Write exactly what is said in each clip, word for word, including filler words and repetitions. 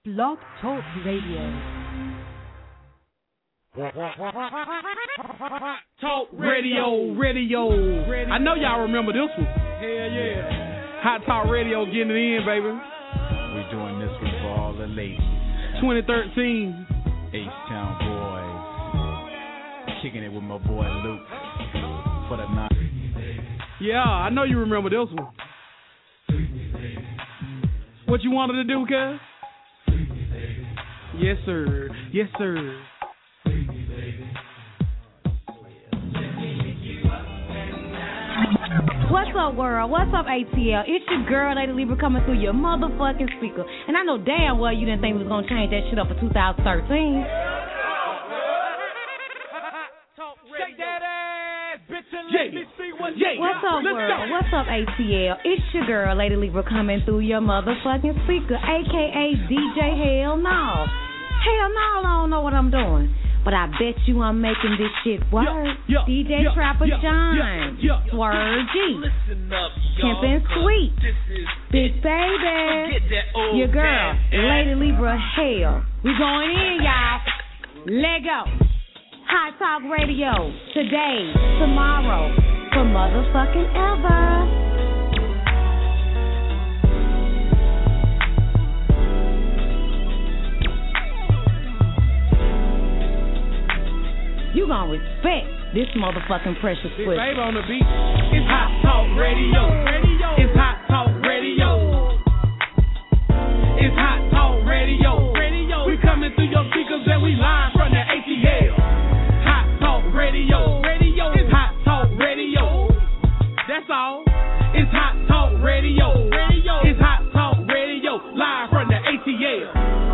Blog Talk Radio. Talk radio, radio. I know y'all remember this one. Hell yeah. Hot Talk Radio getting it in, baby. We're doing this one for all the ladies. twenty thirteen. H-Town boys. Kicking it with my boy Luke. For the night. Yeah, I know you remember this one. What you wanted to do, cuz? Yes, sir. Yes, sir. What's up, world? What's up, A T L? It's your girl, Lady Libra, coming through your motherfucking speaker. And I know damn well you didn't think we was going to change that shit up for two thousand thirteen. What's up, world? What's up, A T L? It's your girl, Lady Libra, coming through your motherfucking speaker, a k a. D J Hell No. Hell no, I don't know what I'm doing. But I bet you I'm making this shit work. Yeah, yeah, D J yeah, Trapper yeah, John, yeah, yeah, Swerve G, Pimpin' Sweet, Big Baby, your girl, Lady Libra Hell. We going in, y'all. Let go. Hot Talk Radio, today, tomorrow, for motherfucking ever. You gon' respect this motherfucking precious Big pussy. Baby on the beat. It's Hot Talk Radio. Radio. It's Hot Talk Radio. It's Hot Talk Radio. Radio. We coming through your speakers and we live from the A T L. Hot Talk Radio. Radio. It's Hot Talk Radio. That's all. It's Hot Talk Radio. Radio. It's Hot Talk Radio. Live from the A T L.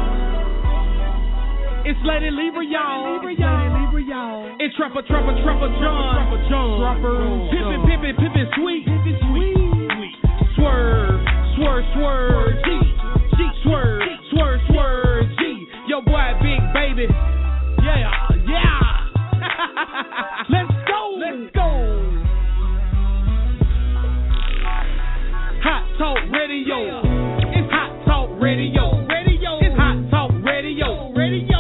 It's Lady Libra, y'all. Lady Libra, y'all. It's Trapper, Trapper, Trapper John. Trapper John. Trapper. Pippin', Pippin', Pippin' Sweet. Pippin' Sweet. Swerve, Swerve, Swerve G. G. Swerve, Swerve, Swerve G. Yo, boy, Big Baby. Yeah, yeah. Let's go. Let's go. Hot Talk Radio. It's Hot Talk Radio. Radio. It's Hot Talk Radio. Radio.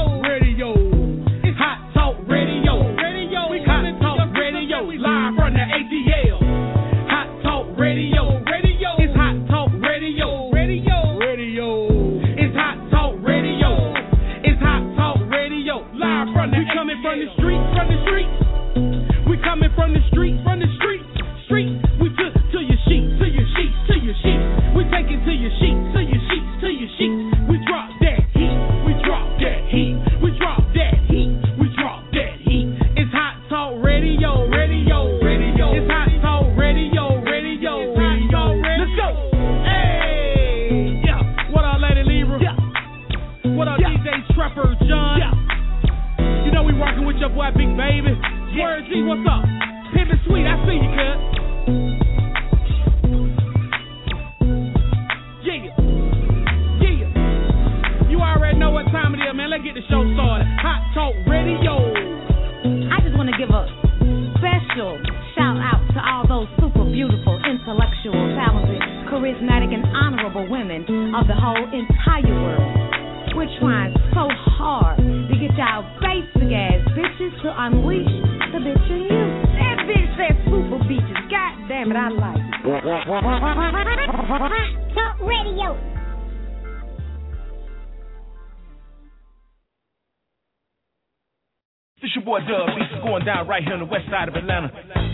Live from the A T L. Hot Talk Radio. Radio. It's Hot Talk Radio. Radio. Radio. It's Hot Talk Radio. It's Hot Talk Radio. Live from the We coming from the street, from the street. We coming from the street, from the street. Street. We to, to your sheets, to your sheets, to your sheets. We take it to your sheets, to your sheets, to your sheets. We drop that heat. We drop that heat. We drop that heat. We drop that heat. It's Hot Talk Radio. Radio. It's Hot Talk Radio, radio, radio. Let's go. Hey, yeah. What up, Lady Libra? Yeah. What up, yeah. D J Trapper John? Yeah. You know we working with your boy Big Baby. Yeah. Word G, what's up? Pimpin' Sweet, I see you, cut. Yeah, yeah. You already know what time it is, man. Let's get the show started. Hot Talk Radio. I just want to give a special shout out to all those super beautiful, intellectual, talented, charismatic, and honorable women of the whole entire world. We're trying so hard to get y'all basic ass bitches to unleash the bitch in you. That bitch said super bitches. God damn it, I like it. Talk Radio. This your boy Dub Beats is going down right here on the west side of Atlanta.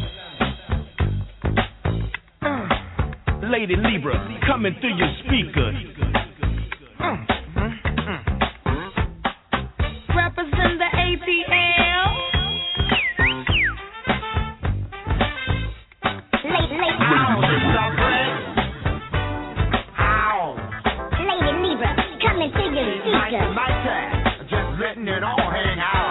Uh, Lady Libra coming through your speakers. Uh, uh, uh. Represent the A T L. Lady, lady, ow. Lady Libra coming through your speakers. Just letting it all hang out.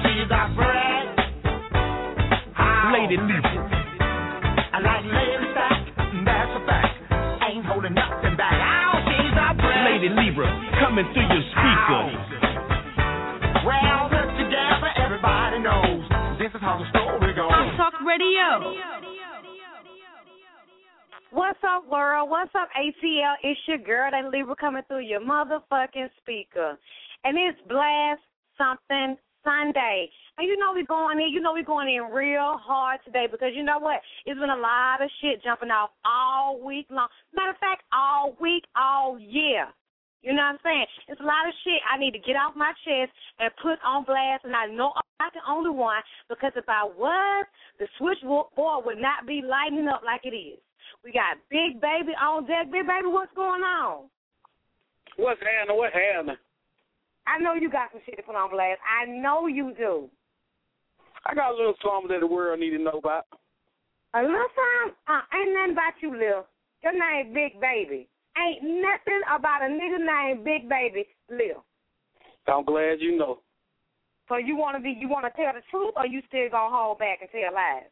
Lady Libra. I like lady stack, that's a fact. Ain't holding nothing back. Ow, she's a bread. Lady Libra, coming through your speakers. Well, put together, everybody knows this is how the story goes. Hot Talk Radio. What's up, world? What's up, A T L? It's your girl, that Libra, coming through your motherfucking speaker. And it's Blast Something Sunday. And you know we going in, you know we going in real hard today because you know what? It's been a lot of shit jumping off all week long. Matter of fact, all week, all year. You know what I'm saying? It's a lot of shit I need to get off my chest and put on blast, and I know I'm not the only one because if I was, the switchboard would not be lighting up like it is. We got Big Baby on deck. Big Baby, what's going on? What's happening? What's happening? I know you got some shit to put on blast. I know you do. I got a little something that the world need to know about. A little something? Uh, ain't nothing about you, Lil. Your name Big Baby. Ain't nothing about a nigga named Big Baby, Lil. I'm glad you know. So you want to be, you want to tell the truth, or you still gonna hold back and tell lies?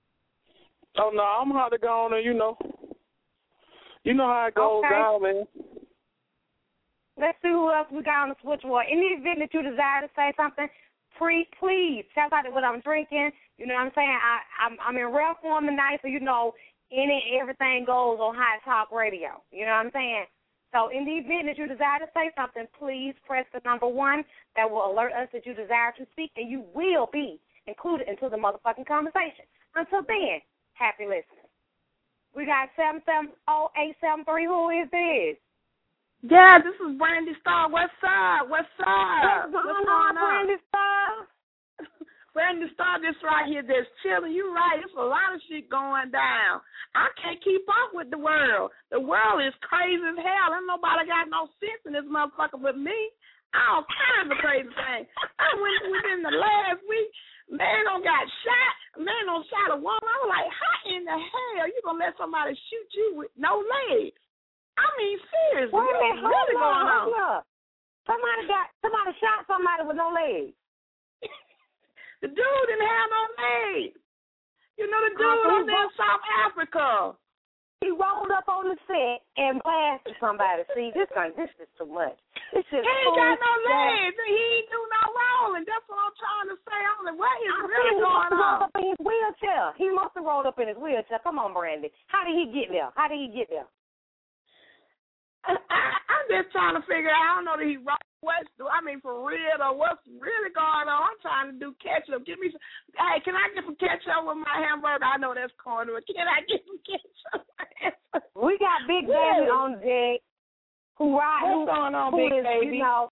Oh no, I'm hard to go on, and you know, you know how it goes Okay. down, man. Let's see who else we got on the switchboard. In the event that you desire to say something, please, please tell out what I'm drinking. You know what I'm saying? I, I'm, I'm in rare form tonight, so you know. Any everything goes on Hot Talk Radio. You know what I'm saying? So in the event that you desire to say something, please press the number one. That will alert us that you desire to speak, and you will be included into the motherfucking conversation. Until then, happy listening. We got seven seven zero eight seven three. Who is this? Yeah, this is Brandy Starr. What's up? What's up? What's going on, Brandy Starr? Brandy Starr, this right here, that's chilling. You right. There's a lot of shit going down. I can't keep up with the world. The world is crazy as hell. Ain't nobody got no sense in this motherfucker but me. All kinds of crazy things. I went within the last week, man don't got shot. Man don't shot a woman. I was like, how in the hell you gonna let somebody shoot you with no legs? I mean, seriously, Wait a minute, what's really hold going on, on? hold up. Somebody got somebody shot somebody with no legs. The dude didn't have no legs. You know the dude Uh, up there in South Africa. He rolled up on the set and blasted somebody. See, this guy, this is too much. This is He ain't got no legs. He ain't do no rolling. That's what I'm trying to say. I'm like, what is really going He rolled on? up in his wheelchair. He must have rolled up in his wheelchair. Come on, Brandy. How did he get there? How did he get there? I, I, I'm just trying to figure out. I don't know that he right. What's I mean, for real though, what's really going on? I'm trying to do ketchup. Give me some. Hey, can I get some ketchup with my hamburger? I know that's corny, but can I get some ketchup? We got Big Baby on deck. Who ride? What's going on, who Big is, Baby? You know,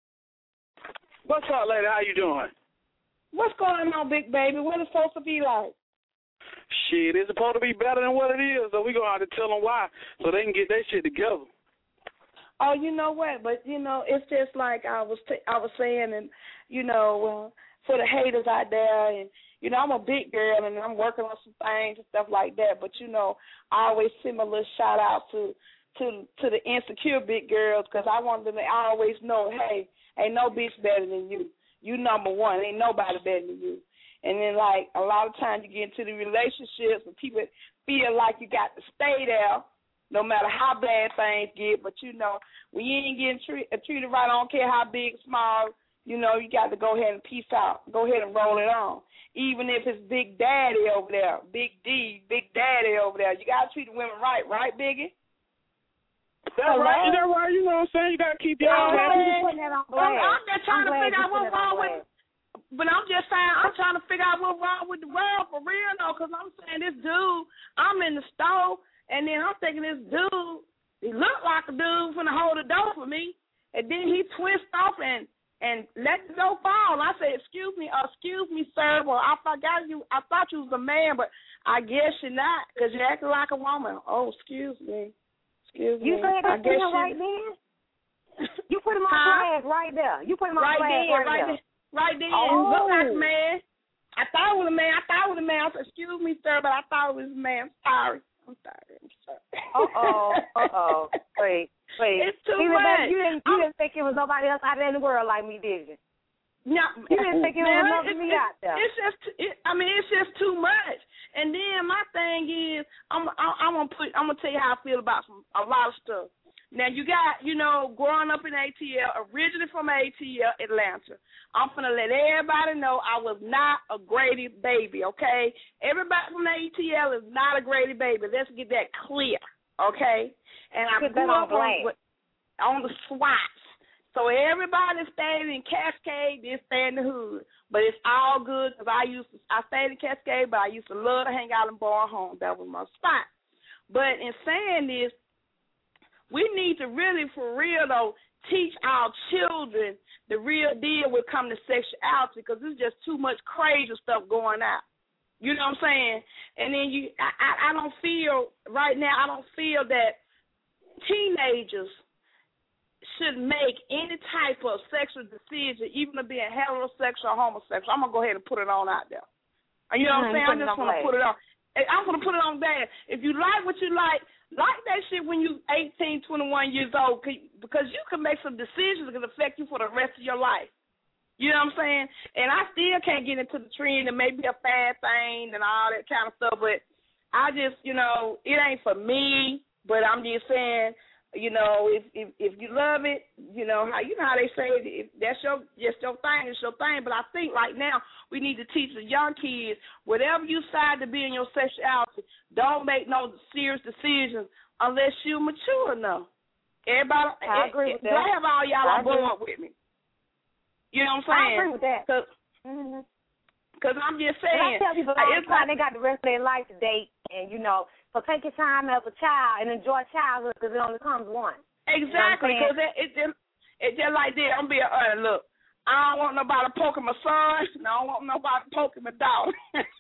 What's up, lady? How you doing? What's going on, Big Baby? What it's supposed to be like? Shit, it's supposed to be better than what it is, so we're going to have to tell them why so they can get their shit together. Oh, you know what? But you know, it's just like I was t- I was saying, and you know, uh, for the haters out there, and you know, I'm a big girl, and I'm working on some things and stuff like that. But you know, I always send a little shout out to to to the insecure big girls because I want them to always know, hey, ain't no bitch better than you. You number one. Ain't nobody better than you. And then like a lot of times you get into the relationships and people feel like you got to stay there. No matter how bad things get, but, you know, when you ain't getting treat, treated right, I don't care how big, small, you know, you got to go ahead and peace out. Go ahead and roll it on. Even if it's Big Daddy over there, Big D, Big Daddy over there, you got to treat the women right, right, Biggie? That's right. That's right. You know what I'm saying? You got to keep your I'm eyes glad on you it. putting that on I'm, blast. I'm just trying I'm to glad figure you out putting what's that on wrong with blast. But I'm just saying, I'm trying to figure out what's wrong with the world for real, though, because I'm saying this dude, I'm in the store, and then I'm thinking this dude, he looked like a dude finna hold the door for me, and then he twist off and and let the door fall. I said, excuse me, uh, excuse me, sir. Well, I forgot you. I thought you was a man, but I guess you're not because you're acting like a woman. Oh, excuse me. Excuse You me. said I that to guess him you... right then? You put him on Huh? blast right there. You put him on Right blast then, right, right there. then. Right then. Oh. Look like a man. I thought it was a man. I thought it was a man. I said, excuse me, sir, but I thought it was a man. I'm sorry. I'm sorry. I'm sorry. Uh-oh. Uh-oh. Wait. Wait. It's too Even much. though you didn't, you I'm- didn't think it was nobody else out there in the world like me, did you? No, You didn't think it was man, another it's, me it's, out there. It's just, it, I mean, it's just too much. And then my thing is, I'm, I'm, I'm gonna put, I'm gonna tell you how I feel about some, a lot of stuff. Now you got, you know, growing up in A T L, originally from A T L, Atlanta. I'm gonna let everybody know I was not a Grady baby. Okay, everybody from A T L is not a Grady baby. Let's get that clear. okay? And I Put grew that on up on, blast. on the SWATs. So everybody stayed in Cascade, they stay in the hood. But it's all good because I used to, I stayed in Cascade, but I used to love to hang out in Bar Home. That was my spot. But in saying this, we need to really, for real, though, teach our children the real deal when it comes to sexuality because there's just too much crazy stuff going out. You know what I'm saying? And then you, I, I, I don't feel, right now, I don't feel that teenagers should make any type of sexual decision, even to being heterosexual or homosexual. I'm going to go ahead and put it on out there. You know what I'm saying? I'm just going to put it on. I'm going to put it on there. If you like what you like, like that shit when you eighteen, twenty-one years old because you can make some decisions that can affect you for the rest of your life. You know what I'm saying? And I still can't get into the trend and maybe a fad thing and all that kind of stuff, but I just, you know, it ain't for me, but I'm just saying, you know, if if, if you love it, you know how you know how they say it, if that's your just your thing, it's your thing. But I think right now we need to teach the young kids whatever you decide to be in your sexuality, don't make no serious decisions unless you're mature enough. Everybody, I agree with that. I have all y'all I on board with me. You know what I'm saying? I agree with that. Cause, mm-hmm. Cause I'm just saying. And I tell people all the time they got the rest of their life to date, and you know. So take your time as a child and enjoy childhood because it only comes once. Exactly, because you know it, it just it just like that. I'm being honest. Look, I don't want nobody poking my son. And I don't want nobody poking my daughter.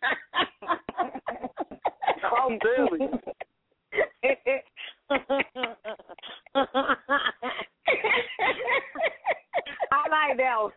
Oh, really? I like that one.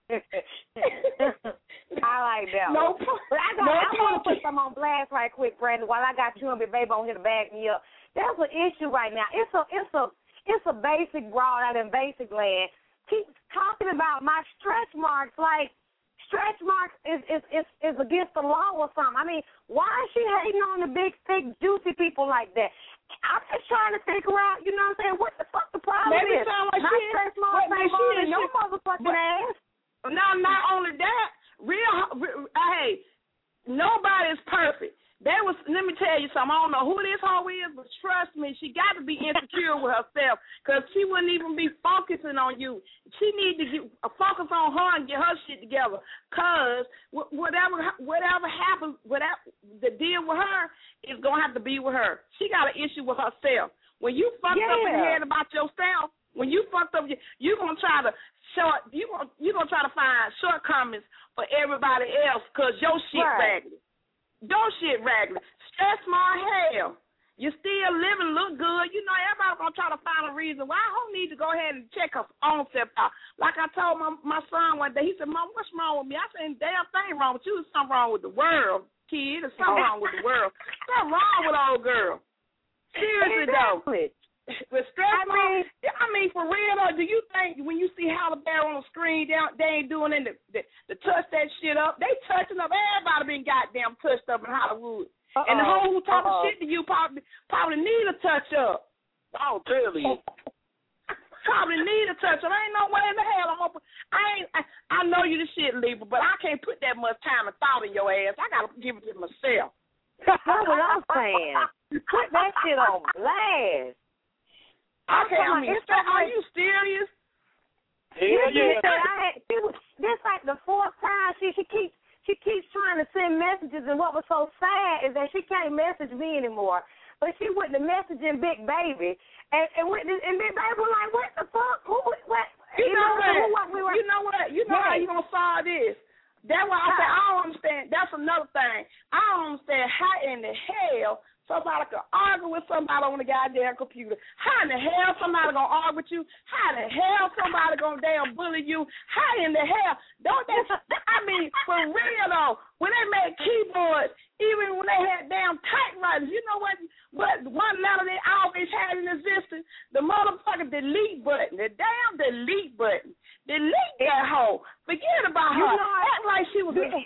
I like that no, one. But I got, no I want to put some on blast right quick, Brandon, while I got you and Big Baby on here to back me up. There's an issue right now. It's a it's a it's a basic broad out in basic land. Keep talking about my stretch marks like stretch marks is is, is is against the law or something. I mean, why is she hating on the big, thick, juicy people like that? I'm just trying to figure out, you know what I'm saying, what the fuck the problem Maybe is. sound like My she stretch marks ain't more than your motherfucking but, ass. Now, not only that, real, real hey, nobody's perfect. That was, let me tell you something. I don't know who this hoe is, but trust me, she got to be insecure with herself because she wouldn't even be focusing on you. She need to get uh, focus on her and get her shit together because whatever whatever happens, whatever the deal with her is going to have to be with her. She got an issue with herself. When you fucked yeah. up in your head about yourself, when you fucked up, you're going to try to show, you're going you gonna try to find shortcomings for everybody else because your shit right. raggedy. Your shit raggedy. Stress my hell. You still living, look good. You know, everybody's going to try to find a reason why I don't need to go ahead and check her own self out. Like I told my my son one day, he said, Mom, what's wrong with me? I said, damn thing wrong with you. There's something wrong with the world, kid. There's something wrong with the world. Something wrong with old girl. Seriously, exactly. though. With stress, I mean, I mean, for real though, do you think when you see Halle Berry on the screen, they, they ain't doing it to, to touch that shit up? They touching up. Everybody been goddamn touched up in Hollywood. Uh-oh. And the whole who talking Uh-oh. shit to you probably probably need a touch up. I'll tell you. Probably need a touch up. Ain't no way in the hell I'm gonna put, I ain't. I, I know you the shit, Libra, but I can't put that much time and thought in your ass. I gotta give it to myself. That's what I'm saying. Put that shit on blast. Okay, I mean, are you serious? Hell yeah. I had, it was, this like the fourth time she she keeps she keeps trying to send messages, and what was so sad is that she can't message me anymore. But she went to messaging Big Baby, and and, went to, and Big Baby was like, "What the fuck? Who? What? You, you know, know what? Who, what we were, you know what? You know yeah. how you gonna solve this? That's why I say I don't understand. That's another thing. I don't understand how in the hell somebody can argue with somebody on the goddamn computer. How in the hell somebody gonna argue with you? How in the hell somebody gonna damn bully you? How in the hell don't they? I mean, for real though, when they made keyboards, even when they had damn typewriters, you know what? But one letter they always had in existence, the motherfucking delete button, the damn delete button, delete that hoe. Forget about you her. Know, Act like she was. Damn.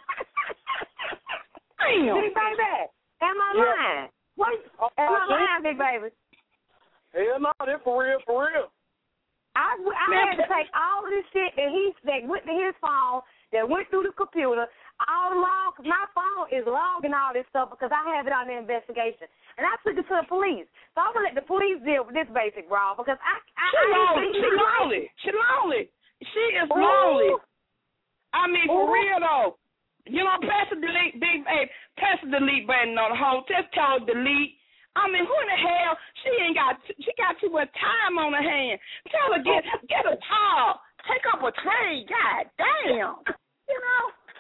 Big Baby. Am I yeah. lying? What? Am I lying, Big Baby? Hell no, they're for real, for real. I, I had to take all of this shit that he that went to his phone, that went through the computer. all along, cause my phone is logging all this stuff because I have it on the investigation. And I took it to the police. So I'm going to let the police deal with this basic brawl because I, I, She I lonely. She lonely. She lonely. She is lonely. I mean, for Ooh. real, though. You know, press the delete, big babe. Press the delete button on the home. Just tell her delete. I mean, who in the hell? She ain't got. She got too much time on her hand. Tell her get get a job. Take up a trade. God damn. You know.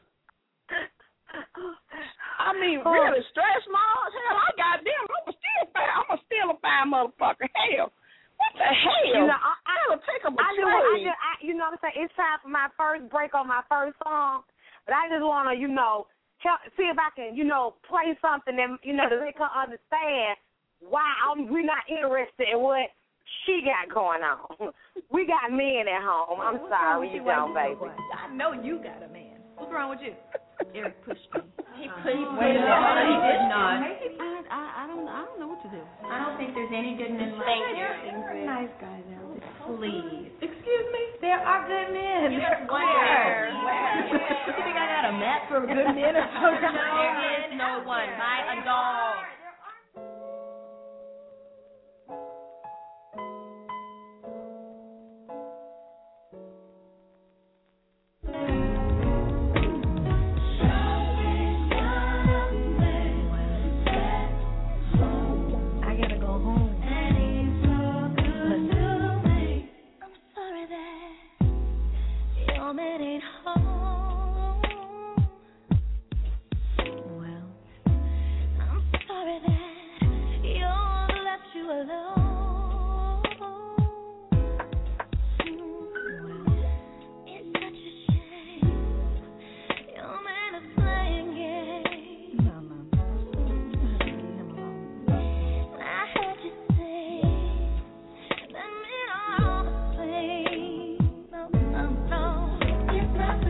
I mean, really stress, Mom. Hell, I got them. I'm a still fine. I'm a still a fine motherfucker. Hell. What the hell? You know, I, I, I'll take up a I know, I trade. just, I, you know what I'm saying? It's time for my first break on my first song. But I just want to, you know, help, see if I can, you know, play something that, you know, that they can understand why I'm, we're not interested in what she got going on. We got men at home. I'm What's sorry, you, you don't, Wait, baby. I know you got a man. What's wrong with you? Eric pushed me. He Uh, pushed he me. pushed me. No, he did not. I, I, I don't, I don't know what to do. I don't think there's any good men like Thank you. you. Nice guys out there. Please. Excuse me. There are good men. Where? Where? Where? You think I got a map for good men or something? There is no one. Buy a dog. I gotta go home. Your man ain't home. Well, I'm sorry that you're left you alone. Well, it's such a shame. Your man is playing games. No, no, no. Leave him alone. I heard you say that men are all the same. No, no, no. It's not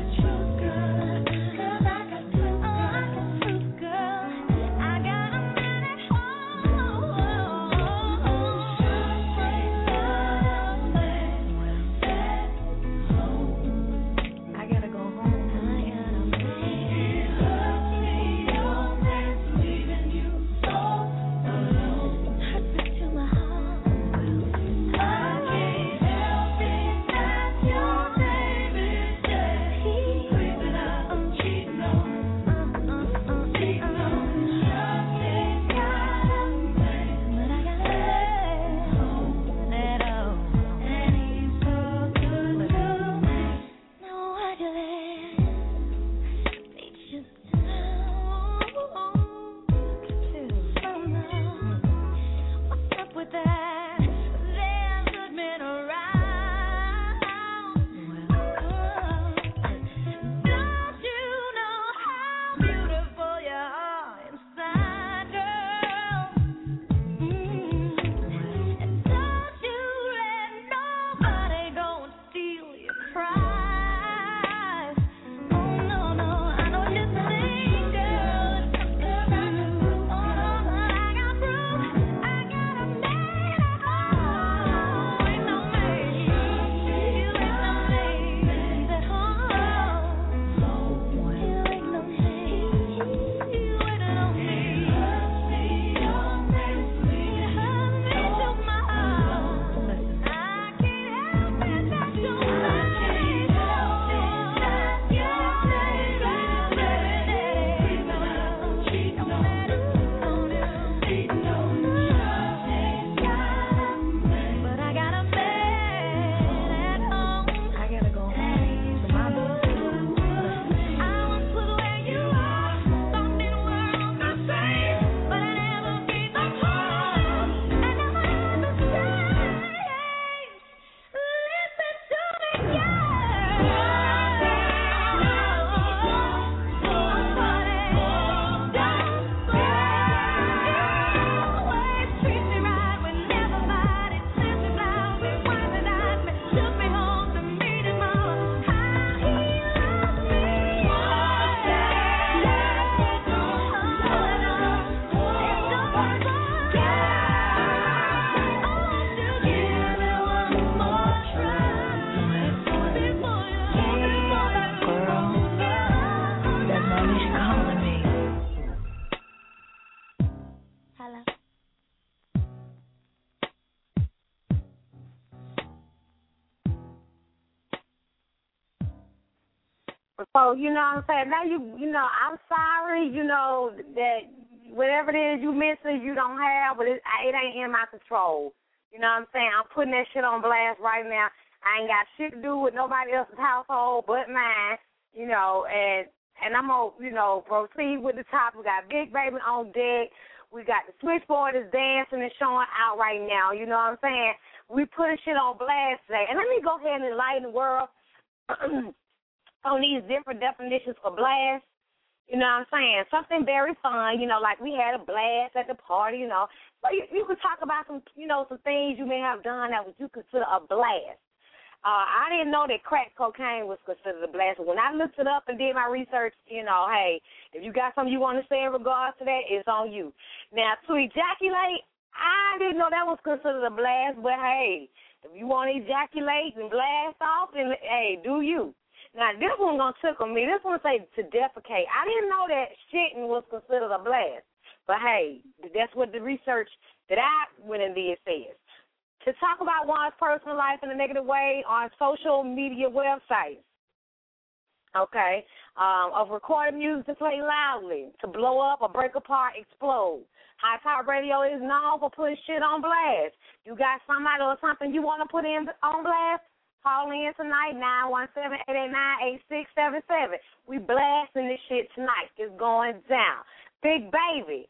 So, you know what I'm saying? Now, you you know, I'm sorry, you know, that whatever it is you missing, you don't have, but it, it ain't in my control. You know what I'm saying? I'm putting that shit on blast right now. I ain't got shit to do with nobody else's household but mine, you know, and and I'm going to, you know, proceed with the top. We got Big Baby on deck. We got the switchboard is dancing and showing out right now. You know what I'm saying? We putting shit on blast today. And let me go ahead and enlighten the world on these different definitions for blast. You know what I'm saying? Something very fun, you know, like we had a blast at the party, you know. So you, you could talk about some, you know, some things you may have done that would you consider a blast. Uh, I didn't know that crack cocaine was considered a blast. When I looked it up and did my research, you know, hey, if you got something you want to say in regards to that, it's on you. Now, to ejaculate, I didn't know that was considered a blast, but hey, if you want to ejaculate and blast off, then hey, do you. Now, this one going to tickle me. This one say to defecate. I didn't know that shitting was considered a blast. But, hey, that's what the research that I went and did says. To talk about one's personal life in a negative way on social media websites, okay, um, of recorded music to play loudly, to blow up or break apart, explode. High Top Radio is known for putting shit on blast. You got somebody or something you want to put in on blast? Call in tonight, nine one seven, eight eight nine, eight six seven seven. We blasting this shit tonight. It's going down. Big Baby.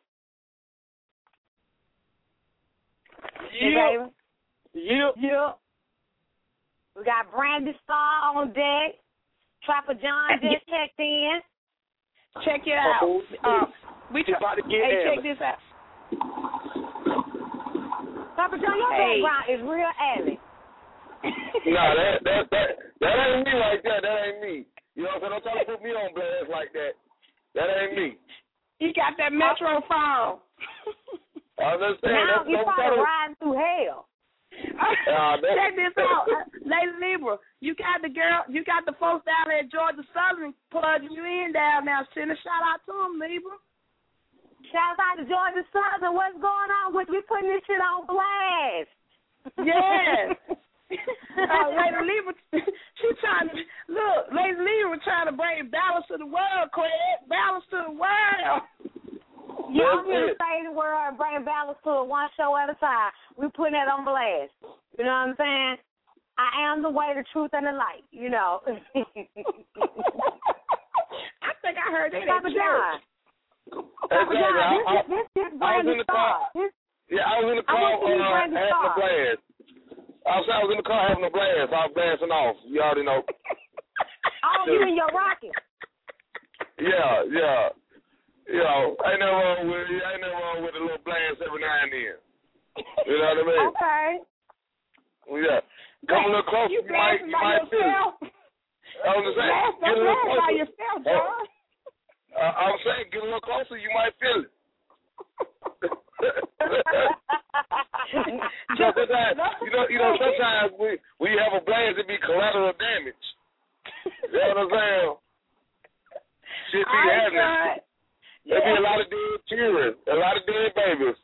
Big Yeah. Baby. Yeah. Yeah. We got Brandy Starr on deck. Trapper John just checked in. Check it out. Uh, we try, about to get hey, Ellen. uh, check this out. Trapper John, your Hey. background is real alley. Nah, that that that that ain't me like that. That ain't me. You know what I'm saying? Don't try to put me on blast like that. That ain't me. He got that Metro phone. I understand. Now Don't, you don't probably try to. riding through hell. Uh, that- Check this out, uh, Lady Libra. You got the girl. You got the folks down there at Georgia Southern plugging you in down now. Send a shout out to them, Libra. Shout out to Georgia Southern. What's going on with we putting this shit on blast? Yes. uh, Lady Libra, she trying to look. Lady Libra trying to bring balance to the world, Craig. Balance to the world. Yeah, I'm here to save the world and bring balance to it one show at a time. We putting that on blast. You know what I'm saying? I am the way, the truth, and the light. You know. I think I heard that at Papa John. church. Papa Exactly. John, I, this, I, this, this I was Brandy in the car. Starr. This, Yeah, I was in the I car want you to uh, bring the having a star. blast. I was, I was in the car having a blast. I was blasting off. You already know. oh, you in your rocket. Yeah, yeah. You know, ain't no wrong with ain't no wrong with a little blast every now and then. You know what I mean? Okay. Well, yeah. Come a little closer, you, You might blasting you by might feel it. yourself? I was just saying, Blast, get a little blast by closer. yourself, Uh, John. uh, I was saying, get a little closer, you might feel it. So sometimes, you know, you know, sometimes we we have a blast, it be collateral damage. You know what I'm saying? Shit be All right, happening. John. There be Yeah. a lot of dead children, a lot of dead babies.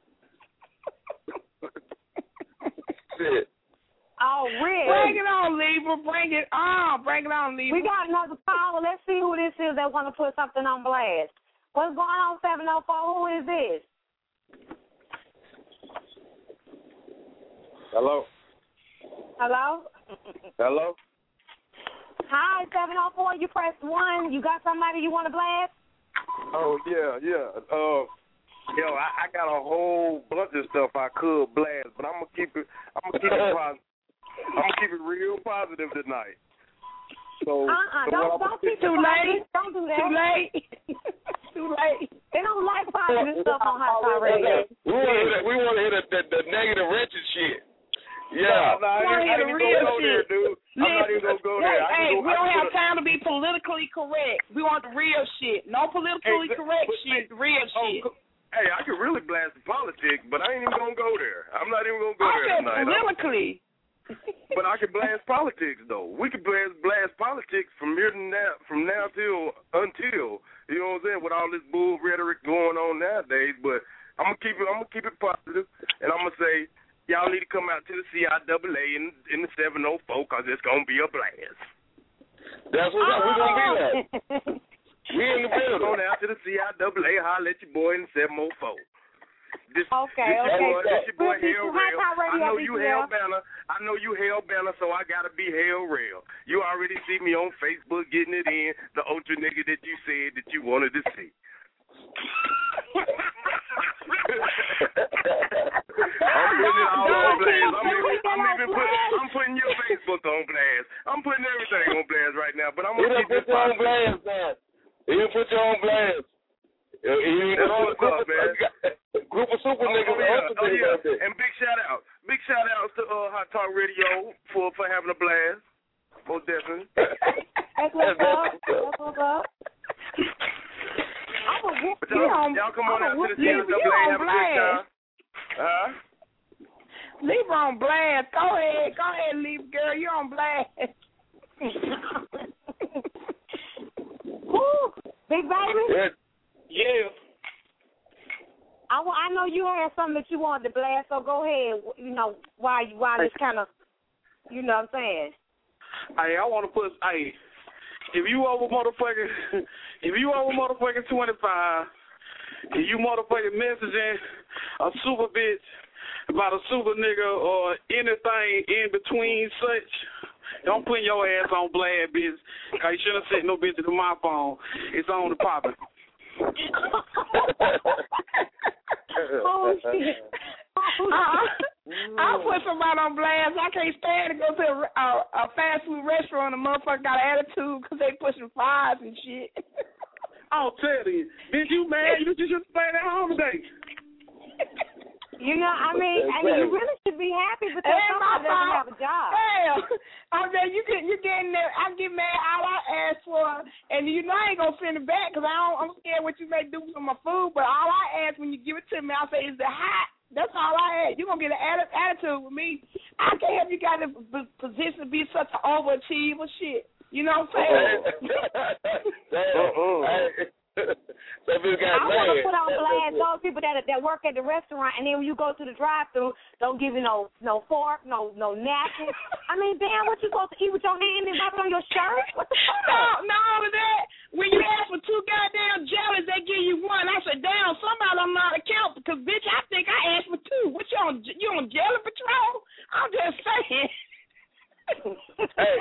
Shit. Oh, really? Bring it on, Libra. Bring it on. Bring it on, Libra. We got another caller. Let's see who this is that want to put something on blast. What's going on, seven oh four? Who is this? Hello? Hello? Hello? Hi, seven oh four. You pressed one. You got somebody you want to blast? Oh, yeah, yeah. Uh, yo, I, I got a whole bunch of stuff I could blast, but I'm going to keep it, I'm going to keep it positive. I'm going to keep it real positive tonight. So, Uh-uh. so Don't, what don't I'm- keep it Too late. positive. Don't do that. Too late. Too late. They don't like positive stuff on Hot Top Radio. We want to hear, we want to hear the, the, the negative wretched shit. Yeah. No, no, I ain't- I ain't even gonna go there, dude. I'm not even gonna go there. I Hey, can go- we I don't can have go- time to be politically correct. We want the real shit. No politically Hey, correct but- shit. The real Oh, shit. co- hey, I could really blast the politics, but I ain't even gonna go there. I'm not even gonna go I there said tonight. politically. But I could blast politics though. We could blast blast politics from here to now, from now till until you know what I'm saying, with all this bull rhetoric going on nowadays. But I'm gonna keep it. I'm gonna keep it positive, and I'm gonna say y'all need to come out to the C I A A in in the seven oh four because it's gonna be a blast. That's what's up. We're going to be there. We in the building. Come on out to the C I A A. Holler at your boy in seven oh four. This, okay, this okay. Your boy, this your boy Hell Rail. I know you Hell Banner. I know you Hell Banner, so I gotta be Hell Rail. You already see me on Facebook getting it in, the ultra nigga that you said that you wanted to see. I'm putting it all on blast. I'm, even, I'm even putting, I'm putting your Facebook on blast. I'm putting everything on blast right now, but I'm gonna keep this on blast, man. You put you on blast. You That's what's up, man. Group of super oh, niggas. Oh, yeah. Oh, yeah. And big shout out. Big shout outs to uh, Hot Talk Radio for, for having a blast. Most definitely. That's what's up. That's what's up. I'm a whoop y'all, on, y'all come on I'm out to the C I A A and have a good time. Huh? Libra on blast. Go ahead. Go ahead, Libra girl. You're on blast. Woo. Big baby? Yeah. Yeah. I, I know you had something that you wanted to blast, so go ahead. You know, why you why this kind of, you know what I'm saying? Hey, I want to put, hey, if you over motherfucking, if you over motherfucking twenty-five, if you motherfucking messaging a super bitch about a super nigga or anything in between such, don't put your ass on blast, bitch, because you shouldn't have sent no bitch to my phone. It's on the popping. Oh, shit. Uh, I'll put somebody on blast. I can't stand to go to a, a, a fast food restaurant and a motherfucker got an attitude because they pushing fries and shit. I'll tell you. Bitch, you mad? You just stay at home today. You know, I mean, I mean, you really should be happy because hey, somebody doesn't have a job. Hell, I mean, you get you getting there. I get mad. All I ask for, and you know I ain't gonna send it back because I don't. I'm scared what you may do with my food. But all I ask when you give it to me, I'll say, "Is it hot?" That's all I ask. You're gonna get an atti- attitude with me. I can't have you got a p- position to be such an overachiever. Shit, you know what I'm saying? uh-uh. I want to put on blast those people that that work at the restaurant, and then when you go to the drive-thru, don't give you no no fork, no no napkin. I mean, damn, what you supposed to eat with your hand and wrap on your shirt? What the fuck? No, no, all of that. When you ask for two goddamn jellies, they give you one. I said, damn, somebody don't know how to count because bitch, I think I asked for two. What you on? You on jelly patrol? I'm just saying. Hey.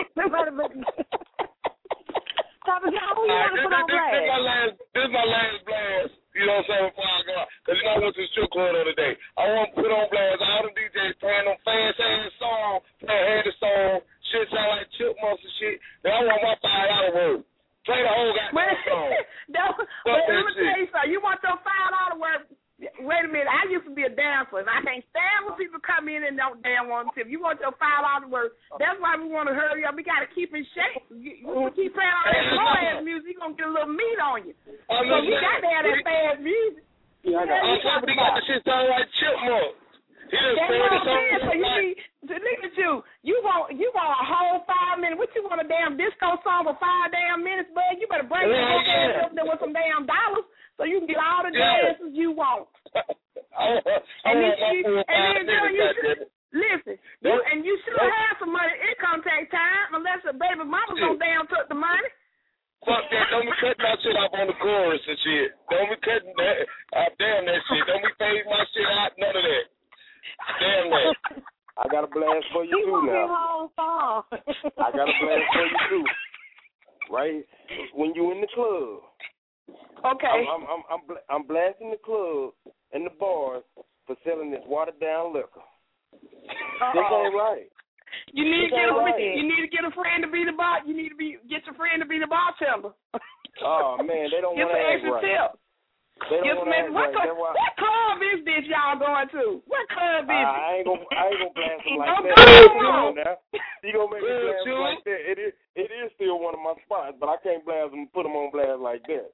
Stop it, who you want to put on blast? This is my last, this is my last blast, you know what I'm saying, before I go out. Because you know I went to the strip club the other day. I want to put on blast all the D Js playing them fast-ass songs, playing handy songs, shit sound like chipmunks and shit. Then I want my five dollar word. Play the whole goddamn song. No, but let me tell you something. You want your five dollar word? Wait a minute. I used to be a dancer, and I can't stand when people come in and don't damn want to. If you want your five dollar word, that's why we want to hurry up. We got to keep in shape. You, you keep playing all that slow ass music, you're going to get a little meat on you. Oh, so we got to have that fast music. Yeah, I know. On top of it, got the shit sound like chipmunk. He just That's played what the I'm song. saying. So you need to look at you. You want you want a whole five minutes. What you want a damn disco song for five damn minutes, bud? You better break yeah, your yeah. ass up there with some damn dollars so you can get all the Yeah. dances you want. I, I and then, want my you, full and five then girl, minutes, you goddamn should, it. listen, you, and you should have some money income tax time unless a baby mama's gonna damn took the money. Fuck that. Don't be cutting my shit off on the chorus and shit. Don't be cutting that. Uh, damn that shit. Don't be fading my shit out. None of that. Damn that. I got a blast for you too now. Whole song. I got a blast for you too. Right when you in the club. Okay. I'm I'm I'm I'm, bl- I'm blasting the club and the bars for selling this watered down liquor. Uh-oh. This ain't right. You need to This get a ain't right. you need to get a friend to be the bar. You need to be get your friend to be the bartender. Oh man, they don't Get want some to act extra right. tip. They Get don't some want to extra. act What, right. club, That's why what club is this y'all going to? What club is uh, it? I ain't gonna I ain't gonna blast them like Don't that. go Come on. on now. You gonna make me blast them like that? It is it is still one of my spots, but I can't blast them, put them on blast like that.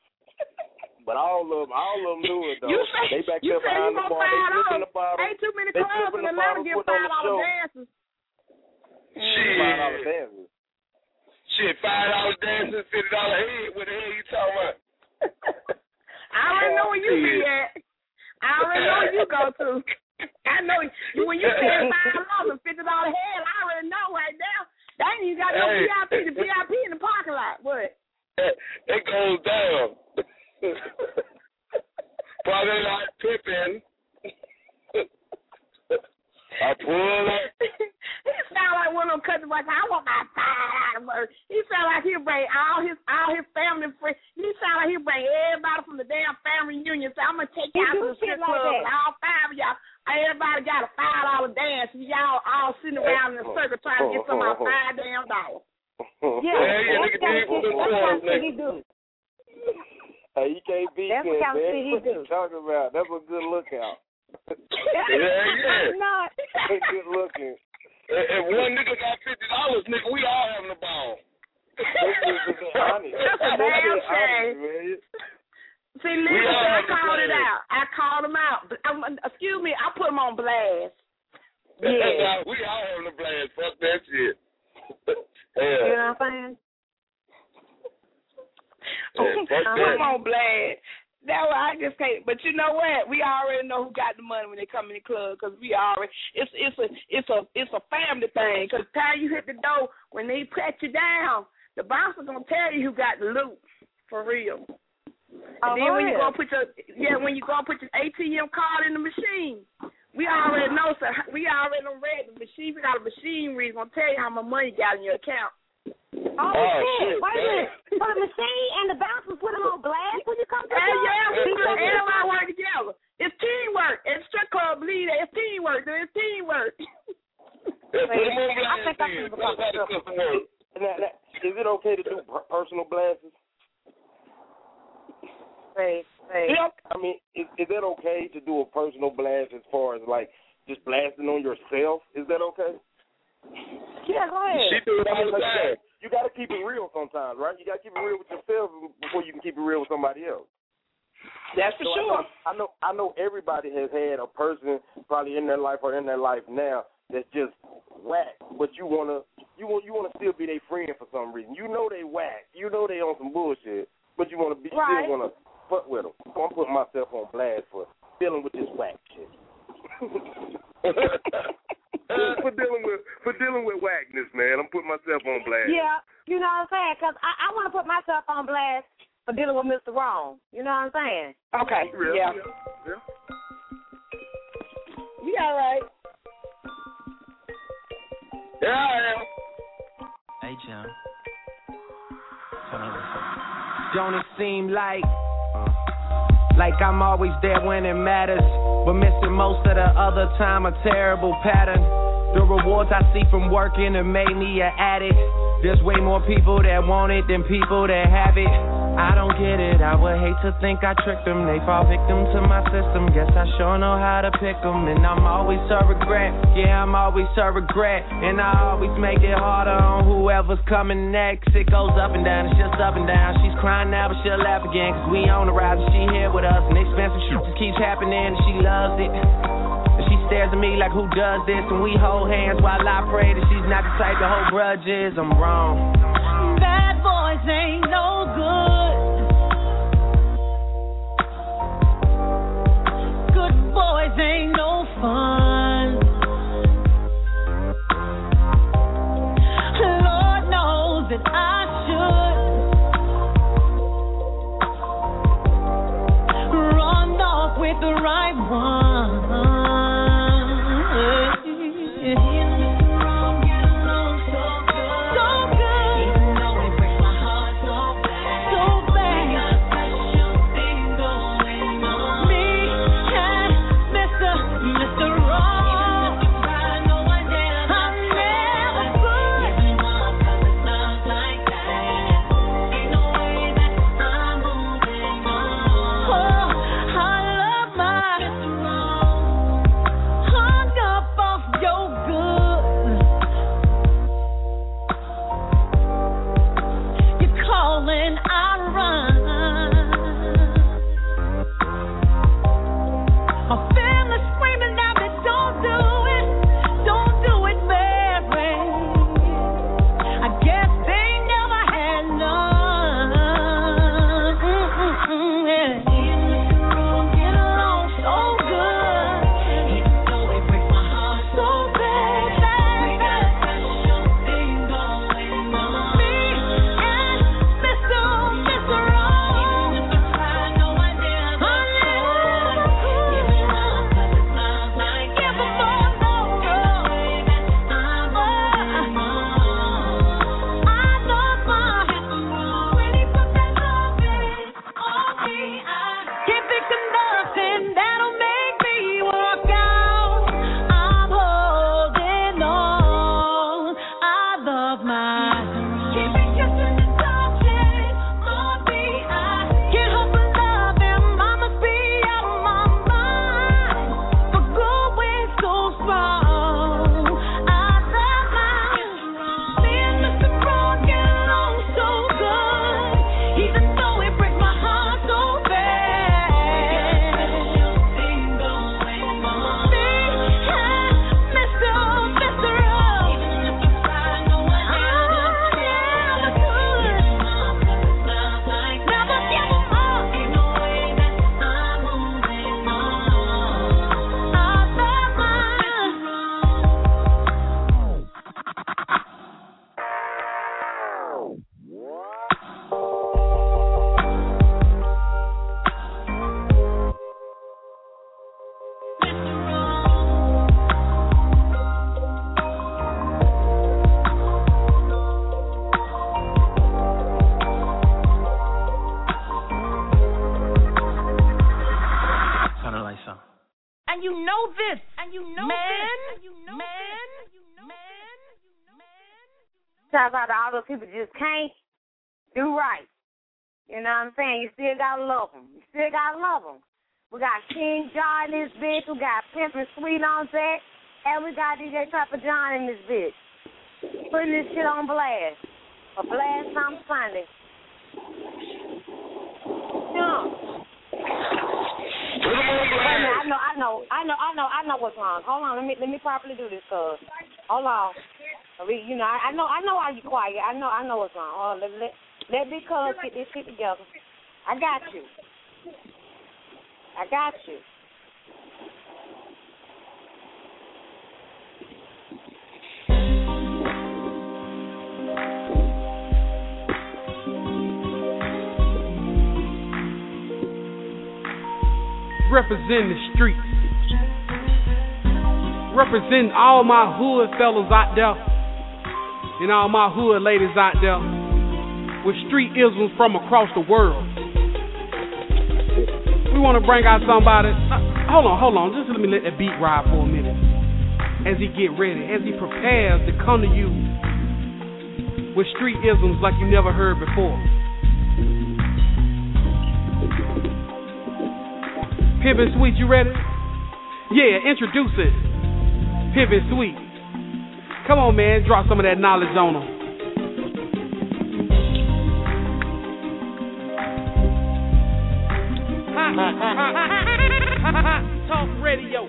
But all of them, all of them do it though. You say, they back you there say behind you the gonna bar, they five flipping dollars. the bottle. Ain't too many They clubs flipping in the Atlanta bottle, give putting on five the dollar show. dances. Shit. Five dollar dances. Shit, five dollar dances, fifty dollar head. What the hell you talking about? I already know where you be at. I already know where you go to. I know you, when you pay five dollars and fifty dollar head. I already know right now. They ain't even got no Hey. V I P. The V I P in the park goes down. Probably like Pippin. I pull up. He sound like one of them country boys. I want my five out of her. He sound like he'll bring all his all his family friends. He sound like he'll bring everybody from the damn family reunion. So I'm gonna take y'all to the strip like club. that. And all five of y'all, everybody got a five dollar dance. Y'all all sitting around in a circle trying to get some of my five damn dollars. Yeah, yeah, yeah, that's the kind of shit- that's the kind of shit he do. Hey, you can't beat That's that, the kind of man. shit he What do. you talking about? That's a good lookout. Yeah, yeah. Not. Good looking. If if one nigga got fifty dollars, nigga, we all having a ball. That's just being honest. That's a That's damn being shame. honest, man. See, We listen, all I have to called it play. out. I called him out. But, um, excuse me, I put him on blast. Yeah. We all having a blast. Fuck that shit. Yeah. You know what I'm saying? Yeah, fuck I put him that. on blast. That way I just can't. But you know what? We already know who got the money when they come in the club because we already. It's it's a it's a it's a family thing. Because the time you hit the door, when they pat you down, the bouncer gonna tell you who got the loot for real. And Oh, then when you yeah. go put your yeah when you go put your A T M card in the machine, we already know. So we already done read the machine. We got a machine where it's gonna tell you how much money you got in your account. Oh, Oh, shit. shit, Wait a man. minute. So the machine and the bouncers put them on blast when you come to the Hey, club? yeah, we People- everybody work together. It's teamwork. It's strip club believe that it's teamwork. It's teamwork. Yeah, put 'em on I blast think I then. can Tell us how the system works. Now, now, is it okay to do per- personal blasts? Say, say. Yep. I mean, is, is that okay to do a personal blast as far as like just blasting on yourself? Is that okay? Yeah, go ahead. She do it all the time. You got to keep it real sometimes, right? You got to keep it real with yourself before you can keep it real with somebody else. That's for So sure. I know, I know, I know everybody has had a person probably in their life or in their life now that's just whack, but you wanna, you want, you wanna still be their friend for some reason. You know they whack, you know they on some bullshit, but you wanna be Right. still wanna fuck with them. So I'm putting myself on blast for dealing with this whack shit. for dealing with for dealing with whackness, man. I'm putting myself on blast. Yeah, you know what I'm saying? Because I, I want to put myself on blast for dealing with Mister Wrong. You know what I'm saying? Okay. Real, Yeah. yeah. You all right? Yeah, I am. Hey, John. Don't it seem like like I'm always there when it matters, but missing most of the other time, a terrible pattern. The rewards I see from working have made me an addict. There's way more people that want it than people that have it. I don't get it, I would hate to think I tricked them. They fall victim to my system, guess I sure know how to pick them. And I'm always a regret, yeah, I'm always a regret. And I always make it harder on whoever's coming next. It goes up and down, it's just up and down. She's crying now, but she'll laugh again, cause we on the rise and she here with us. And expensive shit just keeps happening and she loves it. And she stares at me like, who does this? And we hold hands while I pray that she's not the type to hold grudges. I'm wrong. Bad boys ain't no good. Good boys ain't no fun. Lord knows that I should run off with the right one. shouts out to all those people just can't do right. You know what I'm saying? You still gotta love them. You still gotta love them. We got King John in this bitch. We got Pimpin' Sweet on deck. And we got D J Trapper John in this bitch. Putting this shit on blast. A blast on Sunday. Yeah. Wait a minute, I know, I know, I know, I know, I know what's wrong. Hold on, let me let me properly do this, cuz. Hold on. You know, I, I know, I know why you quiet. I know, I know what's wrong. Hold on, let let, let me cuz get this shit together. I got you. I got you. Represent the streets. Represent all my hood fellas out there and all my hood ladies out there with street isms from across the world. We want to bring out somebody. Uh, hold on, hold on. Just let me let that beat ride for a minute. As he get ready, as he prepares to come to you with street isms like you never heard before. Pimpin' Sweet, you ready? Yeah, introduce it. Pimpin' Sweet. Come on, man, drop some of that knowledge on them. Talk radio.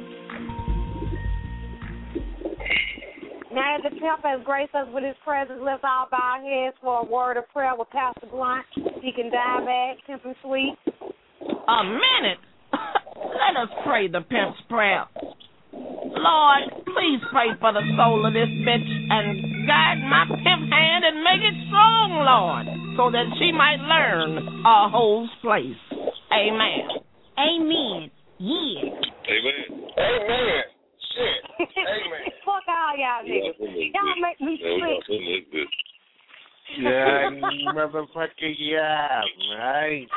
Now as the pimp has graced us with his presence, let's all bow our heads for a word of prayer with Pastor Blunt. He can dive back, Pimpin' Sweet. A minute. Let us pray the pimp's prayer. Lord, please pray for the soul of this bitch and guide my pimp hand and make it strong, Lord, so that she might learn a hole's place. Amen. Amen. Yeah. Amen. Amen. Shit. Amen. Fuck all y'all niggas. Y'all make me sick. Yeah, motherfucker, yeah, right.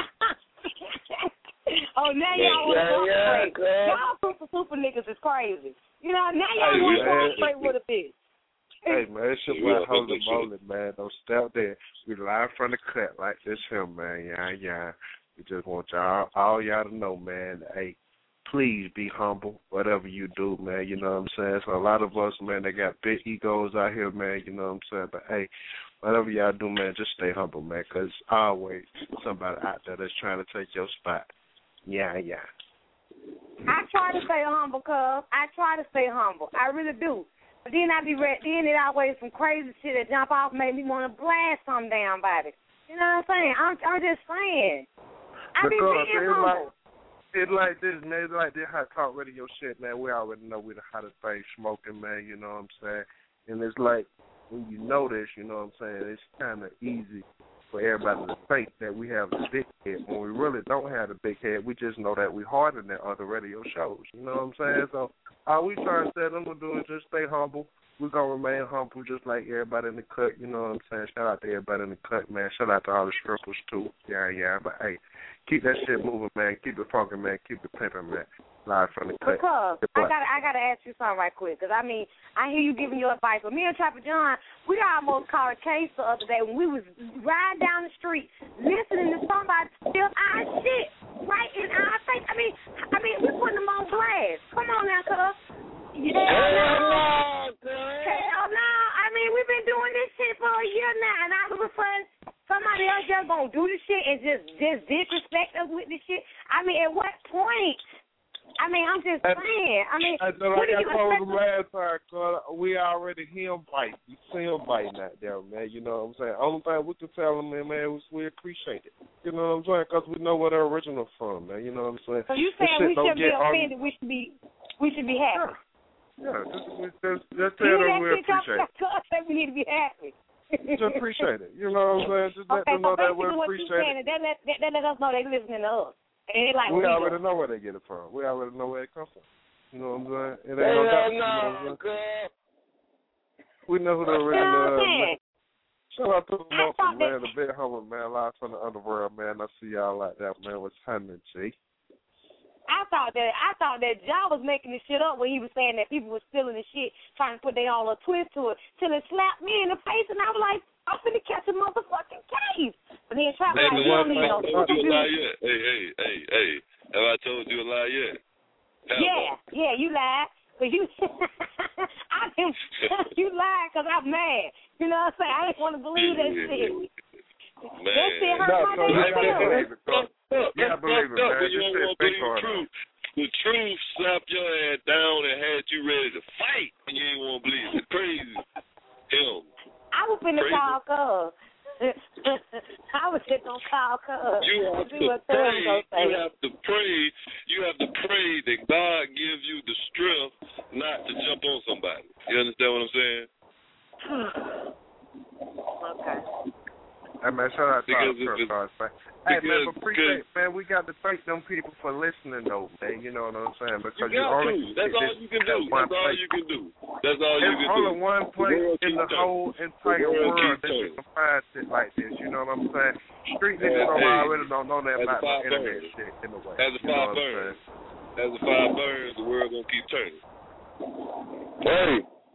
Oh, now y'all want to yeah, talk yeah, straight. Y'all super super niggas is crazy. You know, now y'all hey, want to talk man. straight with a bitch. Hey, man, it's your boy Holy Moly, man. Don't step there. We live from the cut like this here, man. Yeah, yeah. We just want y'all, all y'all to know, man, hey, please be humble, whatever you do, man. You know what I'm saying? So a lot of us, man, they got big egos out here, man. You know what I'm saying? But, hey, whatever y'all do, man, just stay humble, man, because always somebody out there that's trying to take your spot. Yeah, yeah. I try to stay humble, cuz. I try to stay humble. I really do. But then I be ready. Then it always some crazy shit that jump off make me want to blast some damn body. You know what I'm saying? I'm, I'm just saying. I be because being it's humble. like, it's like this, man. It's like this hot talk radio shit, man. We already know we the hottest thing smoking, man. You know what I'm saying? And it's like, when you know this, you know what I'm saying, it's kind of easy for everybody to think that we have the big head. When we really don't have the big head, we just know that we harder than other radio shows. You know what I'm saying? So all we trying to say them to do is just stay humble. We're going to remain humble just like everybody in the cut. You know what I'm saying? Shout out to everybody in the cut, man. Shout out to all the strippers, too. Yeah, yeah. But, hey, keep that shit moving, man. Keep it funky, man. Keep it pimping, man. Live from the cut. Because I got I got to ask you something right quick. Because, I mean, I hear you giving your advice. But me and Trapper John, we almost caught a case the other day when we was riding down the street listening to somebody steal our shit right in our face. I mean, I mean, we putting them on blast. Come on now, cuz. Yeah, no. Hell no. I mean, we've been doing this shit for a year now, and all of a sudden, somebody else just gonna do this shit and just, just disrespect us with this shit. I mean, at what point? I mean, I'm just saying. I mean, I what like do I you told expect? him last time, cause we already him bite. We see him biting out there, man. You know what I'm saying? Only thing we can tell him, man, man, is we appreciate it. You know what I'm saying? Because we know where the original from, man. You know what I'm saying? So you This saying shit we don't shouldn't be get on- offended? We should be, we should be happy. Yeah, just, just, just tell You them that we shit y'all appreciate it. got say we need to be happy. Just appreciate it. You know what I'm saying? Just let Okay, them so know that we basically what you appreciate saying it. is that let, that, that let us know they listening to us. And they like We we already do. know where they get it from. We already know where it comes from. You know what I'm saying? It ain't Hell no doubt. no, You know what I'm saying? girl. We know who the You know what I'm original saying? uh, Shout out to the I monster, thought that- man, the big humble, man, live from the underworld, man. I see y'all like that, man. What's happening, G? I thought that I thought that Ja was making this shit up when he was saying that people were stealing the shit, trying to put their own little twist to it, till it slapped me in the face, and I was like, I'm finna catch a motherfucking case. But then Trap was like, you don't need no told you a lie supervision. yet? Hey, hey, hey, hey. Have I told you a lie yet? Have Yeah, I? yeah, you lied. But you, I didn't, you lied because I'm mad. You know what I'm saying? I didn't want to believe that shit. Man. That shit hurt No, my so damn you gotta feelings. believe it, bro. You gotta believe it, man. When you Just don't say want to think believe the on it. truth. The truth slapped your ass down and had you ready to fight, and you ain't want to believe it. Crazy. Him. I was finna Crazy. call Cuz. I was just gonna call Cuz. You have See to what Cuz pray. gonna say. You have to pray. You have to pray that God gives you the strength not to jump on somebody. You understand what I'm saying? Okay. Hey, man, shout out to Because our if trust it's- cards, man. Hey, man, because- but appreciate, man, we got to thank them people for listening, though, man. You know what I'm saying? You Because you, got only to. That's all this, you can that do. one That's all place. you can do. That's all you There's can only do. one The place world in the keeps whole turning. entire The world world keeps that you turning. can find shit like this. You know what I'm saying? Street Hey, niggas don't hey, already don't know that as about the no fire internet burns. shit in the way. As the You know fire what I'm burns. saying? As the fire burns, the world gonna keep turning. Hey.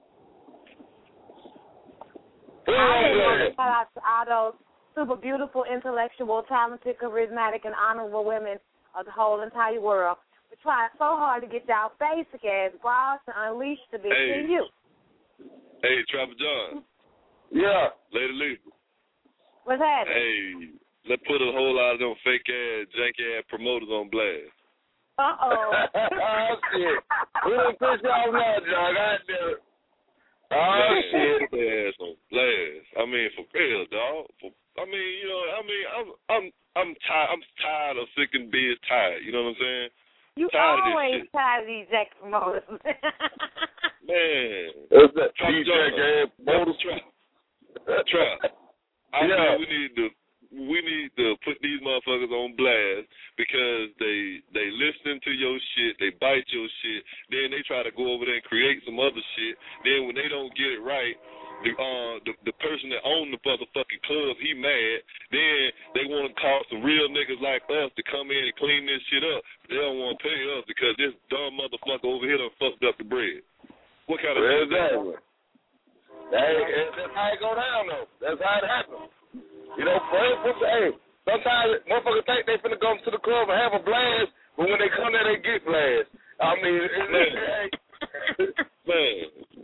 I just want to shout out to all those super beautiful, intellectual, talented, charismatic, and honorable women of the whole entire world. We try so hard to get y'all basic ass bras to unleash the big Hey. in you. Hey, Trapper John. Yeah. Lady Lisa. What's happening? Hey, let's put a whole lot of them fake ass, janky ass promoters on blast. Uh oh. Oh, shit. We done pissed y'all off, John. God damn it. Oh, Man, shit. put their ass on blast. I mean, for real, dog. For, I mean, you know, I mean, I'm, I'm, I'm tired. I'm tired of sick and being tired. You know what I'm saying? You tired of this always shit. tired of these Jack promoters. Man. It's that Trap D J John. game. That's Trap. Trap. I Yeah. mean, we need to we need to put these motherfuckers on blast because they they listening to your shit, they bite your shit, then they try to go over there and create some other shit. Then when they don't get it right, the uh the, the person that owned the motherfucking club, he mad. Then they want to call some real niggas like us to come in and clean this shit up. They don't want to pay us because this dumb motherfucker over here done fucked up the bread. What kind of shit is that? Exactly. Hey, that's how it go down, though. That's how it happens. You know, for instance, hey, sometimes motherfuckers think they finna go to the club and have a blast, but when they come there, they get blast. I mean, it's, Man. Man.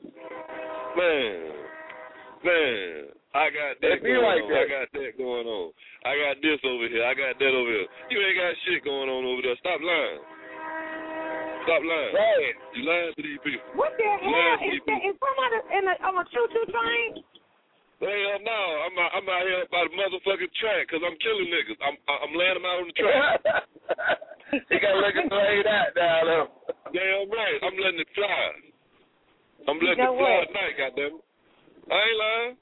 Man. Man. I got that It be going like on. that. I got that going on. I got this over here. I got that over here. You ain't got shit going on over there. Stop lying. Stop lying. Right. You lying to these people. What the hell? Lying to Is, these people. that, is somebody in a, on a choo-choo train? Hell no, I'm out, I'm out here by the motherfucking track because I'm killing niggas. I'm I'm laying them out on the track. You gotta let it play that down there. Damn right, I'm letting it fly. I'm You letting know it fly what? tonight, goddamn it. I ain't lying.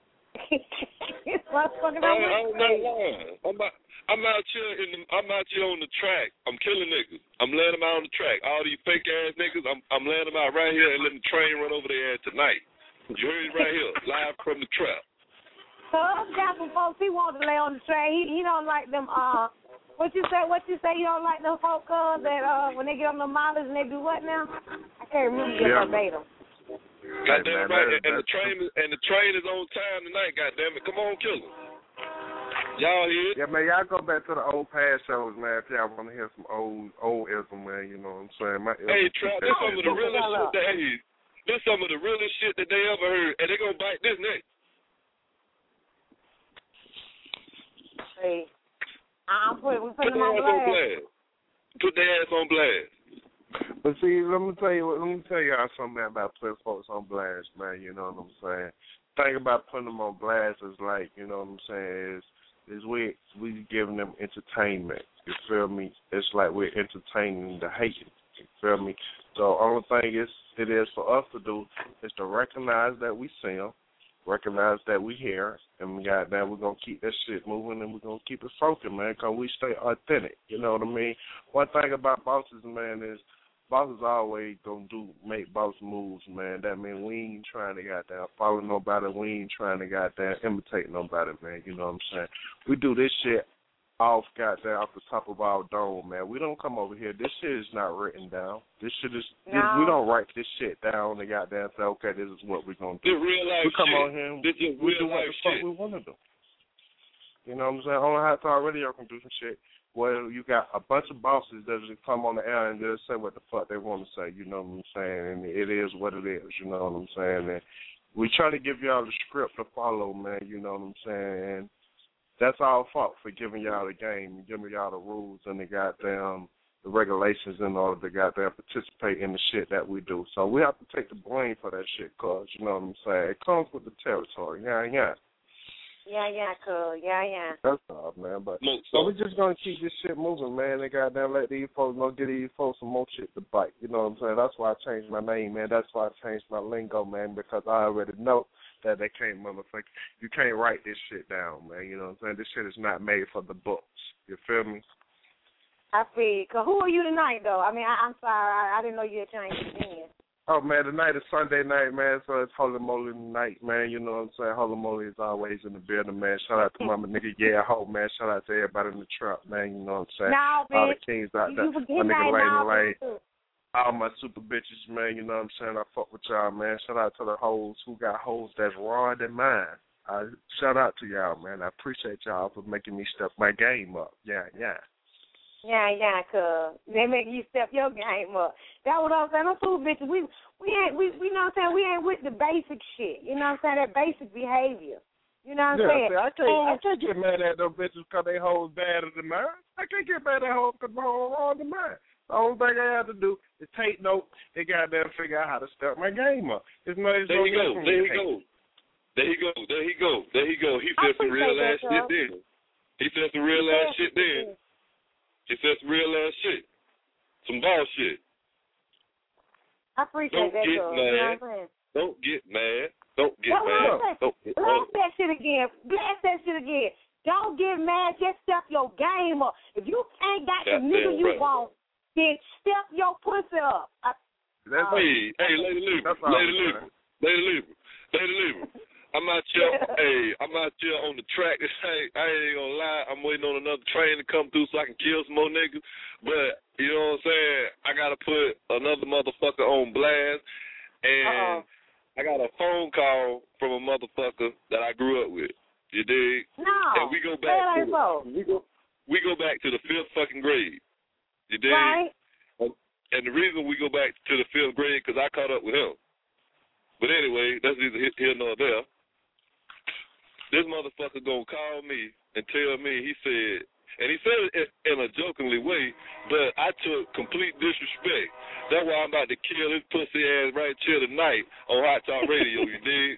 Motherfucker, I, I'm I'm with not you. lying. I'm out, I'm out here in the, I'm out here on the track. I'm killing niggas. I'm laying them out on the track. All these fake ass niggas, I'm I'm laying them out right here and letting the train run over their ass tonight. You heard it right here, live from the trap. So I've got some folks he wanted to lay on the train. He he don't like them. Uh, what you say? What you say? You don't like them folk uh, that uh when they get on the mileage and they do what now? I can't remember your Yeah. verbatim. Goddamn man, right, that- and the that's- train is, and the train is on time tonight. Goddamn it, come on, kill them. Y'all hear it? Yeah, man, y'all go back to the old past shows, man, if y'all want to hear some old, old ism, man, you know what I'm saying? My Hey, ism Trap, keep this that some of shit the moving. realest shit that hey, this some of the realest shit that they ever heard, and they gonna bite this neck. Hey, I'm putting we Put putting them their on ass on blast. blast. Put their ass on blast. But see, let me tell you, let me tell y'all something about putting folks on blast, man. You know what I'm saying? Thing about putting them on blast is like, you know what I'm saying, is is we we giving them entertainment. You feel me? It's like we're entertaining the hating. You feel me? So only thing is it is for us to do is to recognize that we see them, recognize that we hear, and we got that we're gonna keep that shit moving and we're gonna keep it focused, man, because we stay authentic. You know what I mean? One thing about bosses, man, is bosses always gonna do make boss moves, man. That means we ain't trying to goddamn follow nobody. We ain't trying to goddamn imitate nobody, man. You know what I'm saying? We do this shit off goddamn off the top of our dome, man. We don't come over here. This shit is not written down. This shit is No. this, we don't write this shit down and goddamn say, okay, this is what we're gonna do. This real life we come shit. on here and This is we real do what life the fuck shit. we wanna do. You know what I'm saying? Only Hot Talk Radio can do some shit. Well, you got a bunch of bosses that just come on the air and just say what the fuck they want to say, you know what I'm saying? And it is what it is, you know what I'm saying? And we try to give y'all the script to follow, man, you know what I'm saying? And that's our fault for giving y'all the game, giving y'all the rules and the goddamn the regulations in order to goddamn participate in the shit that we do. So we have to take the blame for that shit, cause you know what I'm saying? It comes with the territory, yeah, yeah. Yeah, yeah, cool. Yeah, yeah. That's all, man. But Look, so we're just gonna keep this shit moving, man. They goddamn let these folks know, get these folks some more shit to bite. You know what I'm saying? That's why I changed my name, man. That's why I changed my lingo, man, because I already know that they can't motherfucker. You can't write this shit down, man. You know what I'm saying? This shit is not made for the books. You feel me? I feel you. Cause who are you tonight, though? I mean, I, I'm sorry. I, I didn't know you had changed your opinion. Oh, man, tonight is Sunday night, man, so it's Holy Moly night, man. You know what I'm saying? Holy Moly is always in the building, man. Shout out to Mama Nigga Yeah Ho, man. Shout out to everybody in the trap, man. You know what I'm saying? No, all bitch. the kings out You- there. you forget My nigga that now, Lane Lane. bitch. All my super bitches, man. You know what I'm saying? I fuck with y'all, man. Shout out to the hoes who got hoes that's raw than mine. I shout out to y'all, man. I appreciate y'all for making me step my game up. Yeah, yeah. Yeah, yeah, cuz. They make you step your game up. That what I'm saying. Them fool bitches, we we ain't we we know what I'm saying, we ain't with the basic shit. You know what I'm saying? That basic behavior. You know what I'm Yeah, saying? see, I can't I And- can't get mad at them bitches because they hoes better than mine. I can't get mad at hoes because my hoes wrong than mine. The only thing I have to do is take note and goddamn figure out how to step my game up. It's no, it's There no you go. different There with you hate. go. There you go. There you go. There you go. He I said some real appreciate ass that, shit y'all. then. He said some real Yeah. ass shit then. He said some real ass shit. Some ball shit. I appreciate Don't that, get cuz. You know what I'm mad. saying? Don't get mad. Don't get That's what I'm mad. saying. Don't get Blast mad. that shit again. Blast that shit again. Don't get mad. Just step your game up. If you ain't got the Goddamn nigga you right. want, then step your pussy up. I, That's uh, Hey, hey, Lady Libra. That's all Lady I'm Libra. Lady Libra. Lady Libra. I'm out here, hey, I'm out here on the track. Hey, I ain't gonna lie, I'm waiting on another train to come through so I can kill some more niggas. But, you know what I'm saying, I gotta put another motherfucker on blast. And Uh-oh. I got a phone call from a motherfucker that I grew up with. You dig? No. And we go back That to ain't the, so. we go we go back to the fifth fucking grade. You dig? Right. And, and the reason we go back to the fifth grade because I caught up with him. But anyway, that's neither here nor there. This motherfucker gonna call me and tell me, he said, and he said it in a jokingly way, but I took complete disrespect. That's why I'm about to kill his pussy ass right here tonight on Hot Talk Radio, you dig?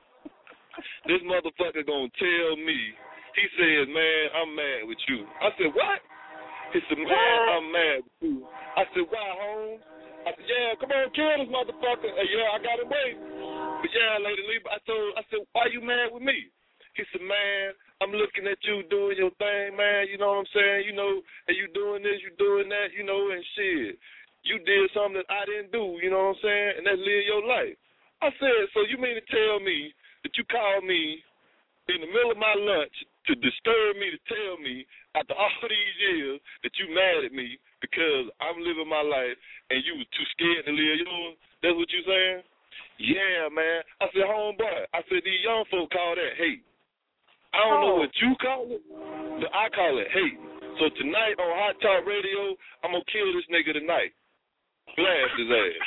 This motherfucker gonna tell me, he says, man, I'm mad with you. I said, what? He said, man, I'm mad with you. I said, why, home? I said, yeah, come on, kill this motherfucker. Uh, yeah, I got him waiting. But yeah, Lady Libra, I told, I said, why you mad with me? He said, man, I'm looking at you doing your thing, man, you know what I'm saying? You know, and you doing this, you doing that, you know, and shit. You did something that I didn't do, you know what I'm saying? And that's live your life. I said, so you mean to tell me that you called me in the middle of my lunch to disturb me, to tell me after all these years that you mad at me because I'm living my life and you was too scared to live yours? That's what you saying? Yeah, man. I said, homeboy, I said, these young folk call that hate. I don't know what you call it, but I call it hate. So tonight on Hot Talk Radio, I'm going to kill this nigga tonight. Blast his ass.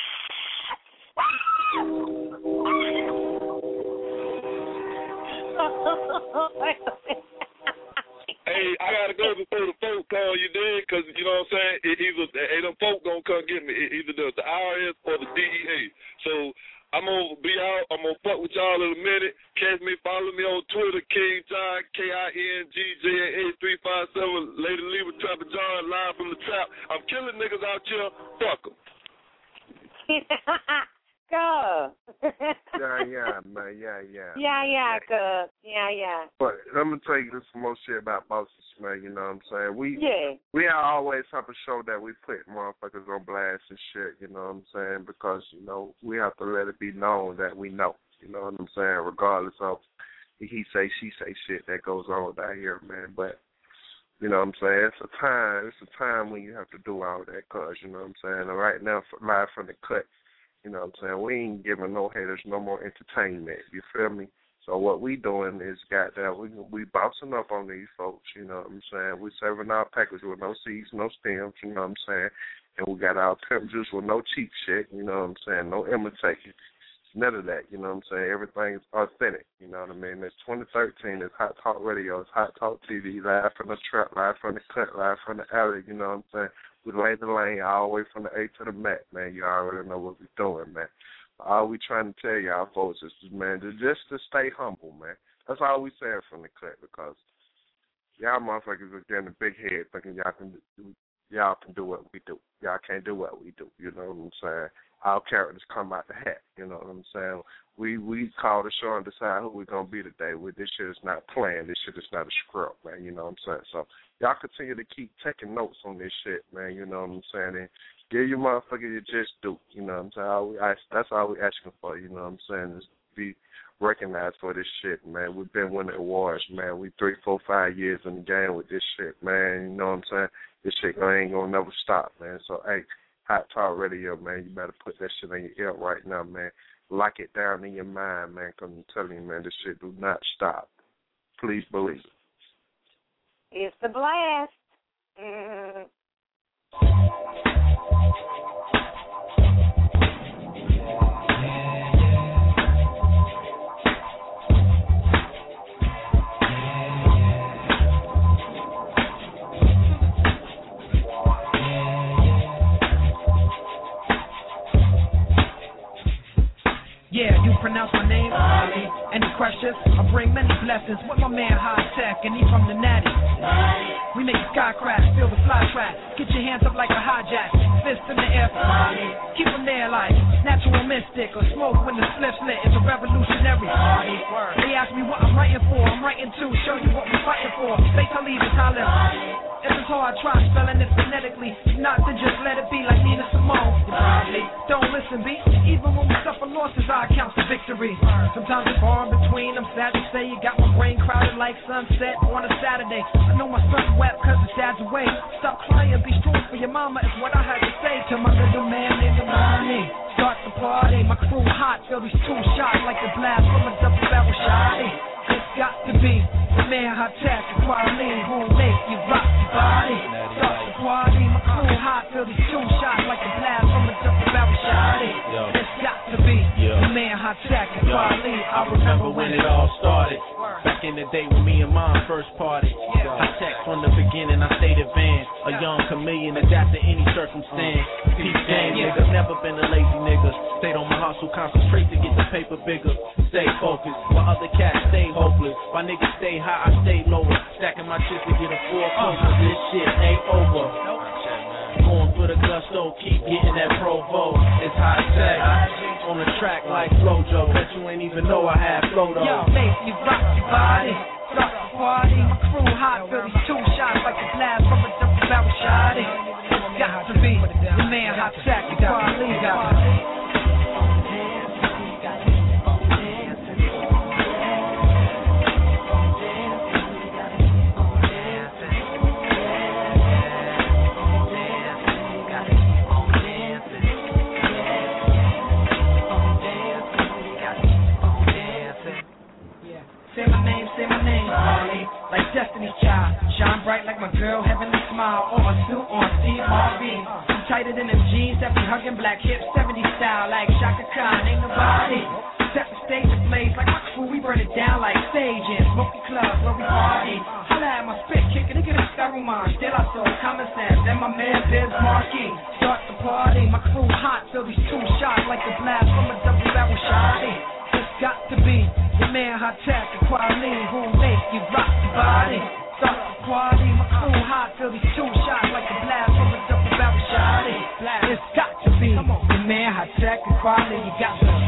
Hey, I gotta go before the folk call you there, cause you know what I'm saying. It either hey, them folk gonna come get me. It either the, the I R S or the D E A. So I'm gonna be out. I'm gonna fuck with y'all in a minute. Catch me, follow me on Twitter, King John, K I N G J A eight three five seven. Lady Libra, Trapper John, live from the trap. I'm killing niggas out here. Fuck them. Go. Yeah, yeah, man, yeah, yeah. Yeah, yeah, cuz. Yeah, yeah. But I'm gonna tell you some more shit about bosses, man. You know what I'm saying? We Yeah. we always have a show that we put motherfuckers on blast and shit. You know what I'm saying? Because you know we have to let it be known that we know. You know what I'm saying? Regardless of he say she say shit that goes on out here, man. But You know what I'm saying? It's a time. It's a time when you have to do all that, cause you know what I'm saying. And right now, for, live from the cut, you know what I'm saying. We ain't giving no haters no more entertainment. You feel me? So what we doing is, goddamn, we we bouncing up on these folks. You know what I'm saying? We serving our package with no seeds, no stems. You know what I'm saying? And we got our pimp juice with no cheap shit. You know what I'm saying? No imitating. None of that, you know what I'm saying? Everything's authentic, you know what I mean? It's twenty thirteen, it's Hot Talk Radio, it's Hot Talk T V, live from the trap, live from the cut, live from the alley, you know what I'm saying? We lay the lane all the way from the A to the Mac, man. You already know what we're doing, man. All we trying to tell y'all folks is, man, just to stay humble, man. That's all we saying from the cut, because y'all motherfuckers are getting a big head thinking y'all can do, y'all can do what we do. Y'all can't do what we do, you know what I'm saying? Our characters come out the hat, you know what I'm saying? We we call the show and decide who we're going to be today. With This shit is not planned. This shit is not a script, man, you know what I'm saying? So y'all continue to keep taking notes on this shit, man, you know what I'm saying? And give your motherfucker your just do, you know what I'm saying? All we ask, that's all we asking for, you know what I'm saying, is be recognized for this shit, man. We've been winning awards, man. We three, four, five years in the game with this shit, man, you know what I'm saying? This shit ain't going to never stop, man. So, hey, Hot Talk Radio, man, you better put that shit in your ear right now, man. Lock it down in your mind, man, because I'm telling you, man, this shit do not stop. Please believe it. It's the blast. Mm. Yeah, you pronounce my name, Ali. Any questions? I bring many blessings with my man High Tech, and he from the Natty. We make the sky crash, feel the fly track. Get your hands up like a hijack, fist in the air for Ali. Keep them there like natural mystic, or smoke when the slip's lit. It's a revolutionary. They ask me what I'm writing for. I'm writing to show you what we're fighting for. They tell me it's how I live. If it's hard, try spelling it phonetically. If not, then just let it be like Nina Simone. You probably don't listen, B. Even when we suffer losses, I count the victory. Sometimes it's far in between. I'm sad to say you got my brain crowded like sunset on a Saturday. I know my son wept cause his dad's away. Stop crying, be strong for your mama is what I had to say to my little man in the morning. Start the party, my crew hot, feel these two shots like a blast from a double barrel shotty. It's got to be the man Hot Tech, the quality who make you rock your body. Start the party, my crew hot, feel these two shots like a blast from a double barrel shotty. It's got to be the man Hot Tech, the quality. I remember when it all started. Back in the day when me and mom first parted. Hot Tech from the beginning, I stayed advanced. A young chameleon, adapt to any circumstance. Peace game, nigga, never been a lazy nigga. Stayed on my hustle, concentrate to get the paper bigger. Stay focused, while other cats stay hopeless. My niggas stay high, I stay lower. Stacking my chips to get a four poker. This shit ain't over. Going for the gusto, keep getting that Provo. It's Hot Tech on the track like Flojo. Bet you ain't even know I had flow though. Yo, make you rock your body. Start the party, my crew hot, feel these two shots like a blast from a double barrel shotty. It's got to be the man Hot Tech, the quality. Say my name, say my name, Harley, like Destiny's Child. Shine bright like my girl, heavenly smile. On my suit on Steve Harvey. I'm tighter than them jeans that be hugging black hips, seventies style, like Shaka Khan. Ain't nobody set the stage ablaze like my crew. We burn it down like stage in smoky clubs where we party. Holla at my spit kicker, they get a Starumon. Still I saw common sense. Then my man Biz Markie. Start the party, my crew hot, feel these two shots like a blast from a double barrel shotty. It's got to be the man Hot Tech, the quality who make you rock your body. Start the party, my crew hot, feel these two shots like a blast from a double barrel shotty. It's got to be the man Hot Tech, the quality. You got to.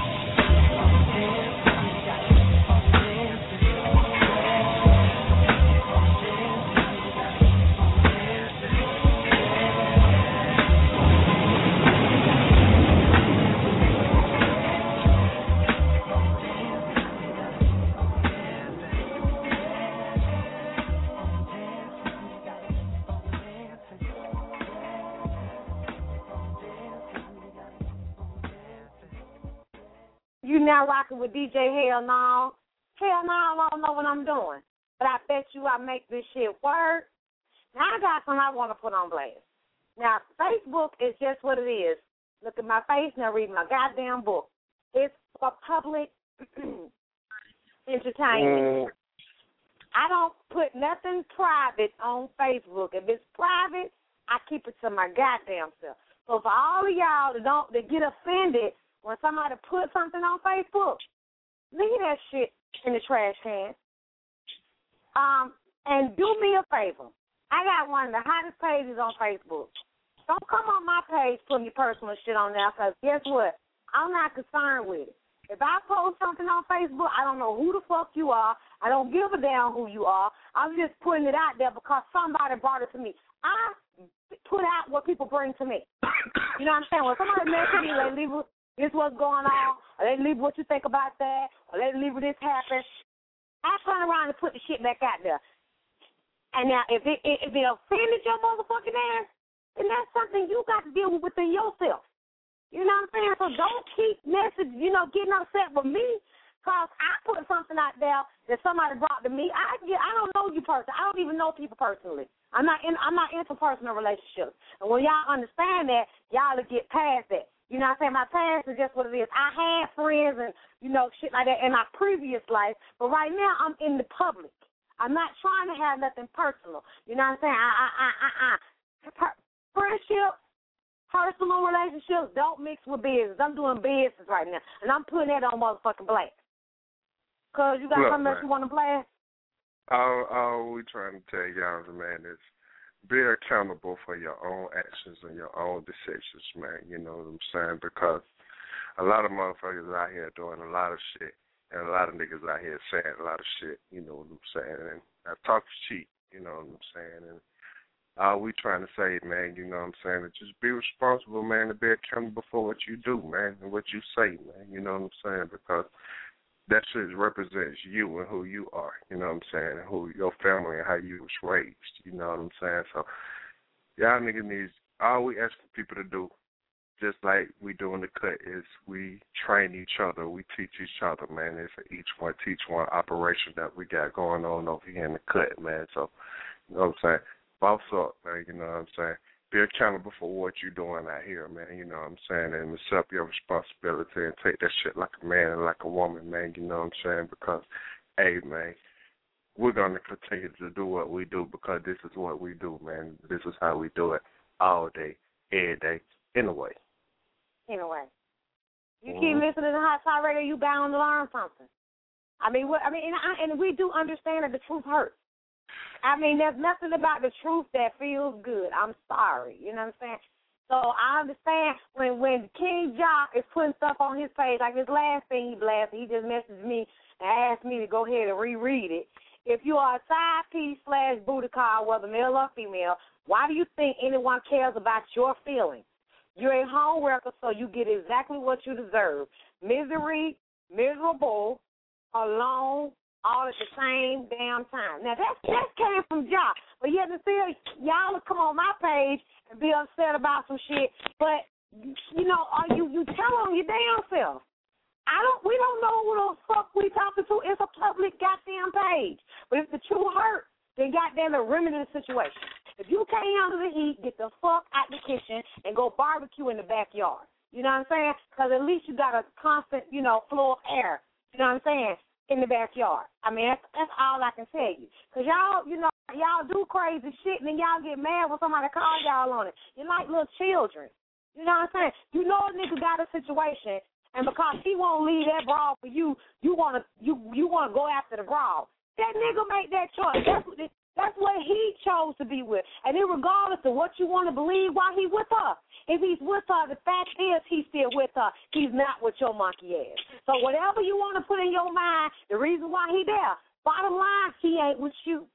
now rocking with D J Hell No. Hell no, I don't know what I'm doing. But I bet you I make this shit work. Now I got something I want to put on blast. Now, Facebook is just what it is. Look at my face now, read my goddamn book. It's for public entertainment. Mm. I don't put nothing private on Facebook. If it's private, I keep it to my goddamn self. So for all of y'all that don't that get offended when somebody puts something on Facebook, leave that shit in the trash can. Um, and do me a favor. I got one of the hottest pages on Facebook. Don't come on my page putting your personal shit on there, because guess what? I'm not concerned with it. If I post something on Facebook, I don't know who the fuck you are. I don't give a damn who you are. I'm just putting it out there because somebody brought it to me. I put out what people bring to me. You know what I'm saying? When somebody message me, they leave this what's going on, or they leave what you think about that, or they leave this happen, I turn around and put the shit back out there. And now, if it if it offended your motherfucking ass, then that's something you got to deal with within yourself. You know what I'm saying? So don't keep messaging, you know, getting upset with me because I put something out there that somebody brought to me. I I don't know you personally. I don't even know people personally. I'm not in I'm not into personal relationships. And when y'all understand that, y'all will get past that. You know what I'm saying? My past is just what it is. I had friends and, you know, shit like that in my previous life, but right now I'm in the public. I'm not trying to have nothing personal. You know what I'm saying? I I I I, I. Per- friendship. Personal relationships don't mix with business. I'm doing business right now, and I'm putting that on motherfucking blast. Cause you got Look, something else you want to blast? All, all we trying to tell y'all, man, is be accountable for your own actions and your own decisions, man. You know what I'm saying? Because a lot of motherfuckers out here doing a lot of shit, and a lot of niggas out here saying a lot of shit. You know what I'm saying? And I talk cheap. You know what I'm saying? And all we trying to say, man, you know what I'm saying, is just be responsible, man, and be accountable for what you do, man, and what you say, man, you know what I'm saying, because that shit represents you and who you are, you know what I'm saying, and who your family and how you was raised, you know what I'm saying. So y'all niggas need, all we asking people to do, just like we do in the cut, is we train each other, we teach each other, man. It's a each one teach one operation that we got going on over here in the cut, man. So, you know what I'm saying, boss up, man, you know what I'm saying. Be accountable for what you're doing out here, man, you know what I'm saying, and accept your responsibility and take that shit like a man and like a woman, man, you know what I'm saying, because, hey, man, we're going to continue to do what we do because this is what we do, man. This is how we do it all day, every day, in a way. In a way. You mm-hmm. keep listening to Hot Talk Radio, you bound to learn something. I mean, what, I mean, and, I, and we do understand that the truth hurts. I mean, there's nothing about the truth that feels good. I'm sorry. You know what I'm saying? So I understand when, when King Jock is putting stuff on his page, like this last thing he blasted, he just messaged me and asked me to go ahead and reread it. If you are a side piece slash booty call, whether male or female, why do you think anyone cares about your feelings? You're a home wrecker, so you get exactly what you deserve. Misery, miserable, alone, all at the same damn time. Now, that, that came from Jock. But yet, still, y'all will come on my page and be upset about some shit. But, you know, you, you tell on your damn self. I don't. We don't know who the fuck we talking to. It's a public goddamn page. But if the truth hurt, then goddamn it, remedy the situation. If you can't handle the heat, get the fuck out the kitchen and go barbecue in the backyard. You know what I'm saying? Because at least you got a constant, you know, flow of air. You know what I'm saying? In the backyard. I mean, that's, that's all I can tell you. Because y'all, you know, y'all do crazy shit and then y'all get mad when somebody call y'all on it. You're like little children. You know what I'm saying? You know a nigga got a situation, and because he won't leave that brawl for you, you want to you you want to go after the brawl. That nigga make that choice. That's what, that's what he chose to be with. And then regardless of what you want to believe while he with her, if he's with her, the fact is he's still with her. He's not with your monkey ass. So whatever you want to put in your mind, the reason why he there, bottom line, he ain't with you.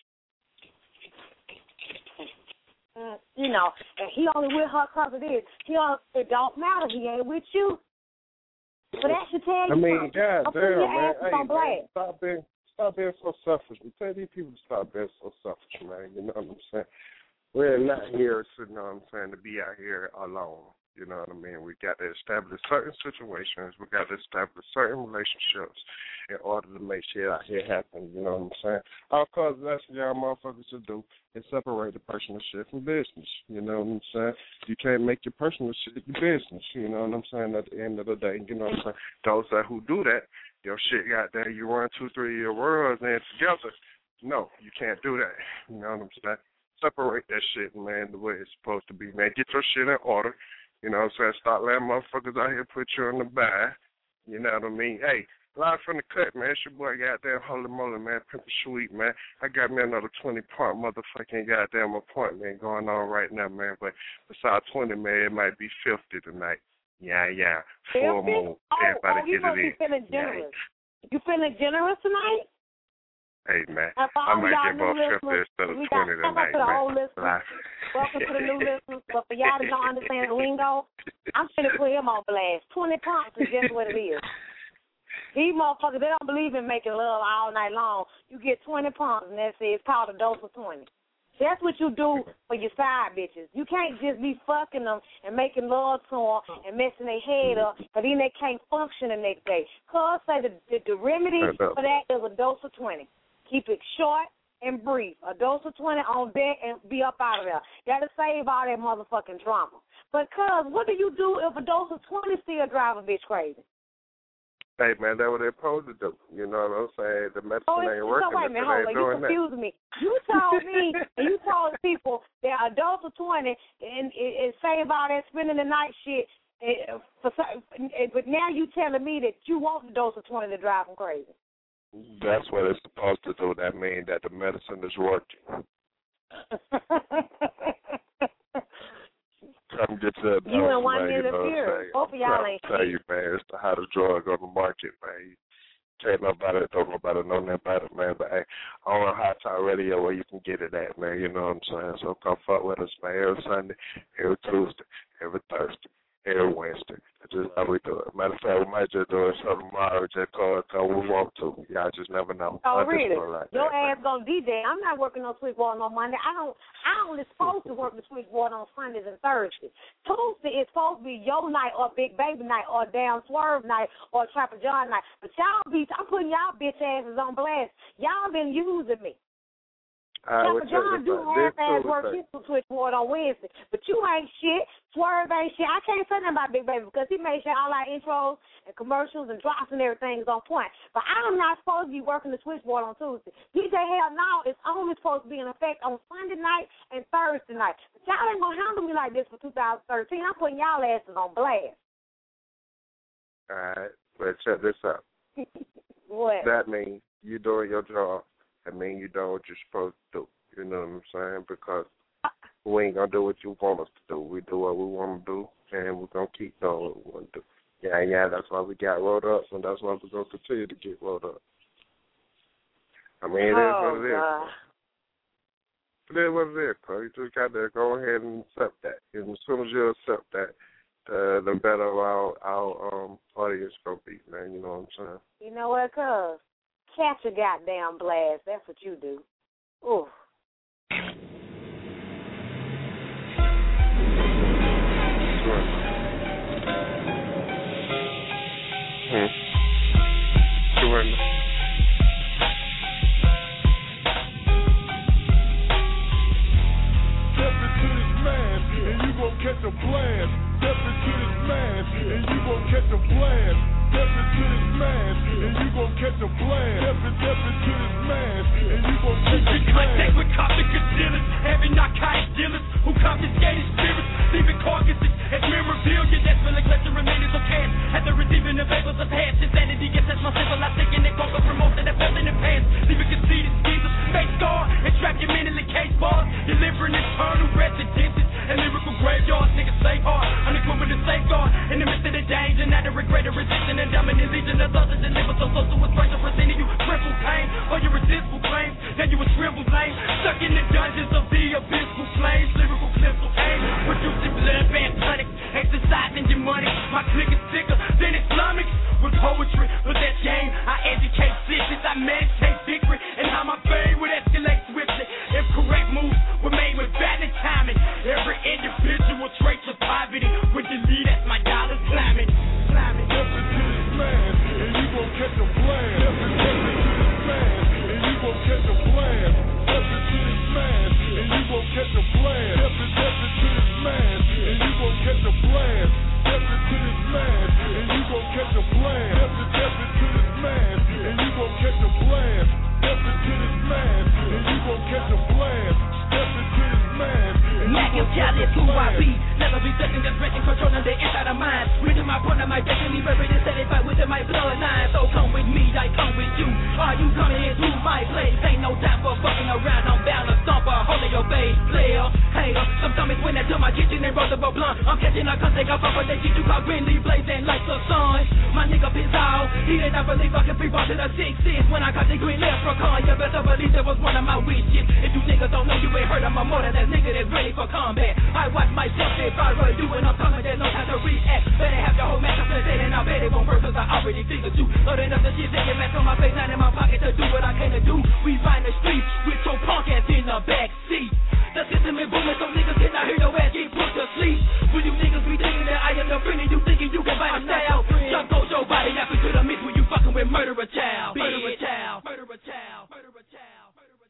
Uh, you know, and he only with her because it is. He don't, it don't matter. He ain't with you. But that should tell you I mean, something. God I'll damn, man. Hey, man, man, stop being, stop being so selfish. We tell these people to stop being so selfish, man. You know what I'm saying? We're not here, you know what I'm saying, to be out here alone. You know what I mean? We got to establish certain situations. We got to establish certain relationships in order to make shit out here happen. You know what I'm saying? All cause that's what y'all motherfuckers should do is separate the personal shit from business. You know what I'm saying? You can't make your personal shit your business. You know what I'm saying? At the end of the day, you know what I'm saying? Those that who do that, your shit got there, you run two, three year worlds and together. No, you can't do that. You know what I'm saying? Separate that shit, man, the way it's supposed to be, man. Get your shit in order. You know what I'm saying? Start letting motherfuckers out here put you on the buy. You know what I mean? Hey, live from the cut, man. It's your boy goddamn Holy Moly, man. Pimp Sweet, man. I got me another twenty-part motherfucking goddamn appointment going on right now, man. But besides twenty, man, it might be fifty tonight. Yeah, yeah. Full moon. Everybody oh, oh, you get it in. You feeling generous? Yeah. You feeling generous tonight? Hey, man, I might give up fifty instead of twenty tonight, man. Welcome to the new listeners, but for y'all that don't understand the lingo, I'm finna put him on blast. twenty pumps is just what it is. These motherfuckers, they don't believe in making love all night long. You get twenty pumps, and that's it. It's called a dose of twenty. That's what you do for your side bitches. You can't just be fucking them and making love to them and messing their head up, but then they can't function the next day. Cuz say the, the, the remedy for that is a dose of twenty. Keep it short and brief. A dose of twenty on deck and be up out of there. That'll save all that motherfucking drama. But, cuz, what do you do if a dose of twenty still drive a bitch crazy? Hey, man, that's what they're supposed to do. You know what I'm saying? The medicine oh, ain't working so wait a minute, hold on. You confused me. You told me and you told people that a dose of twenty and it, it save all that spending the night shit. It, for, but now you telling me that you want the dose of twenty to drive them crazy. That's what it's supposed to do. That means that the medicine is working. Come get to the You and one man, minute you know of fear. Both of y'all ain't tell you, man, it's the hottest drug on the market, man. Can't nobody, don't nobody know nothing about it, man. But, hey, on Hot Talk Radio where you can get it at, man, you know what I'm saying? So come fuck with us, man, every Sunday, every Tuesday, every Thursday, every Wednesday. That's just how we do it. Matter of fact, we might just do it something tomorrow, just cause, cause we want to. Y'all just never know. Oh, really? Like Your that, ass gonna D J. I'm not working on Switchboard on Monday. I don't. I only supposed to work the Switchboard on Sundays and Thursdays. Tuesday is supposed to be your night or Big Baby night or Down Swerve night or Trapper John night. But y'all be, I'm putting y'all bitch asses on blast. Y'all been using me. Trapper John do half-ass work his Switchboard on Wednesday, but you ain't shit. Swerve ain't shit. I can't say nothing about Big Baby because he made sure all our intros and commercials and drops and everything is on point. But I'm not supposed to be working the Switchboard on Tuesday. D J Hell Now is only supposed to be in effect on Sunday night and Thursday night. But y'all ain't going to handle me like this for two thousand thirteen. I'm putting y'all asses on blast. All right, but check this out. What? That means you doing your job. That means you doing what you're supposed to do. You know what I'm saying? Because we ain't going to do what you want us to do. We do what we want to do, and we're going to keep doing what we want to do. Yeah, yeah, that's why we got rolled up, and that's why we're going to continue to get rolled up. I mean, it is oh, what it is. God. It is what it is, cuz. You just got to go ahead and accept that. And as soon as you accept that, uh, the better our, our um, audience going to be, man. You know what I'm saying? You know what, cuz? Catch a goddamn blast. That's what you do. Ooh. Hmm. Surrender. Step into this man, and you gon' catch a blast. Step into this man, and you gon' catch a blast. Step into this man, and you gon' catch a blast. Step, step into this man, and you gon' catch a blast. Contact with cops and concealers, heavy narcotic dealers who confiscated spirits, leaving carcasses as memorabilia that's been neglected remainers of cash. After receiving the vapors of past insanity, gets as my simple, I think in it, go promotion that fell in the past. Leaving conceited schemes, face scar, and trap your mentally case bars, delivering eternal residences and lyrical graveyards. Niggas slave hard, unequipped with a safeguard, in the midst of the danger, not the regret of resistance. And dominant legion of others that live so close to with pressure, presenting you triple pain or your resistful claims. Then you a shriveled lame, stuck in the dungeons of the abyssal flames. Lyrical clips will aim, producing blood bath tonics, exercising your money. My click is thicker than Islamics with poetry. But that game, I educate sisters, I meditate victory, and how my fame would escalate swiftly if correct moves were made with valid timing. Every individual trace of poverty with the to my point, I might definitely ready to satisfied within my bloodline. So come with me, I come with you. Are you coming into my place? Ain't no time for fucking around. I'm bound to stomp a hole in your face, player. Hey, uh, some dummies went into my kitchen and rolled up a blunt. I'm catching a cause they got off of that shit you call Grindy blazing like the sun. My nigga pissed out. He did not believe I could free ball to the sixes when I caught the green leprechaun. You better believe that was one of my wishes. If you niggas don't know, you ain't heard I'm a more than that nigga that's ready for combat. I watch myself if I really do and I'm talking, there's no time to react. Better have your whole match up to the and I bet it won't work cause I already figured you. Loading up the shit, taking mask on my face, not in my pocket to do what I came to do. We find the streets with your punk ass in the back seat. The system is booming, so niggas cannot hear your ass get put to sleep. When you niggas be thinking that I am the friend and you thinking you can buy a style, jump goes your body after to the mix when you fucking with murderer child. Murderer child. Murderer child. Murderer child.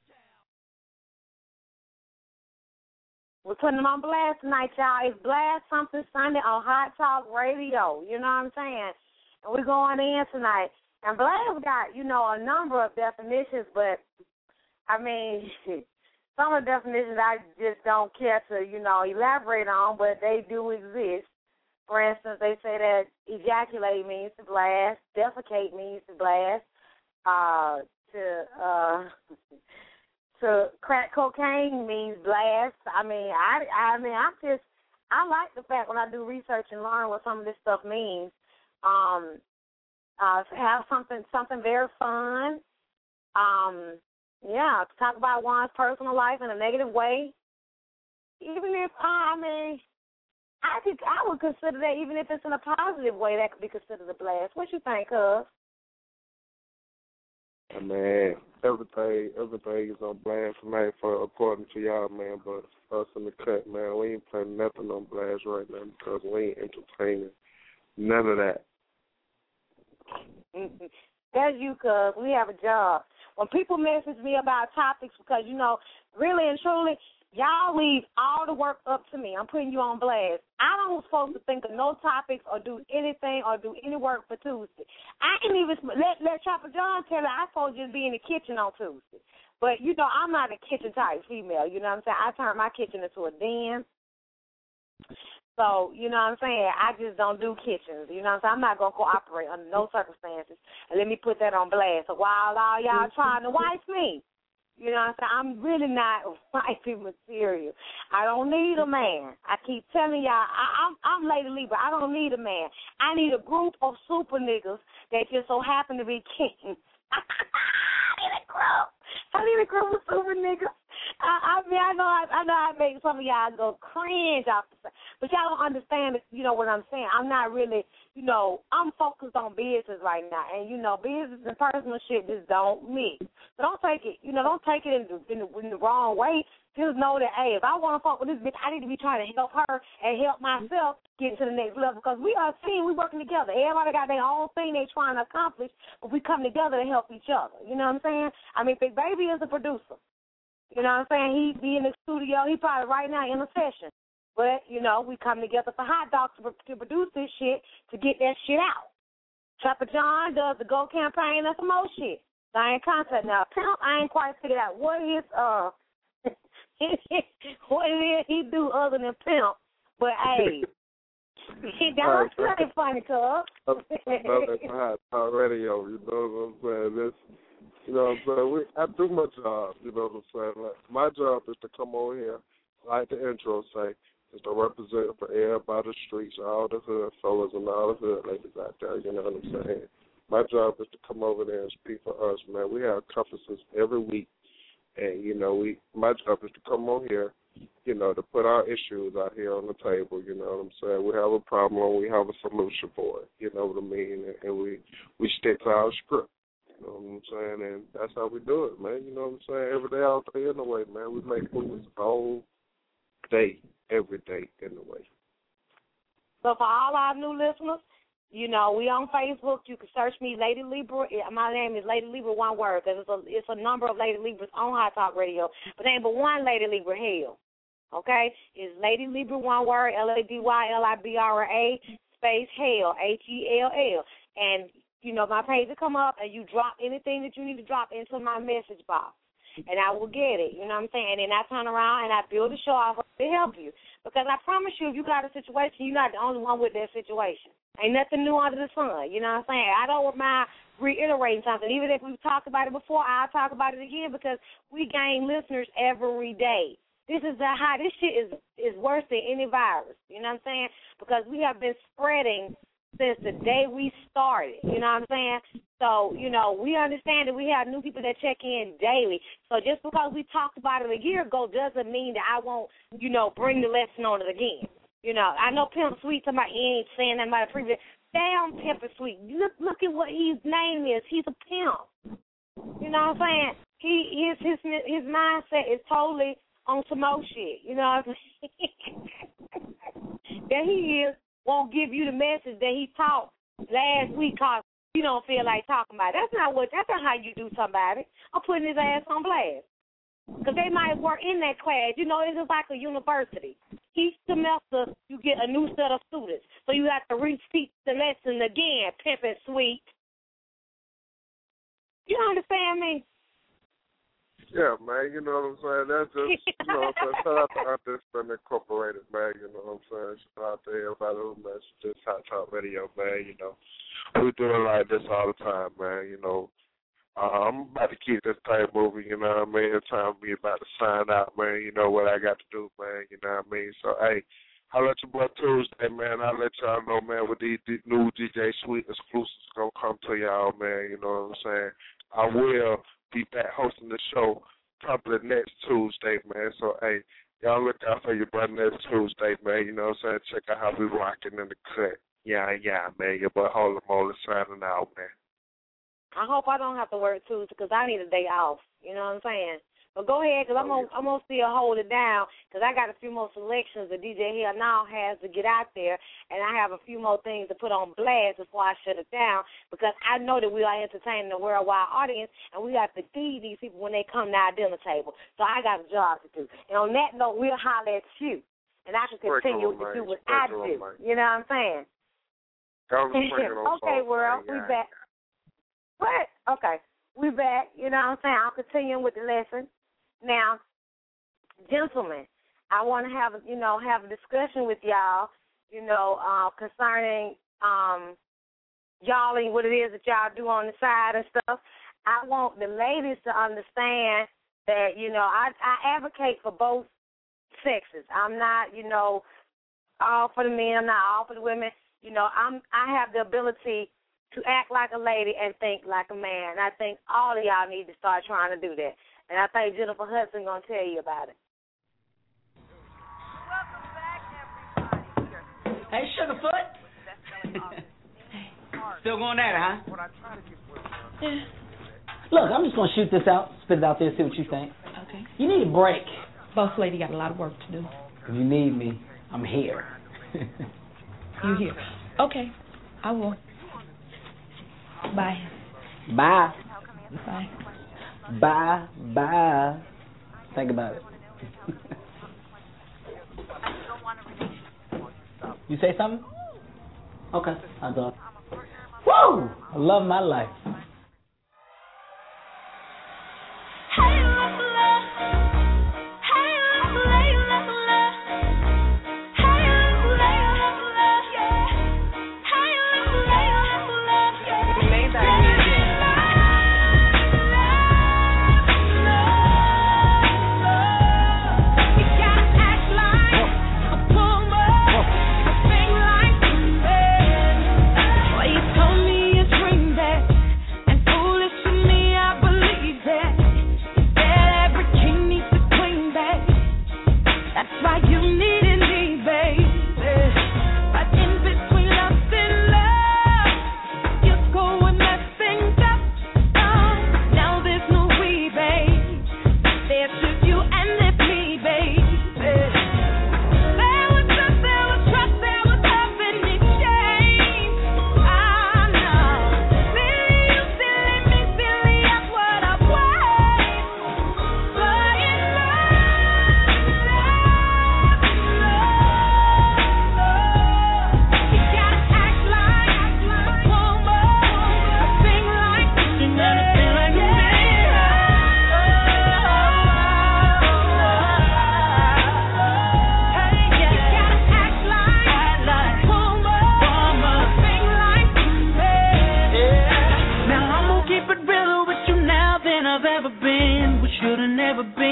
We're putting them on blast tonight, y'all. It's Blast Something Sunday on Hot Talk Radio. You know what I'm saying? And we're going in tonight. And Blast got, you know, a number of definitions, but, I mean, some of the definitions I just don't care to, you know, elaborate on, but they do exist. For instance, they say that ejaculate means to blast, defecate means to blast, uh, to, uh... to crack cocaine means blast. I mean, I, I mean, I'm just, I like the fact when I do research and learn what some of this stuff means. Um, uh, have something, something very fun. Um, yeah, to talk about one's personal life in a negative way. Even if, I mean, I could, I would consider that even if it's in a positive way, that could be considered a blast. What you think, Cuz? Man, everything, everything is on blast for me, for according to y'all, man. But us in the cut, man, we ain't playing nothing on blast right now because we ain't entertaining none of that. That's you, Cuz. We have a job. When people message me about topics, because, you know, really and truly, y'all leave all the work up to me. I'm putting you on blast. I don't supposed to think of no topics or do anything or do any work for Tuesday. I ain't even let let Chopper John tell her I supposed to just be in the kitchen on Tuesday. But, you know, I'm not a kitchen type female. You know what I'm saying? I turned my kitchen into a den. So, you know what I'm saying? I just don't do kitchens. You know what I'm saying? I'm not going to cooperate under no circumstances. And let me put that on blast. So while all y'all trying to wife me, you know what I'm saying? I'm really not wifey material. I don't need a man. I keep telling y'all, I, I'm, I'm Lady Libra. I don't need a man. I need a group of super niggas that just so happen to be kings. I need a group. I need a group of super niggas. I, I mean, I know I, I know I make some of y'all go cringe off the side, but y'all don't understand, you know, what I'm saying. I'm not really, you know, I'm focused on business right now, and, you know, business and personal shit just don't mix. So don't take it, you know, don't take it in the, in the, in the wrong way. Just know that, hey, if I want to fuck with this bitch, I need to be trying to help her and help myself get to the next level because we are a team. We working together. Everybody got their own thing they trying to accomplish, but we come together to help each other. You know what I'm saying? I mean, Big Baby is a producer. You know what I'm saying? He be in the studio. He probably right now in a session. But, you know, we come together for Hot Dogs to, to produce this shit to get that shit out. Trapper John does the Go campaign and some more shit. So I ain't contact now. Pimp, I ain't quite figured out what his, uh, what it is he do other than pimp. But, hey, that was pretty funny, cuz. That's Hot Talk Radio, you know what I'm saying? This, you know what I'm saying? We, I do my job, you know what I'm saying? Like, my job is to come over here, like the intro say, is to represent for everybody the streets, all the hood fellas and all the hood ladies out there, you know what I'm saying? My job is to come over there and speak for us, man. We have conferences every week. And, you know, we my job is to come on here, you know, to put our issues out here on the table, you know what I'm saying? We have a problem and we have a solution for it, you know what I mean? And, and we, we stick to our script, you know what I'm saying? And that's how we do it, man, you know what I'm saying? Every day out there in the way, man. We make moves all day, every day in the way. So for all our new listeners, you know, we on Facebook. You can search me, Lady Libra. My name is Lady Libra, one word, because it's a, it's a number of Lady Libras on Hot Talk Radio. But there ain't but one Lady Libra, hell. Okay? It's Lady Libra, one word, L A D Y L I B R A, space hell, H E L L. And, you know, my page will come up, and you drop anything that you need to drop into my message box. And I will get it, you know what I'm saying? And then I turn around and I build a show off to help you. Because I promise you, if you got a situation, you're not the only one with that situation. Ain't nothing new under the sun. You know what I'm saying? I don't mind reiterating something. Even if we've talked about it before, I'll talk about it again because we gain listeners every day. This is the high. This shit is, is worse than any virus. You know what I'm saying? Because we have been spreading since the day we started. You know what I'm saying? So, you know, we understand that we have new people that check in daily. So just because we talked about it a year ago doesn't mean that I won't, you know, bring the lesson on it again. You know, I know Pimp Sweet, somebody he ain't saying that about the previous. Damn, Pimp Sweet. Look, look at what his name is. He's a pimp. You know what I'm saying? He his his his mindset is totally on some old shit. You know what I'm saying? That he is won't give you the message that he taught last week because you don't feel like talking about it. That's not what. That's not how you do somebody. I'm putting his ass on blast. Because they might work in that class. You know, it's just like a university. Each semester, you get a new set of students. So you have to reteach the lesson again, Pimp and Sweet. You understand me? Yeah, man, you know what I'm saying? That's just, you know what I'm saying? Shout out to Understand Incorporated, man, you know what I'm saying? Shout out to everybody who messages Hot Talk Radio, man, you know. We do it like this all the time, man, you know. Uh, I'm about to keep this thing moving, you know what I mean? It's time for me about to sign out, man. You know what I got to do, man, you know what I mean? So, hey, I'll let your boy Tuesday, man. I'll let y'all know, man, with these, these new D J Sweet exclusives going to come to y'all, man, you know what I'm saying? I will be back hosting the show probably next Tuesday, man. So, hey, y'all look out for your brother next Tuesday, man. You know what I'm saying? Check out how we rocking in the cut. Yeah, yeah, man. Your boy Holy Moly signing out, man. I hope I don't have to work Tuesday because I need a day off. You know what I'm saying? But go ahead because I'm going I'm to still hold it down because I got a few more selections that D J Hill now has to get out there, and I have a few more things to put on blast before I shut it down because I know that we are entertaining a worldwide audience, and we have to feed these people when they come to our dinner table. So I got a job to do. And on that note, we'll holler at you, and I can continue to do what I do. You know what I'm saying? Okay, world, we back. What? Okay, we back. You know what I'm saying? I'll continue with the lesson. Now, gentlemen, I want to have, you know, have a discussion with y'all, you know, uh, concerning um, y'all and what it is that y'all do on the side and stuff. I want the ladies to understand that, you know, I, I advocate for both sexes. I'm not, you know, all for the men. I'm not all for the women. You know, I'm I have the ability to act like a lady and think like a man. And I think all of y'all need to start trying to do that. And I think Jennifer Hudson going to tell you about it. Hey, Sugarfoot. Still going at it, huh? Yeah. Look, I'm just going to shoot this out, spit it out there, see what you think. Okay. You need a break. Boss lady got a lot of work to do. If you need me, I'm here. You here? Okay, I will. Bye. Bye. Bye. Bye. Bye. Think about it. You say something? Okay, I'll do it. Woo! I love my life.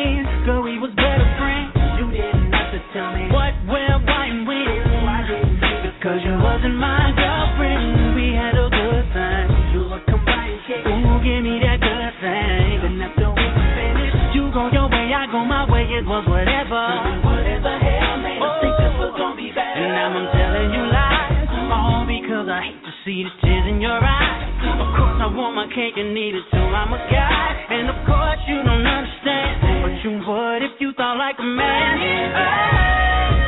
mean? Girl, we was better friends. You didn't have to tell me what, where, why, and when. I didn't think it cause you wasn't my girlfriend. We had a good time. You would come by and shake. Ooh, give me that good thing. Then after we were finished, you go your way, I go my way. It was whatever. Whatever hell made us think this was gonna be bad. And now I'm telling you lies, all because I hate to see the tears in your eyes. Of course I want my cake and eat it too. I'm a guy, and of course you don't understand, but you would if you thought like a man. Hey.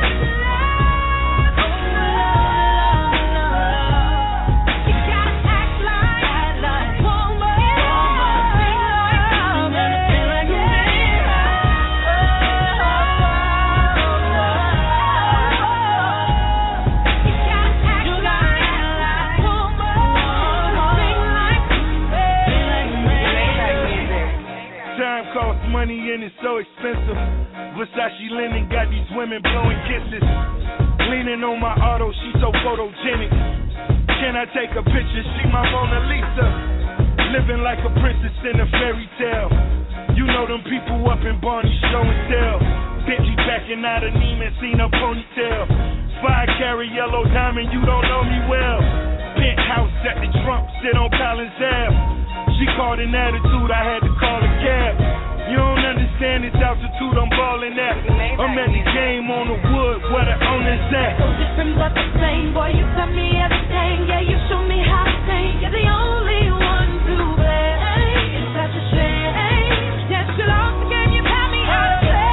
Money and it's so expensive. Versace linen got these women blowing kisses. Leaning on my auto, she so photogenic. Can I take a picture? She my Mona Lisa. Living like a princess in a fairy tale. You know them people up in Barney show and tell. Bentley backing out of Neiman, seen a ponytail. Five carat yellow diamond, you don't know me well. Penthouse at the Trump, sit on Collins Ave. She called an attitude, I had to call a cab. You don't understand this altitude I'm ballin' at. I'm at the game on the wood where the owner's at. So different but the same, boy, you tell me everything. Yeah, you show me how to think. You're the only one to blame. It's such a shame. Yes, you lost the game, you taught me how to play.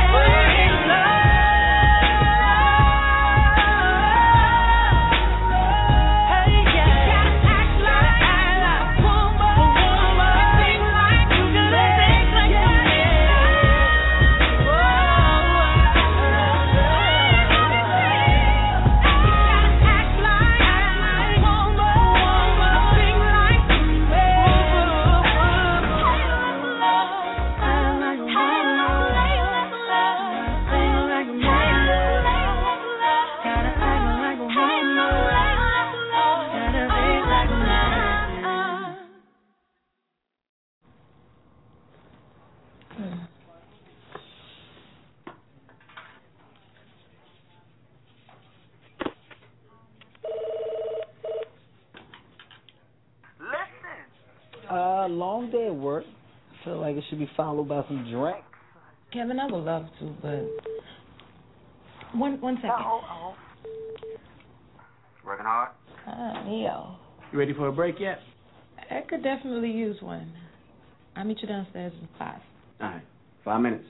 Uh, long day at work. I feel like it should be followed by some drink. Kevin, I would love to, but one one second. Oh, oh. Working hard? Uh, yeah. You ready for a break yet? I could definitely use one. I'll meet you downstairs in five. All right, five minutes.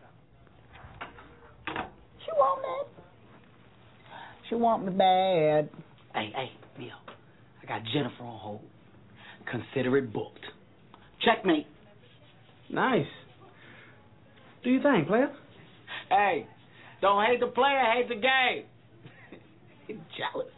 She want me. She want me bad. Hey, hey, Neil. I got Jennifer on hold. Consider it booked. Checkmate. Nice. Do you think, player? Hey, don't hate the player, hate the game. Jealous.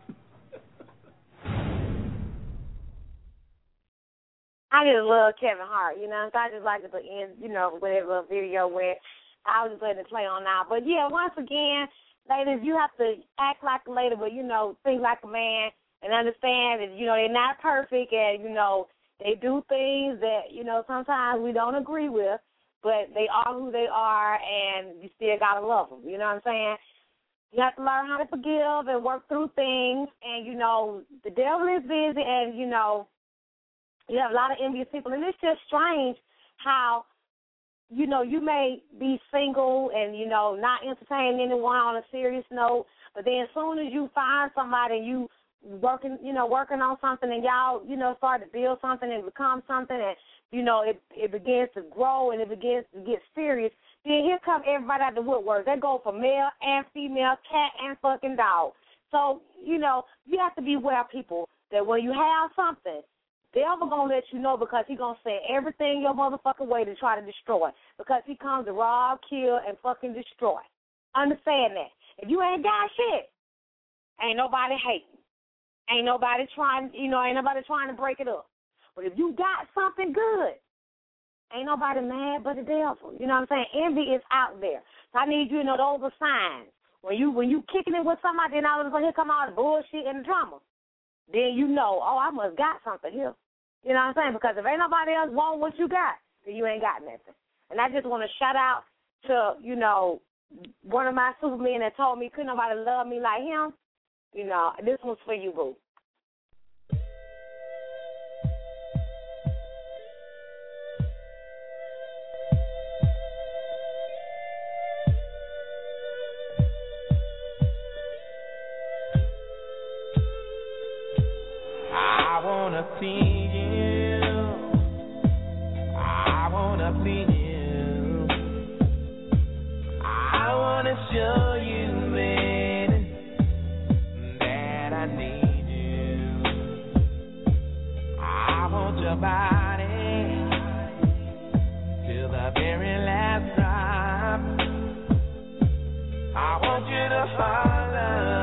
I just love Kevin Hart, you know. So I just like the end, you know, whatever video where I was just letting it play on now. But yeah, once again, ladies, you have to act like a lady, but you know, think like a man. And understand that, you know, they're not perfect and, you know, they do things that, you know, sometimes we don't agree with, but they are who they are and you still got to love them. You know what I'm saying? You have to learn how to forgive and work through things. And, you know, the devil is busy and, you know, you have a lot of envious people. And it's just strange how, you know, you may be single and, you know, not entertain anyone on a serious note, but then as soon as you find somebody and you working, you know, working on something and y'all, you know, start to build something and become something and, you know, it it begins to grow and it begins to get serious, then here come everybody out the woodwork. They go for male and female, cat and fucking dog. So, you know, you have to be aware, people, that when you have something, devil going to let you know because he going to send everything your motherfucking way to try to destroy because he comes to rob, kill, and fucking destroy. Understand that. If you ain't got shit, ain't nobody hating. Ain't nobody trying, you know, ain't nobody trying to break it up. But if you got something good, ain't nobody mad but the devil. You know what I'm saying? Envy is out there. So I need you to know those are signs. When you when you kicking it with somebody, then all of a sudden here come all the bullshit and the drama. Then you know, oh, I must got something here. You know what I'm saying? Because if ain't nobody else want what you got, then you ain't got nothing. And I just want to shout out to, you know, one of my supermen that told me couldn't nobody love me like him, you know, this one's for you, boo. I wanna see you. I wanna please you. I wanna show you, baby, that I need you. I want your body till the very last drop. I want you to follow.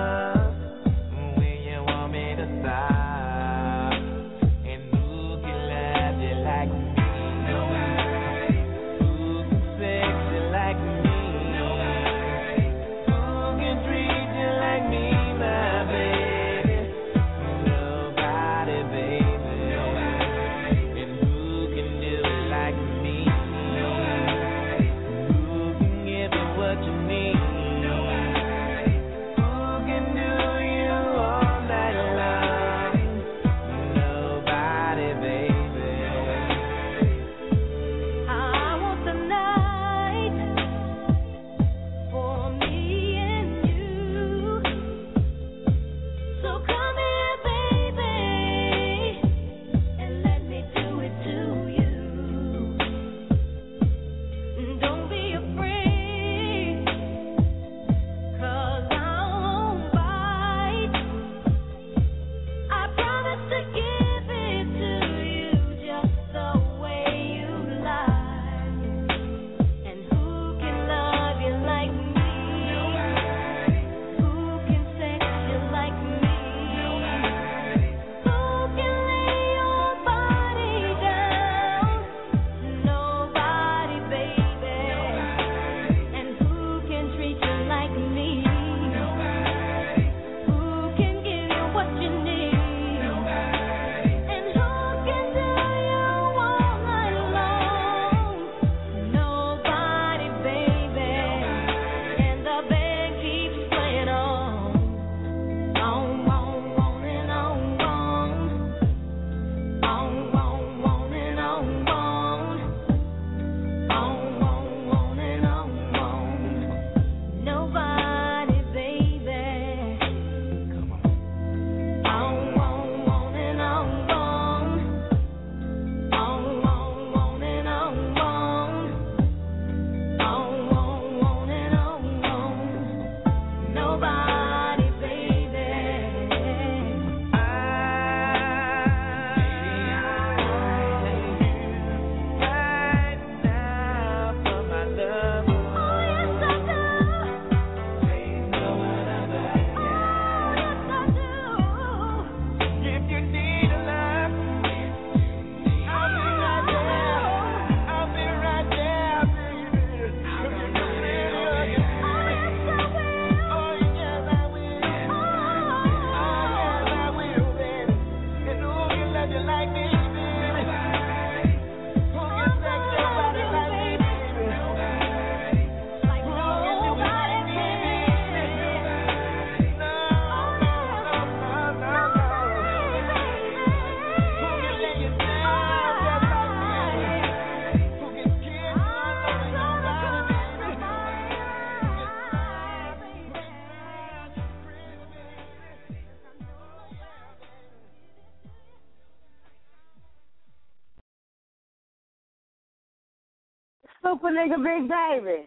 Super nigga Big Baby.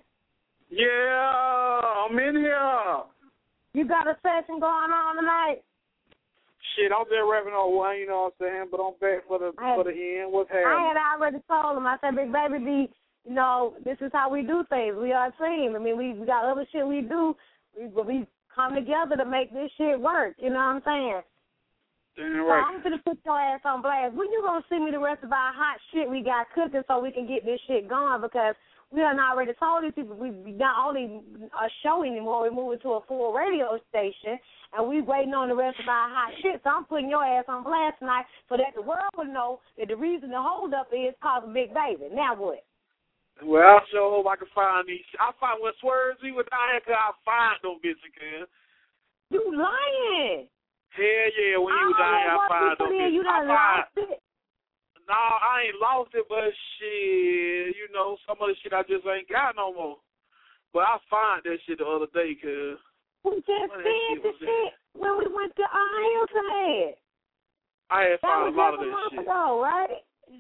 Yeah, I'm in here. You got a session going on tonight? Shit, I'm just rapping on one, you know what I'm saying? But I'm back for the I, for the end. What's happening? I had already told him. I said, Big Baby, be, you know, this is how we do things. We are a team. I mean, we, we got other shit we do, we, but we come together to make this shit work. You know what I'm saying? Damn right. So I'm gonna put your ass on blast. When you gonna send me the rest of our hot shit we got cooking so we can get this shit going? Because we done already told these people we not only a show anymore, we're moving to a full radio station, and we waiting on the rest of our hot shit. So I'm putting your ass on blast tonight so that the world will know that the reason the hold up is cause of Big Baby. Now what? Well, I sure hope I can find these. I find when Swerzy was down here, cause I find them bitches, cuz. You lying? Hell yeah, when you was down here, I find them bitches. You done lost it? No, I ain't lost it, but shit, you know, some of the shit I just ain't got no more. But I find that shit the other day, cuz. We just said the shit when we went to our Hillside. I had found a lot of that month shit. Ago, right?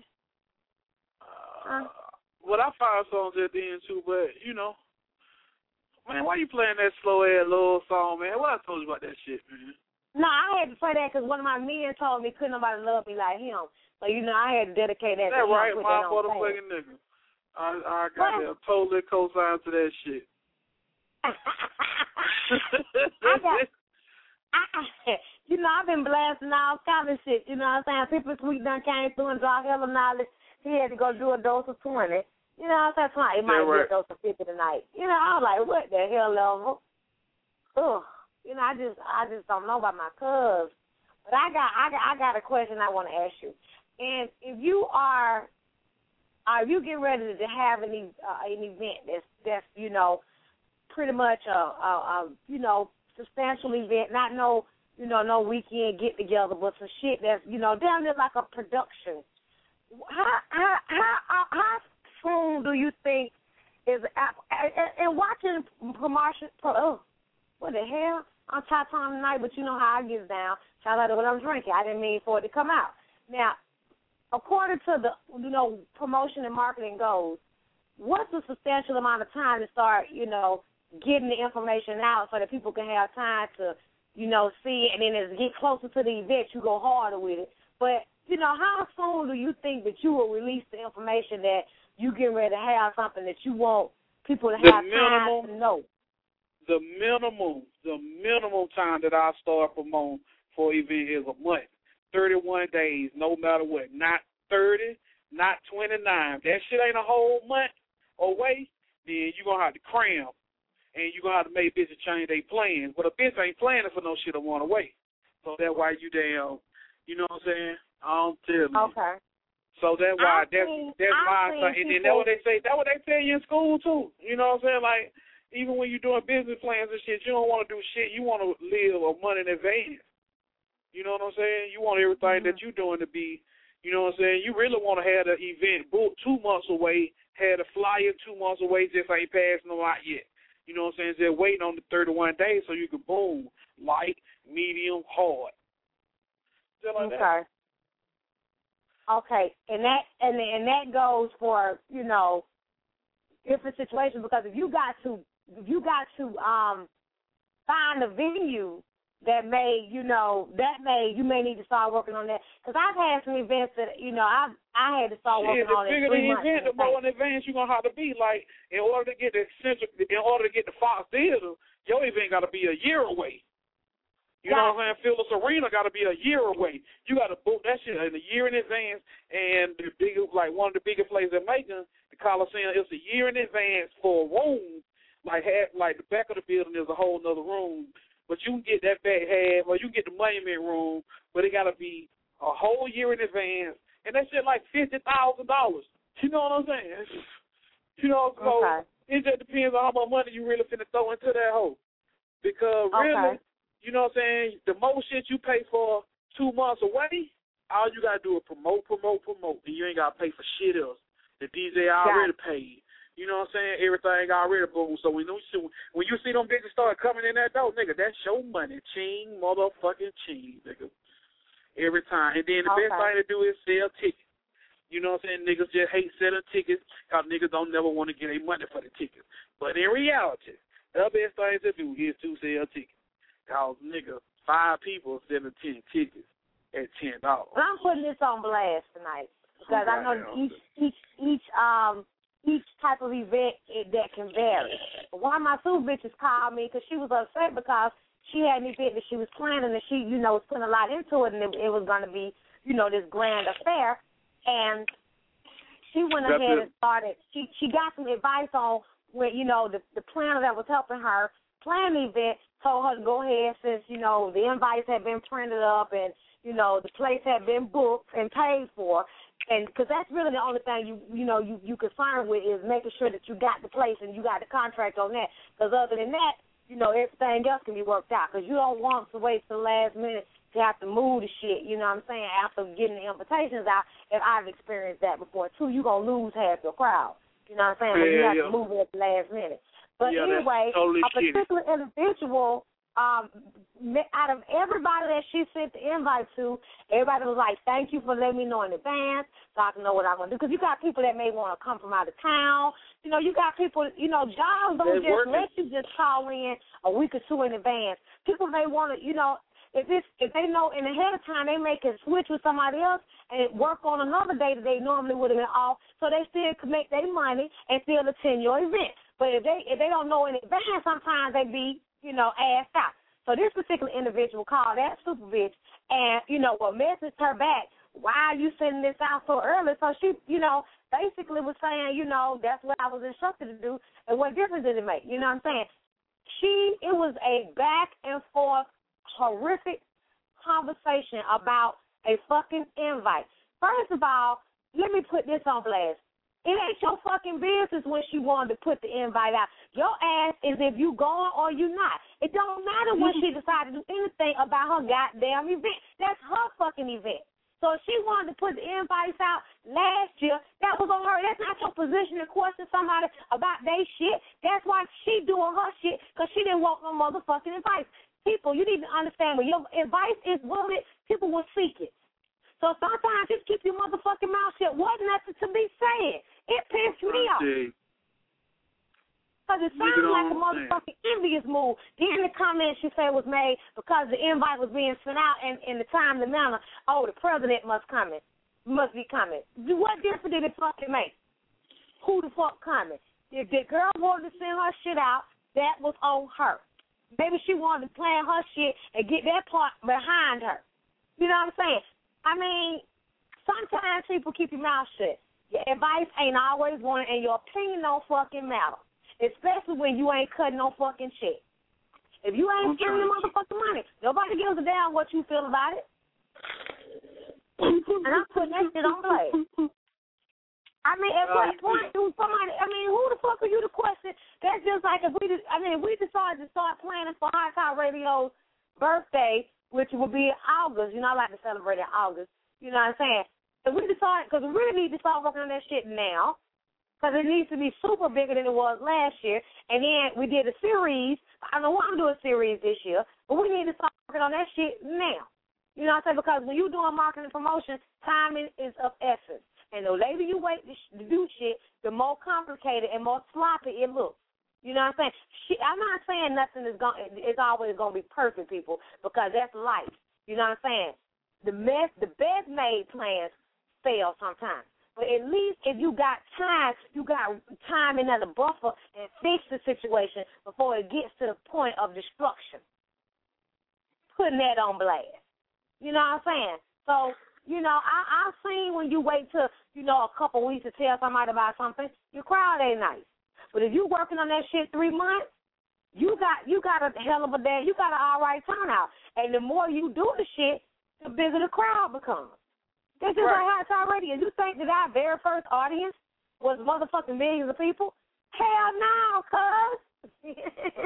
Uh, well, I found songs at the end too, but you know, man, why you playing that slow ass little song, man? What I told you about that shit, man? No, I had to play that because one of my men told me couldn't nobody love me like him. So you know, I had to dedicate that. That to right, him, my that motherfucking nigga. I I got to totally co-sign to that shit. I got. I, you know, I've been blasting all kind of shit. You know what I'm saying? People Sweet done came through and dropped hella knowledge. He had to go do a dose of twenty. You know what I'm saying? It might yeah, right. be a dose of fifty tonight. You know, I was like, what the hell level? Ugh. You know, I just I just don't know about my cuz. But I got I got I got a question I want to ask you. And if you are are you getting ready to have any uh, an event that's that's, you know, pretty much a, a, a you know, substantial event, not no, you know, no weekend get together, but some shit that's, you know, down there like a production. How how how, how soon do you think is and watching promotion? Oh, what the hell? I'm tired time tonight, but you know how I get down. Shout out to what I'm drinking. I didn't mean for it to come out. Now, according to the, you know, promotion and marketing goals, what's a substantial amount of time to start, you know, getting the information out so that people can have time to, you know, see it, and then as it get closer to the event, you go harder with it. But, you know, how soon do you think that you will release the information that you get ready to have something that you want people to The have minimum, time to know? The minimum, the minimum time that I start promoting for an event is a month. thirty-one days, no matter what. Not thirty, not twenty-nine. If that shit ain't a whole month away, then you're going to have to cram. And you're going to have to make bitches change their plans. But a bitch ain't planning for no shit a month away. So that's why you damn, you know what I'm saying? I don't tell you. Okay. So that's why, I that's, think, that's I my thing. And then that's what they say, that's what they tell you in school too. You know what I'm saying? Like, even when you're doing business plans and shit, you don't want to do shit. You want to live a month in advance. You know what I'm saying? You want everything mm-hmm. that you're doing to be, you know what I'm saying? You really want to have the event booked two months away, have the flyer two months away, just ain't passing them out yet. You know what I'm saying? Just waiting on the thirty-one days so you can boom, light, medium, hard. Like okay. That. Okay, and that and and that goes for, you know, different situations, because if you got to if you got to um find a venue that may, you know, that may you may need to start working on that, because I've had some events that, you know, I I had to start working yeah, on it. The bigger the event, the more in advance you're gonna have to be. Like, in order to get the central, in order to get the Fox Theater, your event got to be a year away. You yeah. know what I'm saying? Phyllis Arena got to be a year away. You got to book that shit in a year in advance. And the big, like one of the biggest places in Macon, the Coliseum, it's a year in advance for a room. Like half, like the back of the building is a whole nother room, but you can get that back half, or you can get the monument room, but it got to be a whole year in advance. And that shit like fifty thousand dollars. You know what I'm saying? You know, so okay. It just depends on how much money you really finna throw into that hole. Because okay. really, you know what I'm saying, the most shit you pay for two months away, all you got to do is promote, promote, promote, and you ain't got to pay for shit else. The D J already yeah. paid. You know what I'm saying? Everything already boom. So when you see, when you see them bitches start coming in that door, nigga, that's your money. Ching, motherfucking ching, nigga. Every time. And then the okay. best thing to do is sell tickets. You know what I'm saying? Niggas just hate selling tickets because niggas don't never want to get their money for the tickets. But in reality, the best thing to do is to sell tickets. Because, nigga, five people selling ten tickets at ten dollars. Well, I'm putting this on blast tonight because I know each each each um each type of event it, that can vary. One of my two bitches called me because she was upset because she had an event that she was planning and she, you know, was putting a lot into it, and it, it was going to be, you know, this grand affair. And she went That's ahead it. and started. She she got some advice on where, you know, the the planner that was helping her planning the event told her to go ahead since, you know, the invites had been printed up and, you know, the place had been booked and paid for. And because that's really the only thing you you know you you concerned with is making sure that you got the place and you got the contract on that. Because other than that, you know, everything else can be worked out. Because you don't want to wait till the last minute to have to move the shit. You know what I'm saying? After getting the invitations out, and I've experienced that before too. You are gonna lose half your crowd. You know what I'm saying? When yeah, you have yeah. to move it at the last minute. But yeah, anyway, totally a particular shitty. individual. Um, out of everybody that she sent the invite to, everybody was like, thank you for letting me know in advance so I can know what I'm going to do. Because you got people that may want to come from out of town. You know, you got people, you know, jobs don't They're just working. let you just call in a week or two in advance. People may want to, you know, if it's, if they know in ahead of time, they may can switch with somebody else and work on another day that they normally would have been off so they still can make their money and still attend your event. But if they if they don't know in advance, sometimes they be, you know, assed out. So this particular individual called that super bitch and, you know, well, messaged her back, why are you sending this out so early? So she, you know, basically was saying, you know, that's what I was instructed to do, and what difference did it make? You know what I'm saying? She, it was a back and forth, horrific conversation about a fucking invite. First of all, let me put this on blast. It ain't your fucking business when she wanted to put the invite out. Your ass is if you going or you not. It don't matter when she decided to do anything about her goddamn event. That's her fucking event. So if she wanted to put the invites out last year, that was on her. That's not your position to question somebody about their shit. That's why she doing her shit, because she didn't want no motherfucking advice. People, you need to understand when your advice is wanted, people will seek it. So sometimes just keep your motherfucking mouth shut. Wasn't nothing to be said. It pissed me off. Because it sounds like a motherfucking envious move. Then the comment she said was made because the invite was being sent out in, in the timely manner. Oh, the president must come in. Must be coming. What difference did it fucking make? Who the fuck coming? If the girl wanted to send her shit out, that was on her. Maybe she wanted to plan her shit and get that part behind her. You know what I'm saying? I mean, sometimes people keep your mouth shut. Your advice ain't always wanted, and your opinion don't fucking matter, especially when you ain't cutting no fucking shit. If you ain't spending the motherfucking money, nobody gives a damn what you feel about it. And I'm putting that shit on play. I mean, at what point do somebody, I mean, who the fuck are you to question? That's just like if we, I mean, if we decided to start planning for Hot Talk Radio's birthday, which will be in August. You know, I like to celebrate in August. You know what I'm saying? If we decide, because we really need to start working on that shit now, because it needs to be super bigger than it was last year. And then we did a series. I don't know why I'm doing a series this year, but we need to start working on that shit now. You know what I'm saying? Because when you're doing marketing and promotion, timing is of essence. And the later you wait to, sh- to do shit, the more complicated and more sloppy it looks. You know what I'm saying? She, I'm not saying nothing is going. It's always going to be perfect, people, because that's life. You know what I'm saying? The best, the best made plans fail sometimes. But at least if you got time, you got time in a buffer and fix the situation before it gets to the point of destruction. Putting that on blast. You know what I'm saying? So, you know, I, I've seen when you wait till, you know, a couple weeks to tell somebody about something, your crowd ain't nice. But if you working on that shit three months, you got you got a hell of a day. You got an all right turnout. And the more you do the shit, the bigger the crowd becomes. This is right. Like Hot Talk Radio. You think that our very first audience was motherfucking millions of people? Hell no, cuz.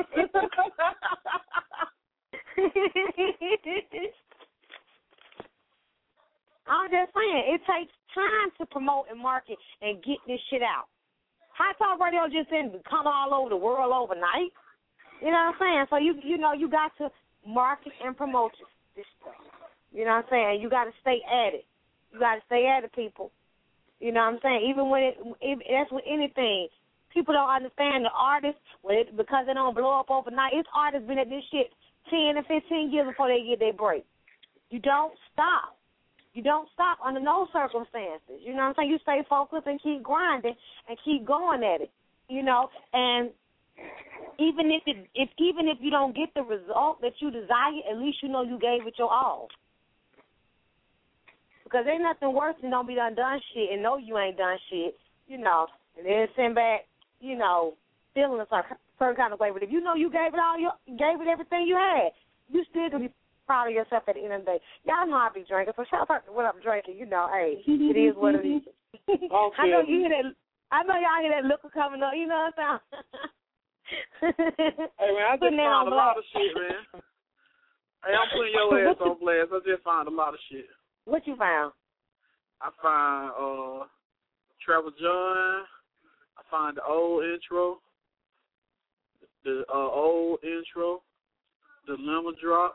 I'm just saying, it takes time to promote and market and get this shit out. Hot Talk Radio just didn't come all over the world overnight. You know what I'm saying? So, you you know, you got to market and promote this stuff. You know what I'm saying? You got to stay at it. You got to stay at it, people. You know what I'm saying? Even when it, if, that's with anything. People don't understand the artists, when it, because they don't blow up overnight. It's artists been at this shit ten and fifteen years before they get their break. You don't stop. You don't stop under no circumstances. You know what I'm saying? You stay focused and keep grinding and keep going at it. You know, and even if it, if even if you don't get the result that you desire, at least you know you gave it your all. Because ain't nothing worse than don't be done done shit and know you ain't done shit, you know, and then send back, you know, feeling a certain, certain kind of way. But if you know you gave it all, you gave it everything you had, you still can be proud of yourself at the end of the day. Y'all know I be drinking, so shout out to what I'm drinking. You know, hey, it is what it is. Okay. I know you hear that. I know y'all hear that liquor coming up. You know what I'm saying? Hey man, I just found a lot of shit, man. Hey, I'm putting your ass on blast. I just found a lot of shit. What you found? I find uh, Trevor John. I find the old intro, the uh, old intro, the lemon drop.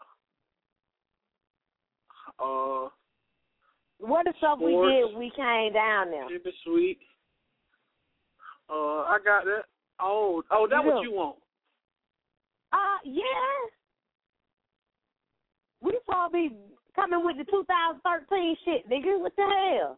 Uh, what the stuff we did? We came down there. Keep it sweet. Uh, I got that. Oh, oh, that what you want? Uh, yeah. We supposed to be coming with the two thousand thirteen shit, nigga. What the hell?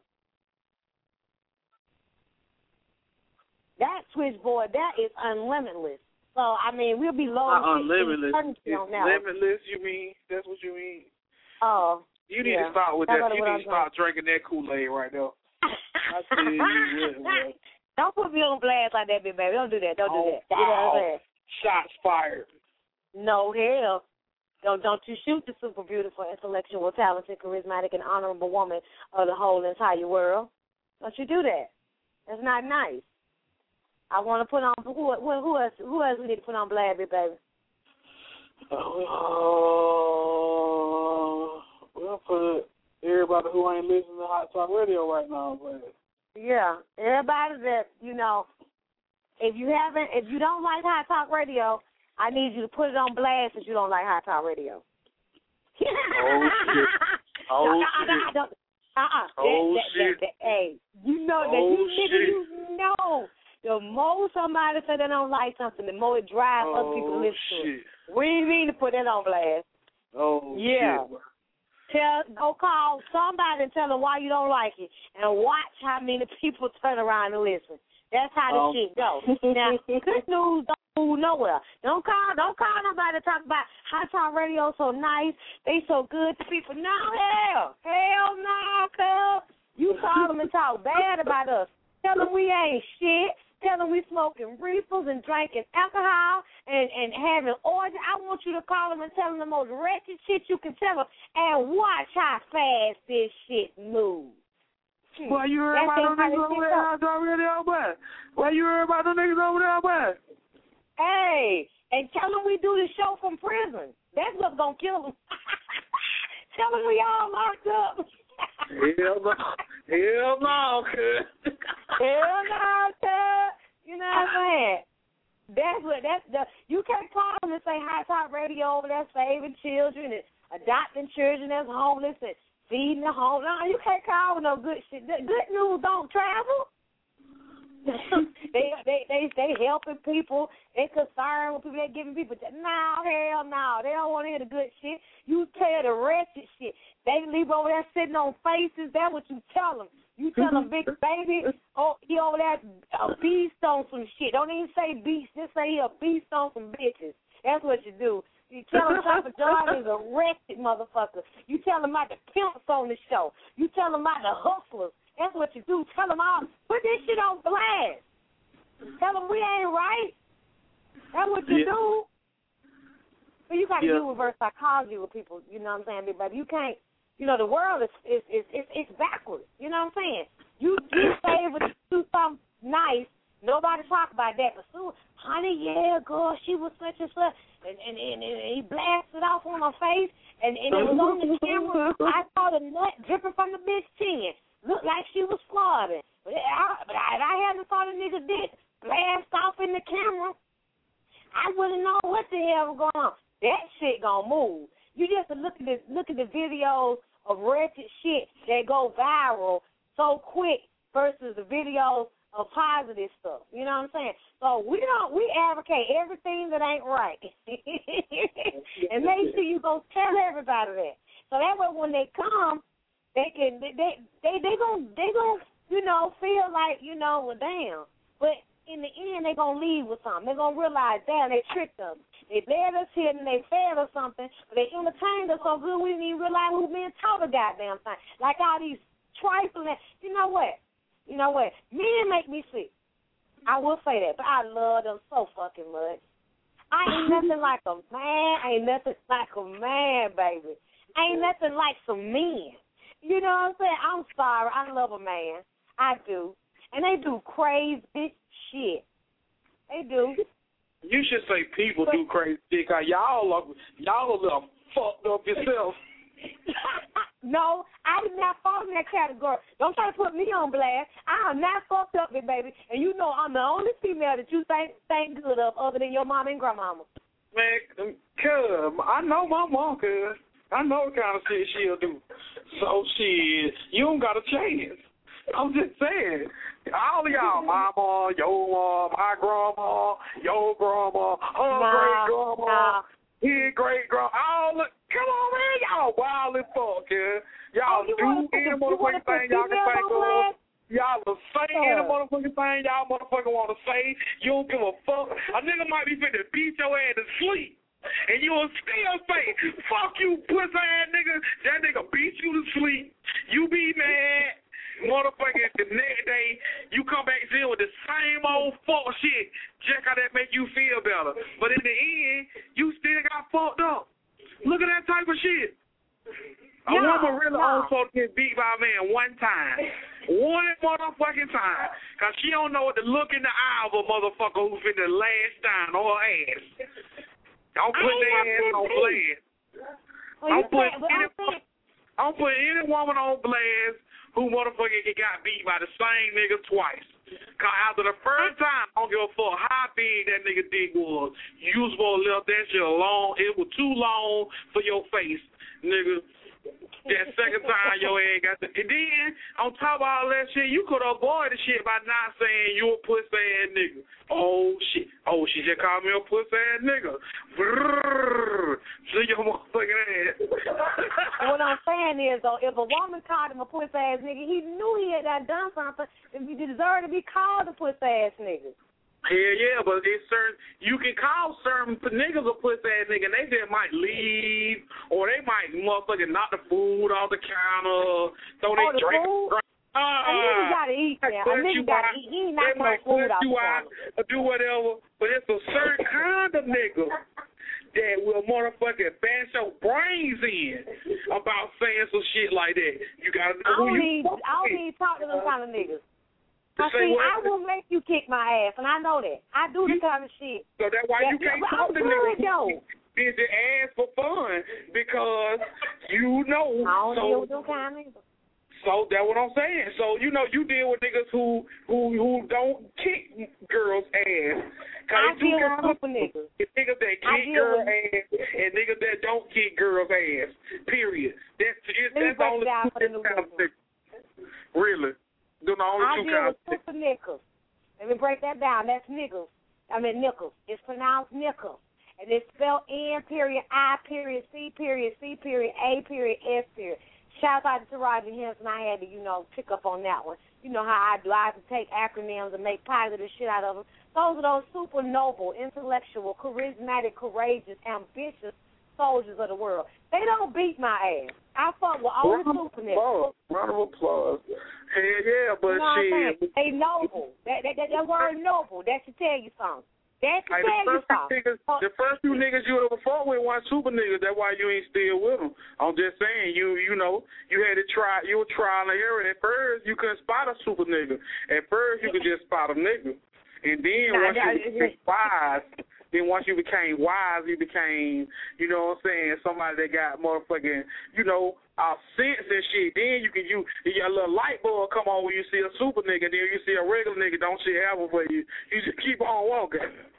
That switchboard, that is unlimitless. So, I mean, we'll be low. Uh, unlimitless. It's limitless, you mean? That's what you mean? Oh. You need yeah. to start with That's that. You what need to start drinking that Kool-Aid right there. I tell you, you would. Don't put me on blast like that, big baby. Don't do that. Don't oh, do that. You know what I'm saying? Shots fired. No, hell. Don't, don't you shoot the super beautiful, intellectual, talented, charismatic, and honorable woman of the whole entire world. Don't you do that. That's not nice. I want to put on, who, who, who else Who else we need to put on blast, big baby? Oh, uh, we'll put everybody who ain't listening to Hot Talk Radio right now, but yeah, everybody that, you know, if you haven't, if you don't like Hot Talk Radio, I need you to put it on blast if you don't like Hot Talk Radio. Oh, shit. Oh, no, no, shit. no, no, uh-uh. Oh, that, that, shit. That, that, hey, you know that oh, you nigga, shit. you know, the more somebody say they don't like something, the more it drives oh, other people to listen to shit. it. We didn't mean to put that on blast. Oh, yeah. shit. Tell, go call somebody and tell them why you don't like it, and watch how many people turn around and listen. That's how the um, shit goes. Now, good news don't move nowhere. Don't call, don't call nobody to talk about Hot Talk Radio so nice. They so good to people. No, hell, hell no, cuz. You call them and talk bad about us. Tell them we ain't shit. Tell them we smoking reefers and drinking alcohol and, and having orgies. I want you to call them and tell them the most wretched shit you can tell them and watch how fast this shit moves. Why you heard about them niggas over there Hot Talk Radio, boy? Why you heard about them niggas over there, boy? Hey, and tell them we do the show from prison. That's what's going to kill them. Tell them we all locked up. Hell no. Hell no, cuz. Hell no, cuz. You know what I'm saying? That's what, that's the, you can't call them and say Hot Talk Radio over there saving children and adopting children that's homeless and feeding the home. No, you can't call no good shit. The good news don't travel. they they they they helping people. They concerned with people. They giving people. No, hell no. They don't want to hear the good shit. You tell the wretched shit. They leave over there sitting on faces. That's what you tell them. You tell them, big baby, oh, he over there a beast on some shit. Don't even say beast. Just say he a beast on some bitches. That's what you do. You tell them Papa John is a wretched motherfucker. You tell them about the pimps on the show. You tell them about the hustlers. That's what you do. Tell them all. Put this shit on blast. Tell them we ain't right. That's what you yeah. do. But you got to yeah. do reverse psychology with people. You know what I'm saying, baby? You can't. You know, the world is is is it's, it's backwards. You know what I'm saying? You you favor to do something nice. Nobody talk about that. But Sue, honey, yeah, girl, she was such and such. And, and, and, and he blasted off on her face, and, and it was on the camera. I saw the nut dripping from the bitch chin. Looked like she was flooding. But, I, but I, if I hadn't saw the nigga dick blast off in the camera, I wouldn't know what the hell was going on. That shit gonna move. You just look at the look at the videos of wretched shit that go viral so quick versus the videos of positive stuff. You know what I'm saying? So we don't we advocate everything that ain't right, and make sure you go tell everybody that. So that way when they come, they can they they they, they gonna they gonna you know feel like you know well damn, but in the end they gonna leave with something. They're gonna realize damn they tricked us. They led us here and they fed us something, but they entertained us so good we didn't even realize we were being taught a goddamn thing. Like all these trifling. You know what? You know what? Men make me sick. I will say that, but I love them so fucking much. I ain't nothing like a man. Ain't nothing like a man, baby. Ain't nothing like some men. You know what I'm saying? I'm sorry. I love a man. I do. And they do crazy shit. They do. You should say people do crazy shit, because y'all are, y'all a little fucked up yourself. No, I did not fall in that category. Don't try to put me on blast. I am not fucked up, big baby. And you know I'm the only female that you think think good of other than your mama and grandmama. Man, cuz, I know my mom, cuz. I know the kind of shit she'll do. So, shit, you don't got a chance. I'm just saying. All of y'all, my mom, your mom, my grandma, your grandma, her nah, great-grandma, nah. his great-grandma, all the, come on, man, y'all wild as fuck, kid. Y'all oh, you do any motherfucking thing y'all can think of. Y'all will say any motherfucking thing y'all motherfucking want to say. You don't give a fuck. A nigga might be finna beat your ass to sleep. And you will still say, fuck you, pussy ass nigga. That nigga beat you to sleep. You be mad. Motherfucker, the next day, you come back in with the same old fuck shit. Check how that make you feel better. But in the end, you still got fucked up. Look at that type of shit. A no, woman really no. only supposed to get beat by a man one time. One motherfucking time. Because she don't know what to look in the eye of a motherfucker who's finna last down on her ass. Don't put their ass on blast. Well, don't, put said, any, don't put any woman on blast who motherfucker got beat by the same nigga twice. Because after the first time, I don't give a fuck how big that nigga dick was. You was supposed to let that shit alone. It was too long for your face, nigga. That second time your ass got the... And then, on top of all that shit, you could avoid the shit by not saying you a pussy ass nigga. Oh, shit. Oh, she just called me a pussy ass nigga. Brrrr. See your motherfucking ass. What I'm saying is, though, if a woman called him a pussy ass nigga, he knew he had done something and he deserved to be called a pussy ass nigga. Hell yeah, but it's certain, you can call certain niggas a pussy ass nigga, and they just might leave, or they might motherfucking knock the food off the counter, throw oh, they drink. Food? Uh, a nigga gotta eat, man. A nigga gotta eat. He ain't knocking no food off the counter. Or do whatever, but it's a certain kind of nigga that will motherfucking bash your brains in about saying some shit like that. You gotta know I don't who you need, I don't need to talk to them kind of niggas. I see, what? I will make you kick my ass, and I know that. I do this kind of shit. So that's why you can't talk to niggas who did your ass for fun, because you know. I don't so, deal with them kind of niggas. So that's what I'm saying. So, you know, you deal with niggas who who who don't kick girls' ass. I deal with super niggas. Niggas that kick girls' ass and niggas that don't kick girls' ass. Period. That's, that's the only two kind of niggas. Really. The only I two deal with kinds super nickels. Let me break that down. That's nickels. I mean nickels. It's pronounced nickel. And it's spelled N period, I period, C period, C period, A period, S period. Shout out to Roger Henson. I had to, you know, pick up on that one. You know how I do. I have to take acronyms and make positive shit out of them. Those are those super noble, intellectual, charismatic, courageous, ambitious soldiers of the world. They don't beat my ass. I fuck with all the super niggas. Round of applause. Hell yeah, but you know shit. They noble. That, that, that, that word noble, that should tell you something. That should Hey, tell the you first something. Niggas, the first few niggas you ever fought with weren't super niggas. That's why you ain't still with them. I'm just saying, you you know, you had to try, you were trial and error. At first, you couldn't spot a super nigga. At first, you could just spot a nigga. And then Nah, once nah, you became wise, then once you became wise, you became, you know what I'm saying, somebody that got motherfucking, you know, uh, sense and shit. Then you can, you, your little light bulb come on when you see a super nigga. Then you see a regular nigga, don't shit happen for you. You just keep on walking.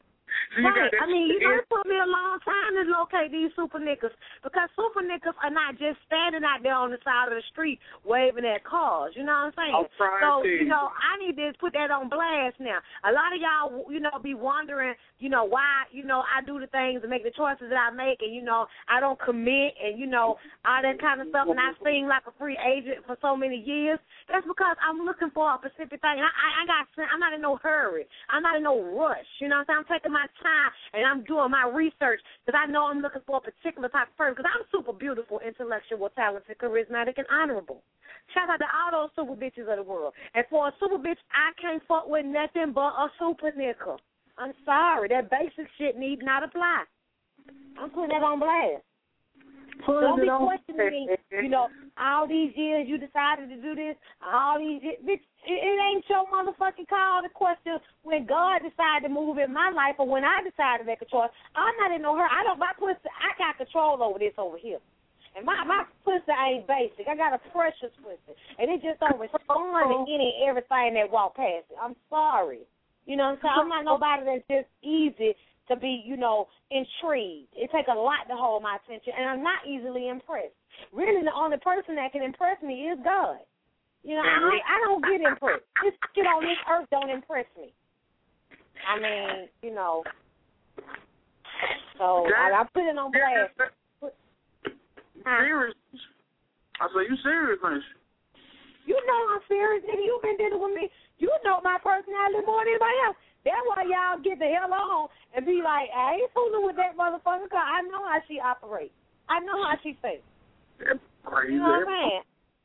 So you right. got that I mean, you know, in- it took me a long time to locate these super niggas because super niggas are not just standing out there on the side of the street waving at cars. You know what I'm saying? I'm trying so, to. you know, I need to put that on blast now. A lot of y'all, you know, be wondering, you know, why, you know, I do the things and make the choices that I make and, you know, I don't commit and, you know, all that kind of stuff and I sing like a free agent for so many years. That's because I'm looking for a specific thing. I, I, I got, I'm not in no hurry. I'm not in no rush. You know what I'm saying? I'm taking my time and I'm doing my research because I know I'm looking for a particular type of person because I'm super beautiful, intellectual, talented, charismatic, and honorable. Shout out to all those super bitches of the world. And for a super bitch, I can't fuck with nothing but a super nigga. I'm sorry. That basic shit need not apply. I'm putting that on blast. Put Don't be it on. questioning me. You know, all these years you decided to do this, all these years. Bitch, it, it ain't your motherfucking call to question when God decided to move in my life or when I decided to make a choice. I'm not in no hurry. I don't, my pussy, I got control over this over here. And my, my pussy ain't basic. I got a precious pussy. And it just don't respond to any and everything that walk past it. I'm sorry. You know what I'm saying? I'm not nobody that's just easy to be, you know, intrigued. It takes a lot to hold my attention, and I'm not easily impressed. Really, the only person that can impress me is God. You know, I, I don't get impressed. This shit on this earth don't impress me. I mean, you know, so I, I put it on blast. Serious? I say you serious, man? You know I'm serious, nigga. You been dealing with me. You know my personality more than anybody else. That's why y'all get the hell on and be like, I ain't fooling with that motherfucker because I know how she operates. I know how she thinks. Crazy. You know what I'm saying?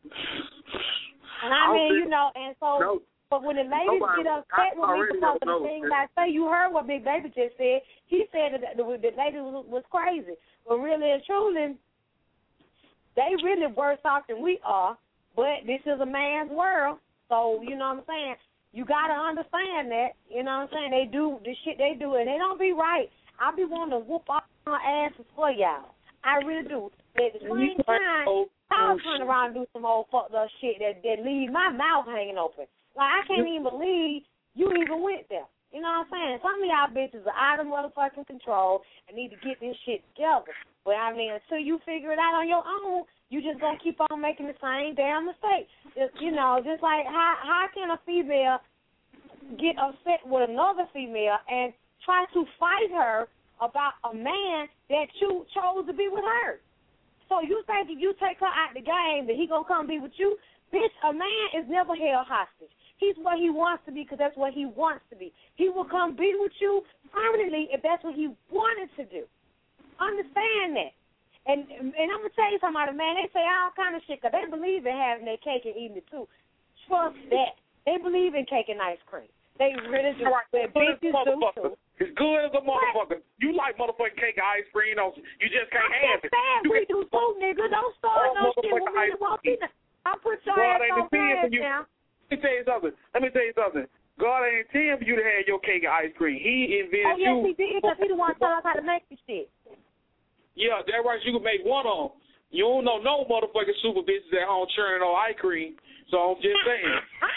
And I mean, you know, and so, no. But when the ladies Nobody, get upset with me because of the know, things I say, you heard what Big Baby just said. He said that the, the lady was, was crazy. But really and truly, they really worse off than we are. But this is a man's world. So, you know what I'm saying? You got to understand that, you know what I'm saying? They do the shit they do, and they don't be right. I be wanting to whoop all my asses for y'all. I really do. At the same time, I'll turn around and do some old fucked up shit that, that leave my mouth hanging open. Like, I can't even believe you even went there. You know what I'm saying? Some of y'all bitches are out of motherfucking control and need to get this shit together. But, I mean, until you figure it out on your own, you just going to keep on making the same damn mistake. Just, you know, just like how, how can a female get upset with another female and try to fight her about a man that you chose to be with her? So you think if you take her out the game that he going to come be with you? Bitch, a man is never held hostage. He's what he wants to be because that's what he wants to be. He will come be with you permanently if that's what he wanted to do. Understand that. And and I'm going to tell you something about it, man. They say all kind of shit because they believe in having their cake and eating it, too. Trust that. They believe in cake and ice cream. They really do. Right. But bitches do, too. It's good as a motherfucker. You like motherfucking cake and ice cream, don't you? You just can't have it. You we do, too, nigga. Don't start no shit with me. I'll put your God ass on blast now. Let me tell you something. Let me tell you something. God ain't intended for you to have your cake and ice cream. He invented you. Oh, yes, you. he did because he the one tell us how to make this shit. Yeah, that's right. You can make one of them. You don't know no motherfucking super bitches at home churning on ice cream. So I'm just saying.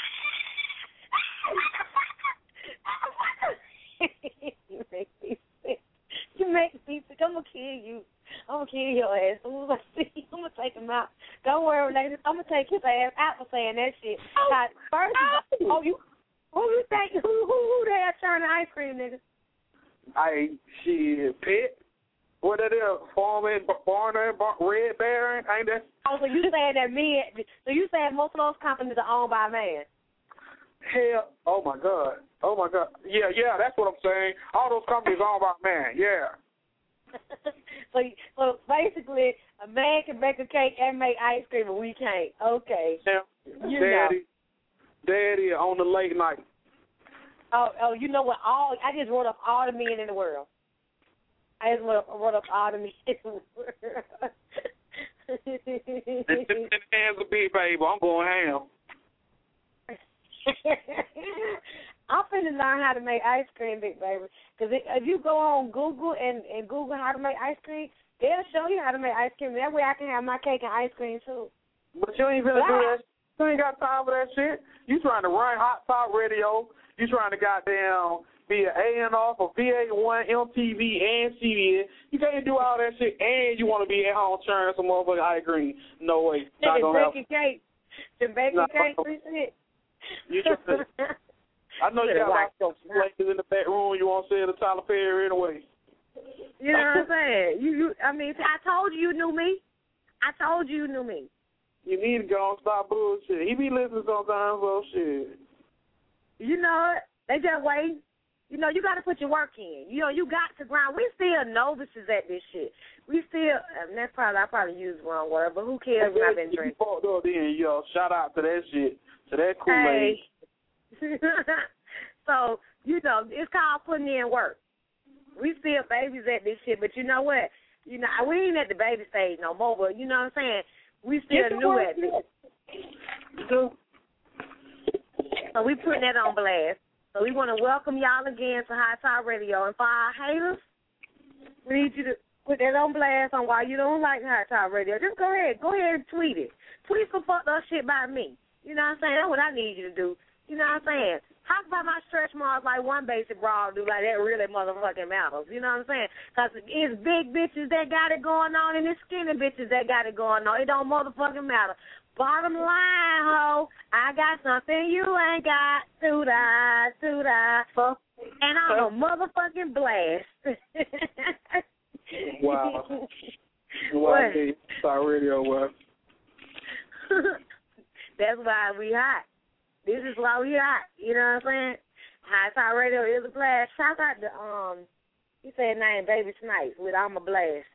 You make me sick. You make me sick. I'm gonna kill you. I'm gonna kill your ass. I'm gonna see. I'm gonna take him out. Don't worry, ladies. I'm gonna take his ass out for saying that shit. Oh, first, oh, you. Who you think? Who who who the hell churning ice cream, nigga? I shit pet. What that is? Farmer, Barner, Red Baron, ain't that? Oh, so you saying that men? So you saying most of those companies are owned by a man? Hell, oh my God, oh my God, yeah, yeah, that's what I'm saying. All those companies are owned by a man, yeah. so, so basically, a man can bake a cake and make ice cream, but we can't. Okay. Yeah. You Daddy, know. Daddy on the late night. Oh, oh, you know what? All I just wrote up all the men in the world. I just wrote up, wrote up all the men in the world. And the hands of Big Baby, I'm going ham. I'm finna learn how to make ice cream, Big Baby. Because if you go on Google and, and Google how to make ice cream, they'll show you how to make ice cream. That way I can have my cake and ice cream, too. But you ain't finna do that. You ain't got time for that shit. You trying to run Hot Talk Radio. You trying to goddamn be an A and R for V A one, M T V, and C B S. You can't do all that shit, and you want to be at home churning some motherfucking ice cream. No way. Not gonna happen. Baking cake. The baking Not cake and shit. You just, I know you got like some places in the back room you want to say to Tyler Perry anyway. You know what I'm saying? You, you, I mean, I told you you knew me. I told you you knew me. You need to go and stop bullshit. He be listening sometimes, so shit. You know it. They just wait. You know, you got to put your work in. You know, you got to grind. We still novices at this shit. We still, and that's probably, I probably used the wrong word, but who cares when I've been drinking? Fucked up then, yo. Shout out to that shit, to that Kool-Aid. Hey. So, you know, it's called putting in work. We still babies at this shit, but you know what? You know, we ain't at the baby stage no more, but you know what I'm saying? We still new at this. So we putting that on blast. So we want to welcome y'all again to Hot Talk Radio. And for our haters, we need you to put that on blast on why you don't like Hot Talk Radio. Just go ahead. Go ahead and tweet it. Tweet some fucked up shit by me. You know what I'm saying? That's what I need you to do. You know what I'm saying? Talk about my stretch marks like one basic bra do, like that really motherfucking matters. You know what I'm saying? Because it's big bitches that got it going on and it's skinny bitches that got it going on. It don't motherfucking matter. Bottom line, ho, I got something you ain't got. Toot-I, toot-I. And I'm a motherfucking blast. Wow. What? Talk Radio, what? That's why we hot. This is why we hot. You know what I'm saying? Hot Talk Radio is a blast. Shout out to, um, he said name Baby Snipes with I'm a Blast.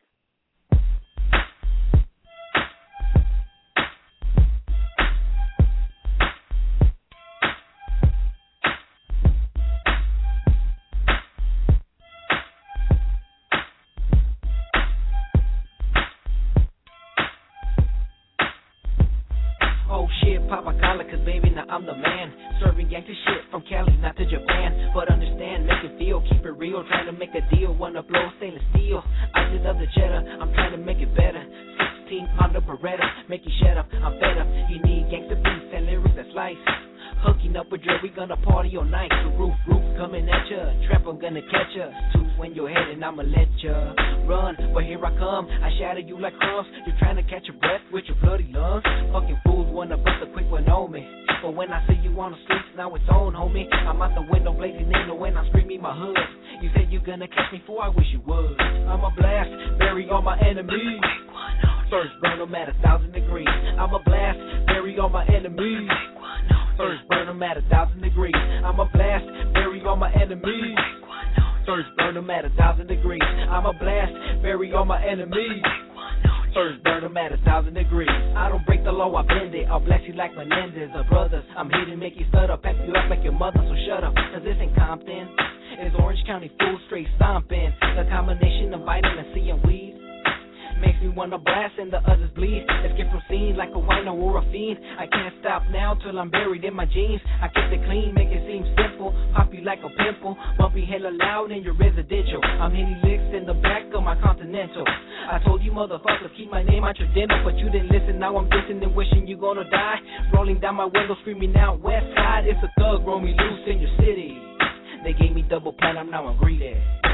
Pop my collar, cause baby, now I'm the man. Serving gangster shit from Cali, not to Japan. But understand, make it feel, keep it real. Trying to make a deal, wanna blow stainless steel. I just love the cheddar, I'm trying to make it better. sixteen on the Beretta, make you shut up, I'm fed up. You need gangster beats and lyrics that's life. Hooking up with Dre, we gonna party all night. The roof, roof coming at ya. Trap, I'm gonna catch ya. Two when you're heading, I'ma let ya run. But here I come, I shatter you like crumbs. You're trying to catch your breath with your bloody lungs. Fucking fools wanna bust a quick one on me. But when I see you on the streets, now it's on, homie. I'm out the window blazing in when I'm screaming my hood. You said you gonna catch me for, I wish you would. I'm a blast, bury all my enemies. First burn them at a thousand degrees. I'm a blast, bury all my enemies. First burn them at a thousand degrees. I'm a blast, bury all my enemies. First burn them at a thousand degrees. I'm a blast, bury all my enemies. First burn them at a thousand degrees. I don't break the law, I bend it. I'll bless you like Menendez or brothers. I'm here to make you stutter, pack you up like your mother, so shut up. Cause this ain't Compton, it's Orange County full straight stomping. The combination of vitamin C and weed makes me wanna blast and the others bleed. Escape from scene like a wino or a fiend. I can't stop now till I'm buried in my jeans. I keep it clean, make it seem simple. Pop you like a pimple, bumpy hella loud in your residential. I'm hitting licks in the back of my Continental. I told you motherfuckers keep my name out your dinner, but you didn't listen. Now I'm dissing and wishing you gonna die. Rolling down my window screaming out West Side. It's a thug, roll me loose in your city. They gave me double platinum, now I'm greedy.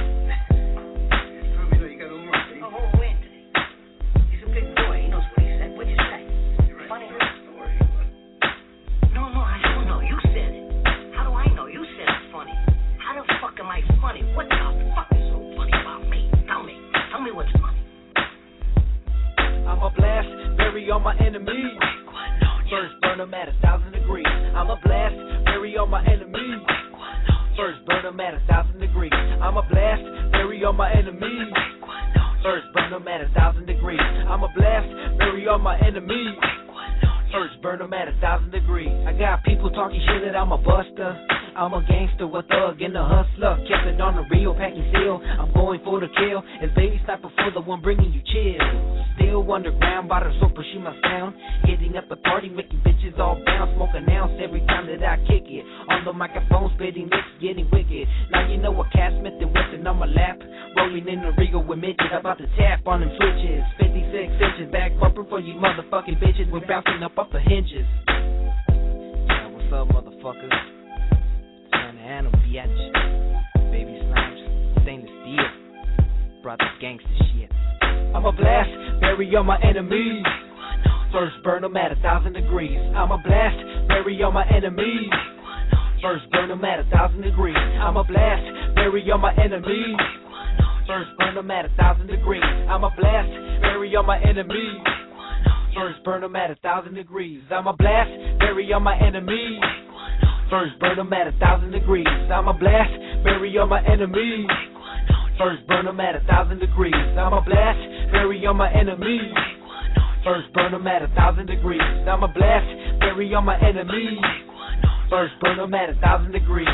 Funny. What the fuck is so funny about me? Tell me. Tell me what's funny. I'm a blast, bury all my enemies. First burn them at a thousand degrees. I'm a blast, bury all my enemies. First burn them at a thousand degrees. I'm a blast, bury all my enemies. First burn them at a thousand degrees. I'm a blast, bury all my enemies. First burn them at a thousand degrees. I got people talking shit that I'm a buster. I'm a gangster, a thug, and a hustler. Kept it on the real, packing seal. I'm going for the kill. It's Baby Sniper for the one bringing you chill. Still underground, by the soap, pushing my sound. Hitting up the party, making bitches all bounce. Smoke an ounce every time that I kick it. On the microphone, spitting licks, getting wicked. Now you know what Cat Smith and Weston on my lap. Rolling in the Regal with midgets, about to tap on them switches. fifty-six inches, back bumper for you motherfucking bitches. We're bouncing up off the hinges. Yeah, what's up, motherfuckers? Animal, bitch. Baby Snipes, stainless steel. Brought this gangster shit. I'm a blast, bury all my enemies. First burn them at a thousand degrees. I'm a blast, bury all my enemies. First burn them at a thousand degrees. I'm a blast, bury all my enemies. First burn them at a thousand degrees. I'm a blast, bury all my enemies. First burn them at a thousand degrees. I'm a blast, bury all my enemies. First burn them at a thousand degrees. I'm a blast, bury all my enemies. First burn them at a thousand degrees. I'ma blast, bury all my enemies. First burn them at a thousand degrees. I'ma blast, bury all my enemies. First burn them at a thousand degrees.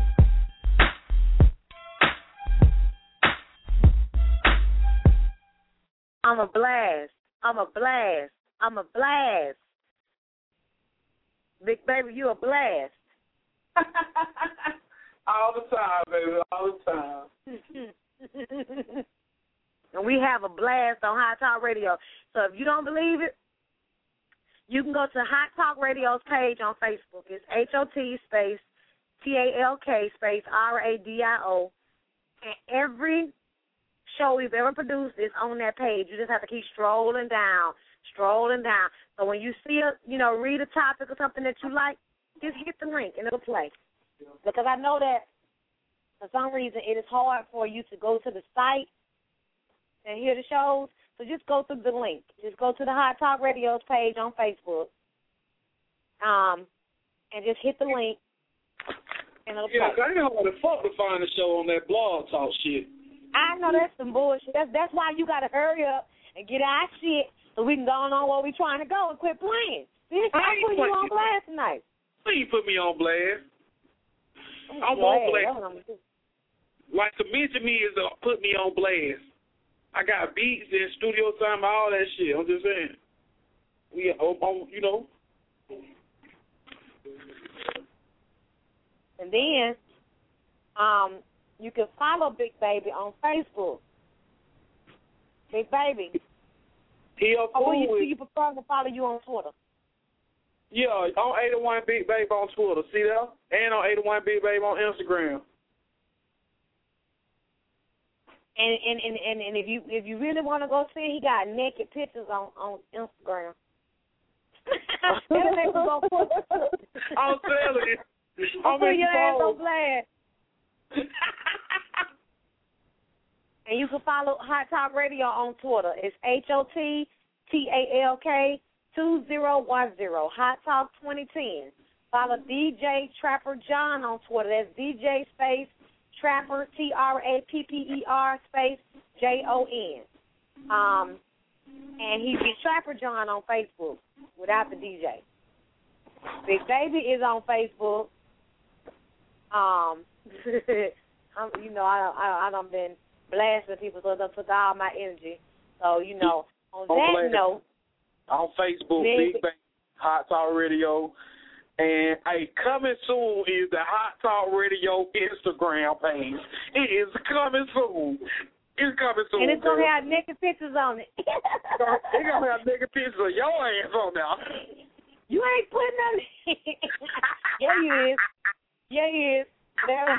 I'm a blast. I'm a blast. I'm a blast. Big baby, you a blast. All the time, baby, all the time. And we have a blast on Hot Talk Radio. So if you don't believe it, you can go to Hot Talk Radio's page on Facebook. It's H O T space T A L K space R A D I O. And every show we've ever produced is on that page. You just have to keep strolling down, strolling down. So when you see a, you know, read a topic or something that you like, just hit the link and it'll play. Because I know that for some reason it is hard for you to go to the site and hear the shows. So just go through the link. Just go to the Hot Talk Radio's page on Facebook, um, and just hit the link and it'll Yeah, play. I ain't hard to fuck to find a show on that blog talk shit. I know that's some bullshit. That's that's why you gotta hurry up and get our shit so we can go on where we trying to go and quit playing. See, I'm putting you on blast tonight. Please put me on blast. I'm I'm glad. on blast. That's what I'm gonna do. Like to mention me is to put me on blast. I got beats and studio time, all that shit. I'm just saying. We, um, you know. And then, um, you can follow Big Baby on Facebook. Big Baby. He a Or fool will you, with- do you prefer to follow you on Twitter? Yeah, on eighty-one Big Babe on Twitter, see that? And on eighty-one Big Babe on Instagram. And and, and, and, and if you if you really want to go see, he got naked pictures on, on Instagram. That'll make you go put, I'm telling you. I'm put your ass exposed. on blast. And you can follow Hot Talk Radio on Twitter. It's H O T T A L K two zero one zero. Hot Talk twenty ten. Follow D J Trapper John on Twitter. That's D J space Trapper, T R A P P E R space J O N. Um, and he's Trapper John on Facebook without the D J. Big Baby is on Facebook. Um, I'm, you know, I I, I done been blasting people, so I took all my energy. So, you know, on I'm that glad. note, On Facebook, Big- Big Bang, Hot Talk Radio. And hey, coming soon is the Hot Talk Radio Instagram page. It is coming soon. It's coming soon. and it's going to girl. have naked pictures on it. It's going to have nigga pictures of your ass on there. You ain't putting on it. Yeah, you is. Yeah, you is. There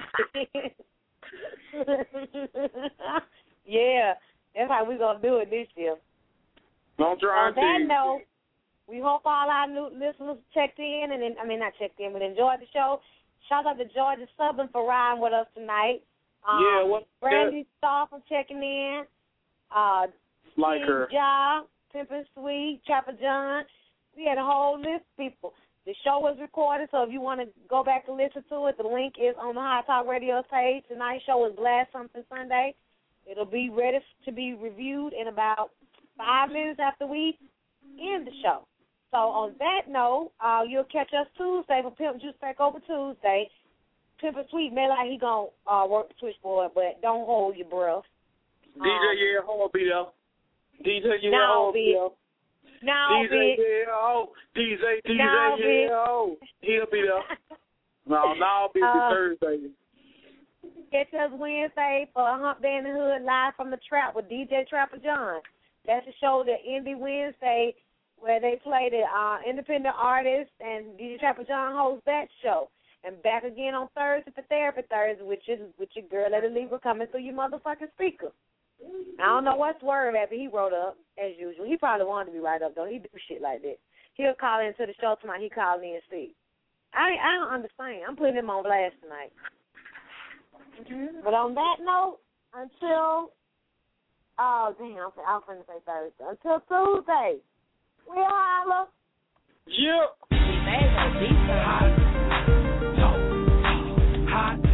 Yeah, that's how we going to do it this year. Don't try On that note, we hope all our new listeners checked in, and I mean not checked in, but enjoyed the show. Shout out to Georgia Southern for riding with us tonight. Um, Yeah, what- Brandy Starr for checking in. Uh, Like Steve her. Ja, Pimpin' Sweet, Trapper John. We had a whole list of people. The show was recorded, so if you want to go back and listen to it, the link is on the Hot Talk Radio page. Tonight's show is Blast Something Sunday. It'll be ready to be reviewed in about five minutes after we end the show. So on that note, uh, you'll catch us Tuesday for Pimp Juice Takeover Tuesday. Pimpin' Sweet may like he gonna uh, work the switchboard, but don't hold your breath. D J Yeah Ho be there. D J Yeah No, Ho be bitch. there. No, D J bitch. Yeah Ho. D J D J No, bitch. Yeah Ho. He'll be there. No, no, be Uh, Thursday. Catch us Wednesday for Hump Day in the Hood live from the Trap with D J Trapper John. That's a show that Indie Wednesday where they play the uh, independent artists, and D J Trapper John hosts that show. And back again on Thursday for Therapy Thursday, which is with your girl Lady Libra coming through your motherfucking speaker. I don't know what Swerve at, but he wrote up as usual. He probably wanted to be right up though. He do shit like that. He'll call into the show tonight. He called in and speak. I I don't understand. I'm putting him on blast tonight. Mm-hmm. But on that note, until oh damn, I was going to say Thursday. Until Tuesday, we'll holler. Yep. We made a decent Hot talk. Hot